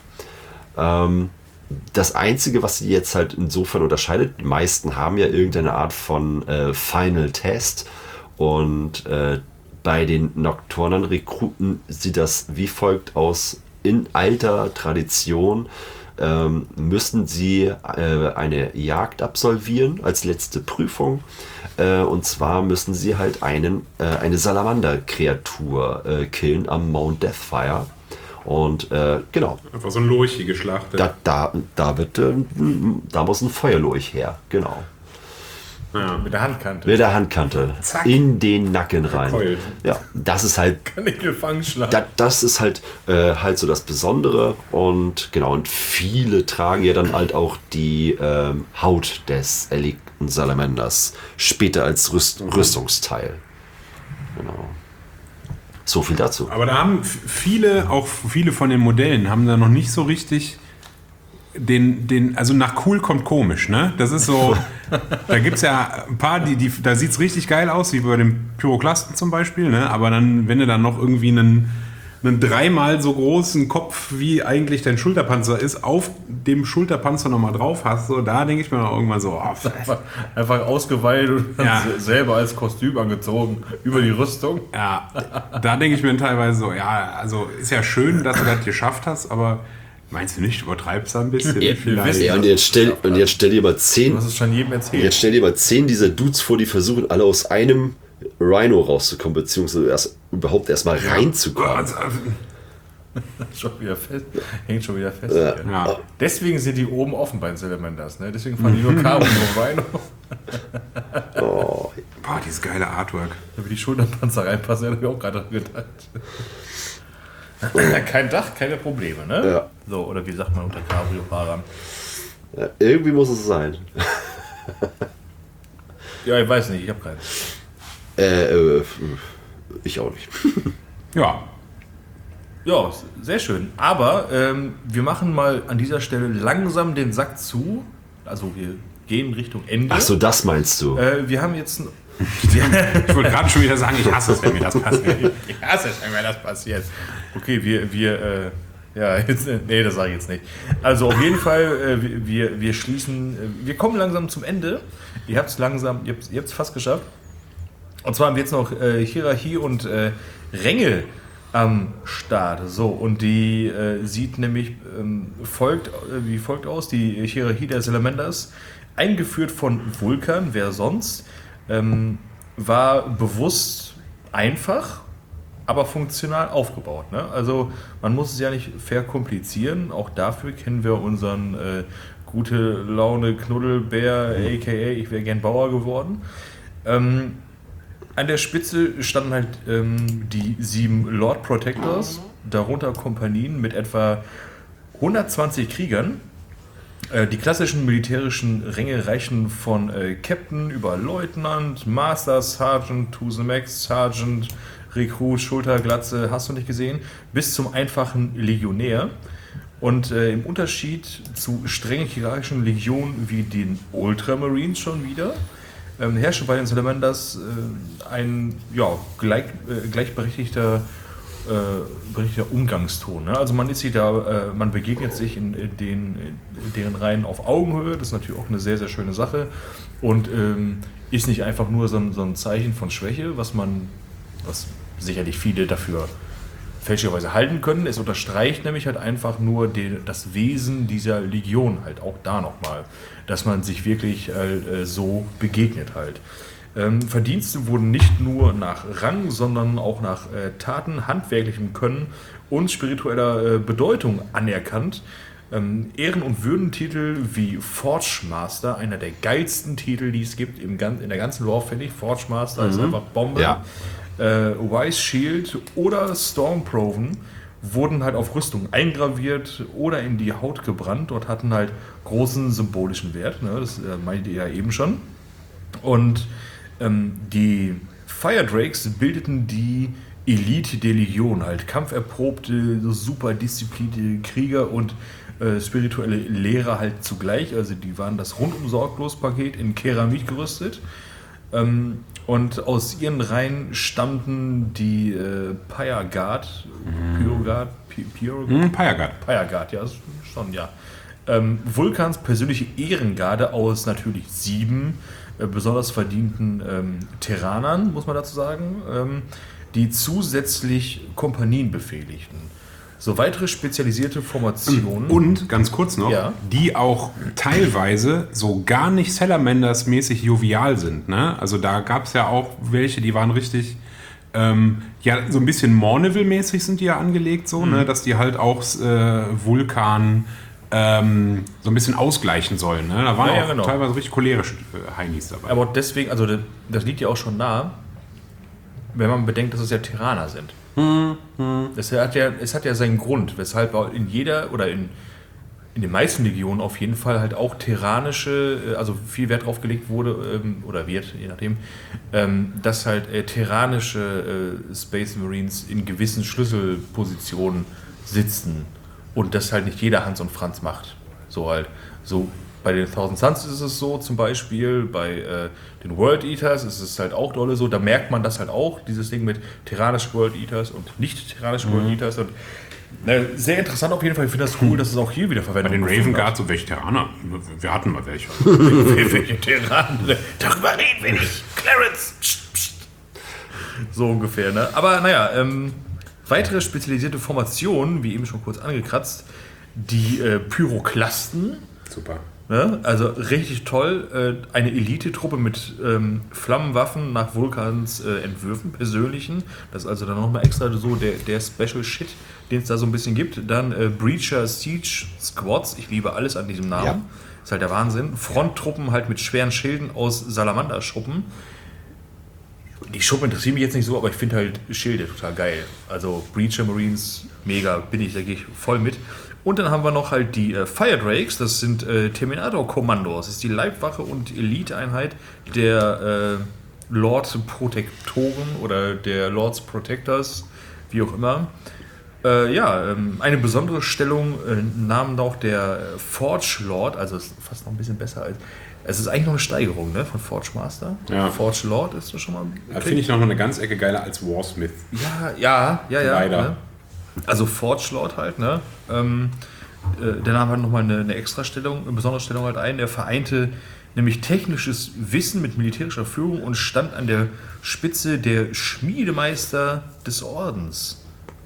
Das Einzige, was sie jetzt halt insofern unterscheidet, die meisten haben ja irgendeine Art von Final Test und bei den Nocturnen Rekruten sieht das wie folgt aus. In alter Tradition müssen sie eine Jagd absolvieren als letzte Prüfung. Und zwar müssen sie halt eine Salamander-Kreatur killen am Mount Deathfire. Und genau. Einfach so ein Lurchi geschlachtet. Da muss ein Feuerlurch her, genau. Ja. Mit der Handkante. Mit der Handkante. Zack. In den Nacken rein. Verkeult. Ja, das ist halt. Kann ich gefangen schlagen. Das ist halt so das Besondere. Und genau, und viele tragen ja dann halt auch die Haut des erlegten Salamanders später als Rüstungsteil. Genau. So viel dazu. Aber da haben viele von den Modellen haben da noch nicht so richtig also nach cool kommt komisch, ne? Das ist so, da gibt es ja ein paar, da sieht es richtig geil aus, wie bei dem Pyroklasten zum Beispiel, ne? Aber dann, wenn du dann noch irgendwie einen 3-mal so großen Kopf, wie eigentlich dein Schulterpanzer ist, auf dem Schulterpanzer nochmal drauf hast, so, da denke ich mir irgendwann so, einfach ausgeweilt und selber als Kostüm angezogen über die Rüstung. Ja, da denke ich mir teilweise so, ja, also ist ja schön, dass du das geschafft hast, aber meinst du nicht, übertreibst du ein bisschen? Ja, und jetzt stell dir mal 10. Das ist schon jedem erzählt. Jetzt stell dir mal 10 dieser Dudes vor, die versuchen alle aus einem Rhino rauszukommen, beziehungsweise überhaupt erstmal reinzukommen. Hängt schon wieder fest. Ja. Deswegen sind die oben offen bei den Salamanders, ne? Deswegen fahren die nur Carbon nur Rhino. Boah, dieses geile Artwork. Da wie die Schulterpanzer reinpassen, hätte ich auch gerade gedacht. Kein Dach, keine Probleme, ne? Ja. So, oder wie sagt man unter Cabrio-Fahrern? Ja, irgendwie muss es sein. Ja, ich weiß nicht, ich habe keinen. Ich auch nicht. Ja. Ja, sehr schön. Aber wir machen mal an dieser Stelle langsam den Sack zu. Also wir gehen Richtung Ende. Ach so, das meinst du? Wir haben jetzt... Ich wollte gerade schon wieder sagen, ich hasse es, wenn mir das passiert. Ich hasse es, wenn mir das passiert. Okay, das sage ich jetzt nicht. Also auf jeden Fall, wir schließen, wir kommen langsam zum Ende. Ihr habt es fast geschafft. Und zwar haben wir jetzt noch Hierarchie und Ränge am Start. So, und die sieht nämlich wie folgt aus. Die Hierarchie der Salamanders, eingeführt von Vulkan, wer sonst, war bewusst einfach, aber funktional aufgebaut. Ne? Also man muss es ja nicht verkomplizieren. Auch dafür kennen wir unseren gute Laune Knuddelbär, a.k.a. ich wäre gern Bauer geworden. An der Spitze standen halt die 7 Lord Protectors, darunter Kompanien mit etwa 120 Kriegern. Die klassischen militärischen Ränge reichen von Captain über Leutnant, Master, Sergeant, to the Max, Sergeant, Rekrut, Schulterglatze, hast du nicht gesehen, bis zum einfachen Legionär. Und im Unterschied zu strengen hierarchischen Legionen wie den Ultramarines schon wieder, herrscht bei den Salamanders ein gleichberechtigter Umgangston. Ne? Also man ist sich da, man begegnet sich in deren Reihen auf Augenhöhe. Das ist natürlich auch eine sehr, sehr schöne Sache und ist nicht einfach nur so ein Zeichen von Schwäche, was sicherlich viele dafür fälschlicherweise halten können. Es unterstreicht nämlich halt einfach nur das Wesen dieser Legion halt auch da nochmal, dass man sich wirklich so begegnet halt. Verdienste wurden nicht nur nach Rang, sondern auch nach Taten, handwerklichem Können und spiritueller Bedeutung anerkannt. Ehren- und Würdentitel wie Forge Master, einer der geilsten Titel, die es gibt in der ganzen Lore, finde ich. Forge Master ist einfach Bombe. Ja. Wise Shield oder Stormproven wurden halt auf Rüstung eingraviert oder in die Haut gebrannt. Dort hatten halt großen symbolischen Wert. Ne? Das meinte ihr ja eben schon. Und die Fire Drakes bildeten die Elite der Legion, halt kampferprobte, super disziplinierte Krieger und spirituelle Lehrer halt zugleich. Also die waren das rundum sorglos Paket in Keramit gerüstet. Und aus ihren Reihen stammten die Pyre Guard, ja, schon, ja. Vulkans persönliche Ehrengarde aus natürlich 7 besonders verdienten Terranern, muss man dazu sagen, die zusätzlich Kompanien befehligten. So weitere spezialisierte Formationen. Und, ganz kurz noch, die auch teilweise so gar nicht Salamanders-mäßig jovial sind. Ne? Also da gab es ja auch welche, die waren richtig, so ein bisschen Mourneville-mäßig sind die ja angelegt, so, ne? Dass die halt auch Vulkan so ein bisschen ausgleichen sollen. Ne? Da waren auch teilweise richtig cholerische Heinis dabei. Aber deswegen, also das liegt ja auch schon nah, wenn man bedenkt, dass es ja Terraner sind. Es hat ja seinen Grund, weshalb in jeder oder in den meisten Legionen auf jeden Fall halt auch terranische, also viel Wert drauf gelegt wurde, oder wird, je nachdem, dass halt terranische Space Marines in gewissen Schlüsselpositionen sitzen und das halt nicht jeder Hans und Franz macht. So halt, so bei den Thousand Suns ist es so zum Beispiel, bei den World Eaters ist es halt auch dolle so, da merkt man das halt auch, dieses Ding mit terranischen World Eaters und nicht terranischen World Eaters und sehr interessant auf jeden Fall, ich finde das cool, dass es auch hier wieder verwendet wird. Bei den Raven Guards so welche Terraner, wir hatten mal welche. Welche Terraner? Darüber reden wir nicht, Clarence! Psst, psst. So ungefähr, ne? Aber naja, weitere spezialisierte Formationen, wie eben schon kurz angekratzt, die Pyroklasten. Super. Ne? Also richtig toll, eine Elite-Truppe mit Flammenwaffen nach Vulkans Entwürfen, persönlichen. Das ist also dann nochmal extra so der Special Shit, den es da so ein bisschen gibt. Dann Breacher Siege Squads, ich liebe alles an diesem Namen. Ja. Ist halt der Wahnsinn. Fronttruppen halt mit schweren Schilden aus Salamander-Schuppen. Die Schuppen interessieren mich jetzt nicht so, aber ich finde halt Schilde total geil. Also Breacher Marines, mega, da gehe ich voll mit. Und dann haben wir noch halt die Fire Drakes, das sind Terminator-Kommandos. Das ist die Leibwache und Elite-Einheit der Lord Protektoren oder der Lords Protectors, wie auch immer. Eine besondere Stellung nahm auch der Forge Lord, also ist fast noch ein bisschen besser als. Es ist eigentlich noch eine Steigerung, ne, von Forge Master. Ja. Forge Lord ist das schon mal. Da finde ich noch eine ganz Ecke geiler als Warsmith. Ja. Leider. Ne? Also Forge Lord halt, ne? Der nahm halt nochmal eine Extra-Stellung, eine besondere Stellung halt ein. Der vereinte nämlich technisches Wissen mit militärischer Führung und stand an der Spitze der Schmiedemeister des Ordens.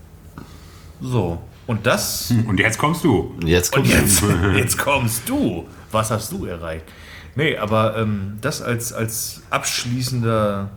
So, und das... Und jetzt kommst du. Jetzt kommst du. Was hast du erreicht? Nee, aber das als abschließender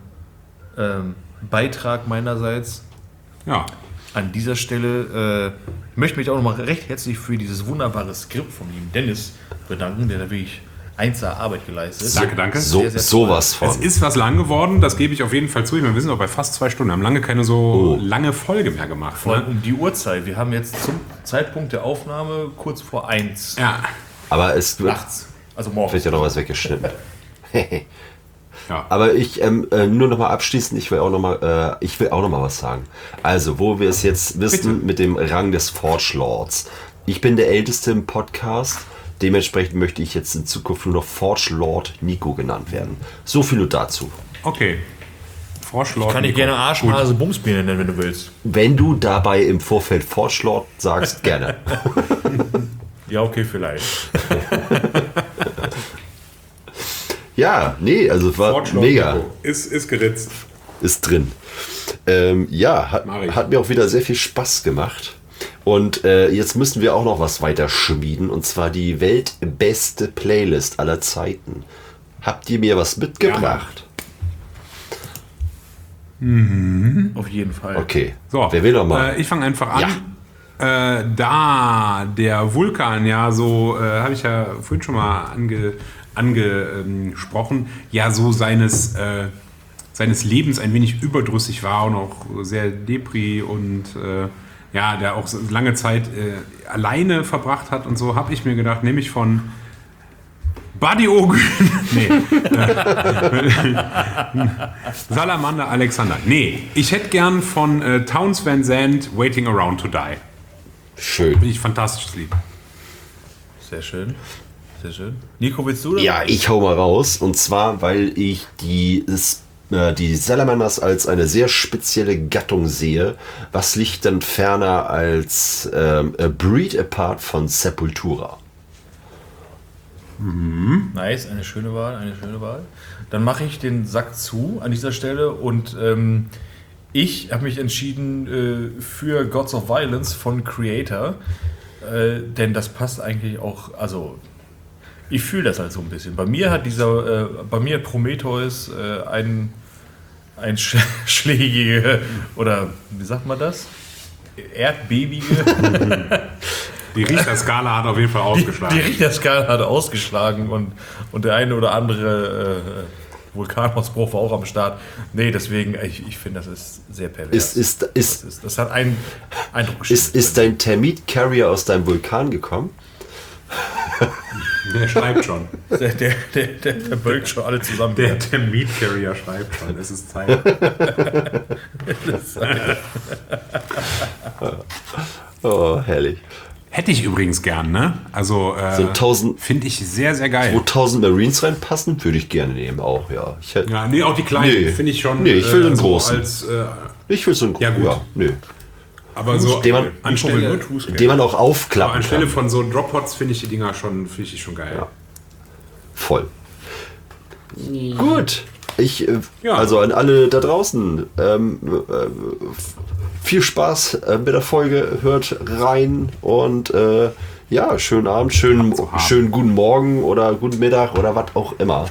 Beitrag meinerseits. Ja. An dieser Stelle möchte mich auch nochmal recht herzlich für dieses wunderbare Skript von ihm Dennis bedanken, der da wirklich 1A Arbeit geleistet hat. Danke. Sehr, sehr sowas von. Es ist was lang geworden, das gebe ich auf jeden Fall zu. Wir sind auch bei fast 2 Stunden, wir haben lange keine so lange Folge mehr gemacht. Vor allem um die Uhrzeit. Wir haben jetzt zum Zeitpunkt der Aufnahme kurz vor 1. Ja. Aber es wird Nachts. Also morgens. vielleicht ja noch was weggeschnitten. Ja. Aber ich nur noch mal abschließend, ich will auch noch mal was sagen. Also, wo wir es jetzt wissen Bitte. mit dem Rang des Forge Lords. Ich bin der Älteste im Podcast. Dementsprechend möchte ich jetzt in Zukunft nur noch Forge Lord Nico genannt werden. So viel nur dazu. Okay. Froschlord. Kann ich gerne Arschhase Bumsbiene nennen, wenn du willst. Wenn du dabei im Vorfeld Forge Lord sagst, gerne. Ja, okay, vielleicht. Ja, nee, also war Forschlord mega. Nico. Ist geritzt. Ist drin. Mach ich. Hat mir auch wieder sehr viel Spaß gemacht. Und jetzt müssen wir auch noch was weiter schmieden. Und zwar die weltbeste Playlist aller Zeiten. Habt ihr mir was mitgebracht? Auf jeden Fall. Okay. So, Wer will noch mal? ich fange einfach an. Da der Vulkan ja so, habe ich ja vorhin schon mal angesprochen, ja so seines Lebens ein wenig überdrüssig war und auch sehr depri und ja, der auch lange Zeit alleine verbracht hat und so, habe ich mir gedacht, nehme ich von Buddy Ogün. Nee. Salamander Alexander. Nee, ich hätte gern von Townes Van Zandt Waiting Around to Die. Schön. Finde ich fantastisches Lied. Sehr schön. Sehr schön. Nico, willst du? Oder? Ja, ich hau mal raus. Und zwar, weil ich die Salamanders als eine sehr spezielle Gattung sehe. Was liegt dann ferner als A Breed Apart von Sepultura? Nice, eine schöne Wahl, eine schöne Wahl. Dann mache ich den Sack zu an dieser Stelle und ich habe mich entschieden für Gods of Violence von Creator, denn das passt eigentlich auch, also ich fühle das halt so ein bisschen. Bei mir hat Prometheus ein schlägige, oder wie sagt man das? Erdbebige. Die Richterskala hat auf jeden Fall ausgeschlagen. Die Richterskala hat ausgeschlagen und der eine oder andere Vulkanausbruch war auch am Start. Nee, deswegen, ich finde, das ist sehr pervers. Das hat einen Eindruck geschickt. Ist dein Termit-Carrier aus deinem Vulkan gekommen? Der schreibt schon. Der bölkt schon alle zusammen. Der Meat Carrier schreibt schon. Es ist Zeit. Oh, herrlich. Hätte ich übrigens gern, ne? Also, So 1000 finde ich sehr, sehr geil. 2000 Marines reinpassen, würde ich gerne nehmen auch, ja. Ja, nee, auch die kleinen Nee. finde ich schon. Nee, ich will den so großen. Als, Ich will so einen Ja, gut. nö. aber so Den man- anstelle, Den man auch aufklappen anstelle kann. von so Droppots finde ich die Dinger schon, geil. Ja. Voll. Gut. Ja. Also an alle da draußen, viel Spaß mit der Folge, hört rein und ja, schönen Abend, schönen guten Morgen oder guten Mittag oder was auch immer.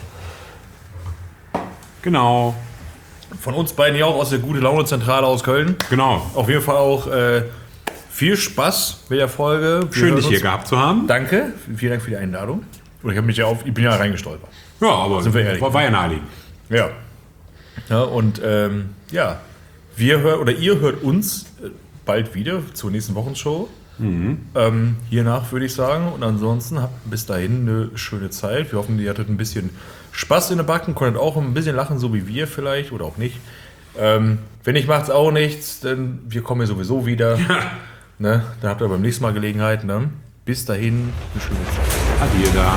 Genau. Von uns beiden hier auch aus der Gute-Laune-Zentrale aus Köln. Genau. Auf jeden Fall auch viel Spaß mit der Folge. Wir Schön, hören dich hier uns. gehabt zu haben. Danke. Vielen Dank für die Einladung. Und ich bin ja reingestolpert. Ja, aber Sind wir ehrlich? war ja naheliegend. Ja. Ja, und ja, ihr hört uns bald wieder zur nächsten Wochenshow. Hiernach würde ich sagen. Und ansonsten habt bis dahin eine schöne Zeit. Wir hoffen, ihr hattet ein bisschen Spaß in den Backen, konntet auch ein bisschen lachen, so wie wir vielleicht oder auch nicht. Wenn nicht, macht's auch nichts, denn wir kommen ja sowieso wieder. Ne? Da habt ihr beim nächsten Mal Gelegenheit. Ne? Bis dahin, eine schöne Zeit. Adieu da.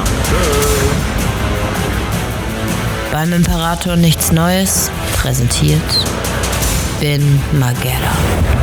Beim Imperator nichts Neues präsentiert Bin Magera.